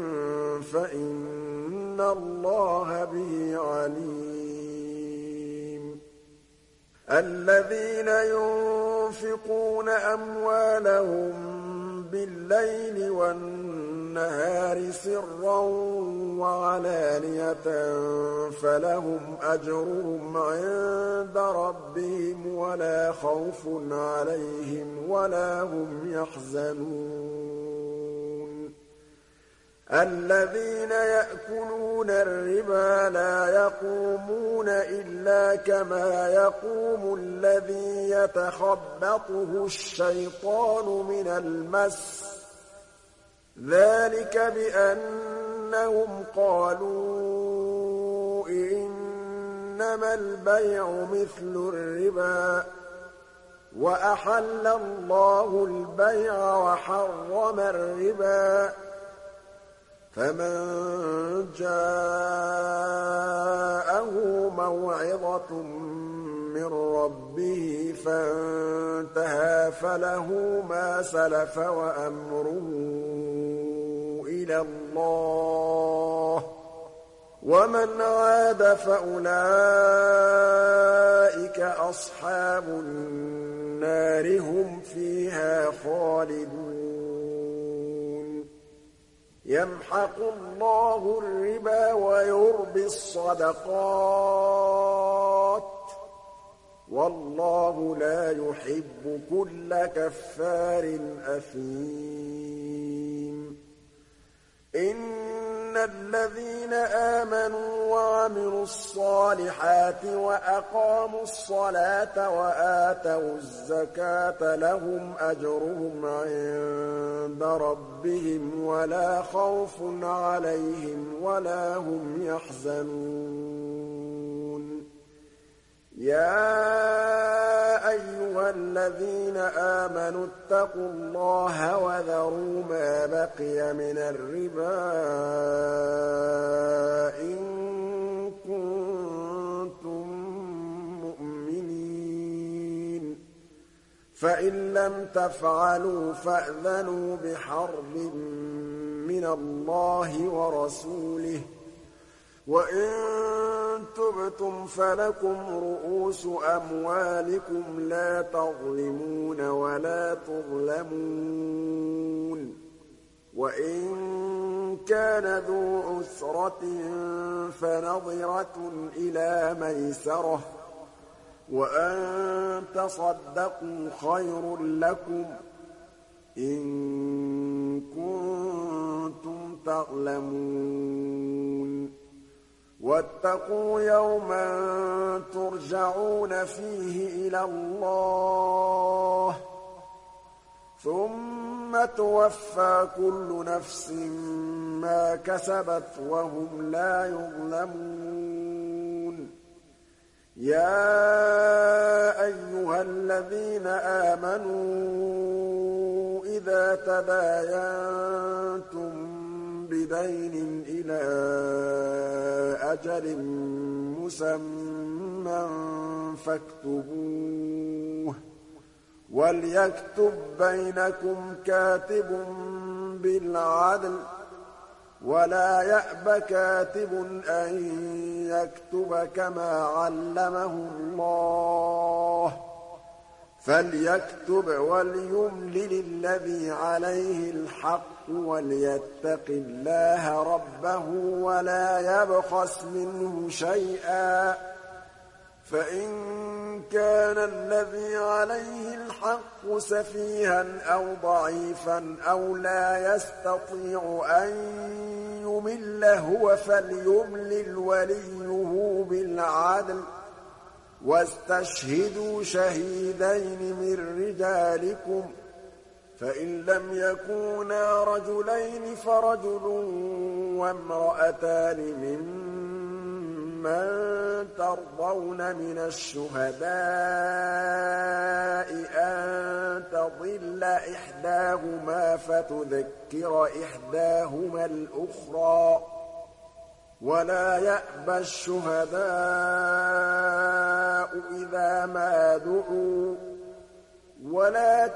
فَإِنَّ اللَّهَ بِهِ عَلِيمٌ. الَّذِينَ يُنفِقُونَ أَمْوَالَهُم بِاللَّيْلِ وَالنَّهَارِ سِرًّا وَعَلَانِيَةً فَلَهُمْ أَجْرُهُمْ عِندَ رَبِّهِمْ وَلَا خَوْفٌ عَلَيْهِمْ وَلَا هُمْ يَحْزَنُونَ. الَّذِينَ يَأْكُلُونَ الرِّبَا لَا يَقُومُونَ إِلَّا كَمَا يَقُومُ الَّذِي يَتَخَبَّطُهُ الشَّيْطَانُ مِنَ الْمَسِّ ۚ ذَٰلِكَ بِأَنَّهُمْ قَالُوا إِنَّمَا الْبَيْعُ مِثْلُ الرِّبَا ۗ وَأَحَلَّ اللَّهُ الْبَيْعَ وَحَرَّمَ الرِّبَا ۚ فَمَن جَاءَهُ مَوْعِظَةٌ مِّن رَّبِّهِ فَانتَهَىٰ فَلَهُ مَا سَلَفَ وَأَمْرُهُ إِلَى اللَّهِ ۖ وَمَنْ عَادَ فَأُولَٰئِكَ أَصْحَابُ النَّارِ ۖ هُمْ فِيهَا خَالِدُونَ يَمْحَقُ اللَّهُ الرِّبَا وَيُرْبِي الصَّدَقَاتِ ۗ وَاللَّهُ لَا يُحِبُّ كُلَّ كَفَّارٍ أَثِيمٍ إِنَّ الَّذِينَ آمَنُوا وَعَمِلُوا الصَّالِحَاتِ وَأَقَامُوا الصَّلَاةَ وَآتَوُا الزَّكَاةَ لَهُمْ أَجْرُهُمْ عِندَ رَبِّهِمْ وَلَا خَوْفٌ عَلَيْهِمْ وَلَا هُمْ يَحْزَنُونَ يَا أَيُّهَا الَّذِينَ آمَنُوا اتَّقُوا اللَّهَ وَذَرُوا مَا بَقِيَ مِنَ الرِّبَا إِن كُنتُم مُّؤْمِنِينَ فَإِن لَّمْ تَفْعَلُوا فَأْذَنُوا بِحَرْبٍ مِّنَ اللَّهِ وَرَسُولِهِ ۖ وَإِن تُبْتُمْ فَلَكُمْ رُءُوسُ أَمْوَالِكُمْ لَا تَظْلِمُونَ وَلَا تُظْلَمُونَ وَإِن كَانَ ذُو عُسْرَةٍ فَنَظِرَةٌ إِلَىٰ مَيْسَرَةٍ ۚ وَأَن تَصَدَّقُوا خَيْرٌ لَّكُمْ إِن كُنتُمْ تَعْلَمُونَ وَاتَّقُوا يَوْمًا تُرْجَعُونَ فِيهِ إِلَى اللَّهِ ثُمَّ تُوَفَّىٰ كُلُّ نَفْسٍ مَّا كَسَبَتْ وَهُمْ لَا يُظْلَمُونَ يَا أَيُّهَا الَّذِينَ آمَنُوا إِذَا تَدَايَنتُم بِدَيْنٍ إِلَىٰ أَجَلٍ مُّسَمًّى فَاكْتُبُوهُ ۚ وَلْيَكْتُب بَّيْنَكُمْ كَاتِبٌ بِالْعَدْلِ ۚ وَلَا يَأْبَ كَاتِبٌ أَن يَكْتُبَ كَمَا عَلَّمَهُ اللَّهُ ۚ فَلْيَكْتُبْ وَلْيُمْلِلِ الَّذِي عَلَيْهِ الْحَقُّ وَلْيَتَّقِ اللَّهَ رَبَّهُ وَلَا يَبْخَسْ مِنْهُ شَيْئًا ۚ فَإِن كَانَ الَّذِي عَلَيْهِ الْحَقُّ سَفِيهًا أَوْ ضَعِيفًا أَوْ لَا يَسْتَطِيعُ أَن يُمِلَّ هُوَ فَلْيُمْلِلْ وَلِيُّهُ بِالْعَدْلِ ۚ وَاسْتَشْهِدُوا شَهِيدَيْنِ مِن رِّجَالِكُمْ ۖ فَإِن لَّمْ يَكُونَا رَجُلَيْنِ فَرَجُلٌ وَامْرَأَتَانِ مِمَّن تَرْضَوْنَ مِنَ الشُّهَدَاءِ أَن تَضِلَّ إِحْدَاهُمَا فَتُذَكِّرَ إِحْدَاهُمَا الْأُخْرَىٰ ۚ وَلَا يَأْبَ الشُّهَدَاءُ إِذَا مَا دُعُوا ۚ وَلَا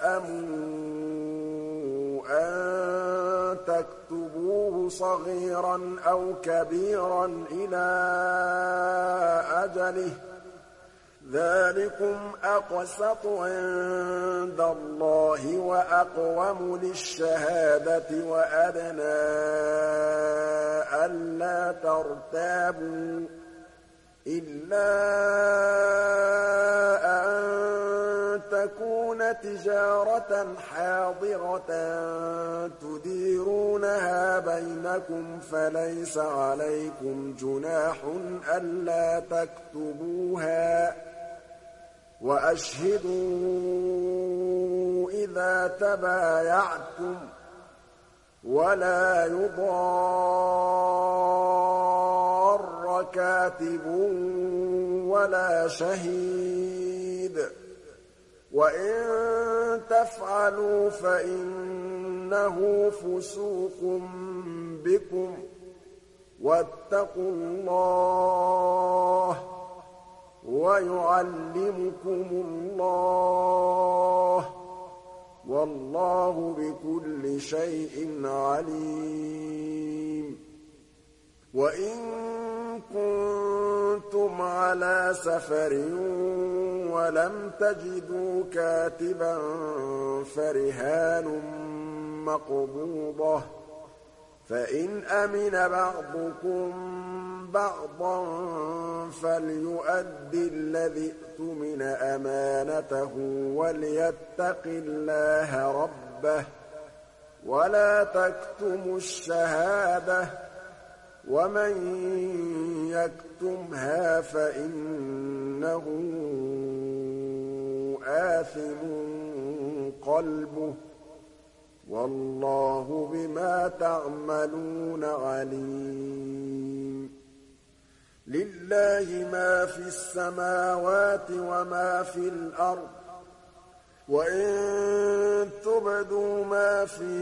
تَسْأَمُوا أَن تَكْتُبُوهُ صَغِيرًا أَوْ كَبِيرًا إِلَىٰ أَجَلِهِ ۚ ذَٰلِكُمْ أَقْسَطُ عِندَ اللَّهِ وَأَقْوَمُ لِلشَّهَادَةِ وَأَدْنَىٰ أَلَّا تَرْتَابُوا ۖ إِلَّا أَن تَكُونَ تِجَارَةً حَاضِرَةً تُدِيرُونَهَا بَيْنَكُمْ فَلَيْسَ عَلَيْكُمْ جُنَاحٌ أَلَّا تَكْتُبُوهَا ۗ وَأَشْهِدُوا إِذَا تَبَايَعْتُمْ ۚ وَلَا يُضَارَّ كَاتِبٌ وَلَا شَهِيدٌ ۚ وَإِن تَفْعَلُوا فَإِنَّهُ فُسُوقٌ بِكُمْ ۗ وَاتَّقُوا اللَّهَ ۖ وَيُعَلِّمُكُمُ اللَّهُ ۗ وَاللَّهُ بِكُلِّ شَيْءٍ عَلِيمٌ وَإِن كُنتُمْ عَلَىٰ سَفَرٍ وَلَمْ تَجِدُوا كَاتِبًا فَرِهَانٌ مَّقْبُوضَةٌ ۖ فَإِنْ أَمِنَ بَعْضُكُم بَعْضًا فَلْيُؤَدِّ الَّذِي اؤْتُمِنَ أَمَانَتَهُ وَلْيَتَّقِ اللَّهَ رَبَّهُ ۗ وَلَا تَكْتُمُوا الشَّهَادَةَ ۚ وَمَن يَكْتُمْهَا فَإِنَّهُ آثِمٌ قَلْبُهُ ۗ وَاللَّهُ بِمَا تَعْمَلُونَ عَلِيمٌ لِّلَّهِ مَا فِي السَّمَاوَاتِ وَمَا في الْأَرْضِ ۚ وَإِن تُبْدُوا مَا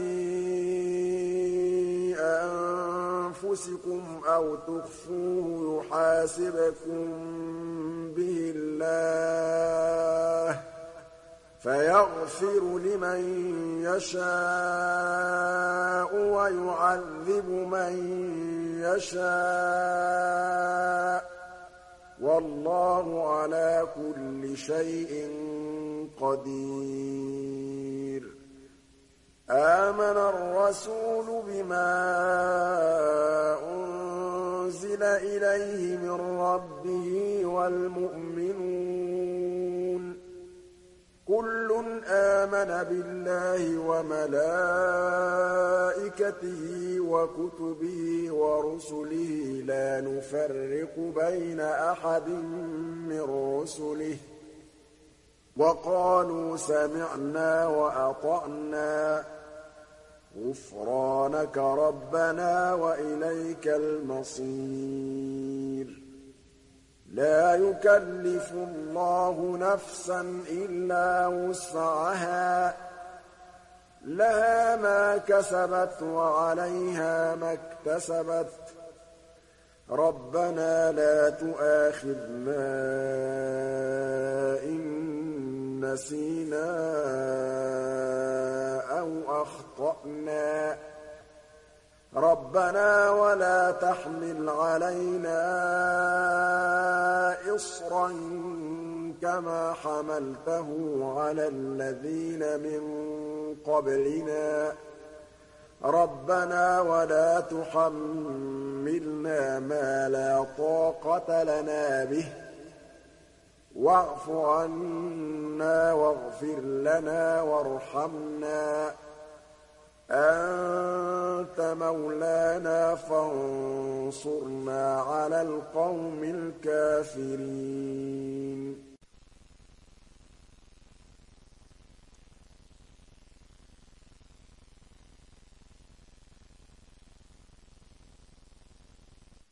فِي أَنفُسِكُمْ أَوْ تُخْفُوهُ يُحَاسِبْكُم بِهِ اللَّهُ ۖ فَيَغْفِرُ لِمَن يَشَاءُ وَيُعَذِّبُ مَن يَشَاءُ ۗ وَاللَّهُ عَلَىٰ كُلِّ شَيْءٍ قَدِيرٌ آمَنَ الرَّسُولُ بِمَا أُنزِلَ إِلَيْهِ مِن رَّبِّهِ وَالْمُؤْمِنُونَ كُلٌّ آمَنَ بِاللَّهِ وَمَلَائِكَتِهِ وَكُتُبِهِ وَرُسُلِهِ لَا نُفَرِّقُ بَيْنَ أَحَدٍ مِّن رُّسُلِهِ ۚ وَقَالُوا سَمِعْنَا وَأَطَعْنَا ۖ غُفْرَانَكَ رَبَّنَا وَإِلَيْكَ الْمَصِيرُ لَا يُكَلِّفُ اللَّهُ نَفْسًا إِلَّا وُسْعَهَا ۖ لَهَا مَا كَسَبَتْ وَعَلَيْهَا مَا اكْتَسَبَتْ ۗ رَبَّنَا لَا تُؤَاخِذْنَا إِن نَّسِينَا أَوْ أَخْطَأْنَا ۚ رَبَّنَا وَلَا تَحْمِلْ عَلَيْنَا إِصْرًا كَمَا حَمَلْتَهُ عَلَى الَّذِينَ مِن قَبْلِنَا ۚ رَبَّنَا وَلَا تُحَمِّلْنَا مَا لَا طَاقَةَ لَنَا بِهِ ۖ وَاعْفُ عَنَّا وَاغْفِرْ لَنَا وَارْحَمْنَا ۚ أَنتَ مَوْلَانَا فَانصُرْنَا عَلَى الْقَوْمِ الْكَافِرِينَ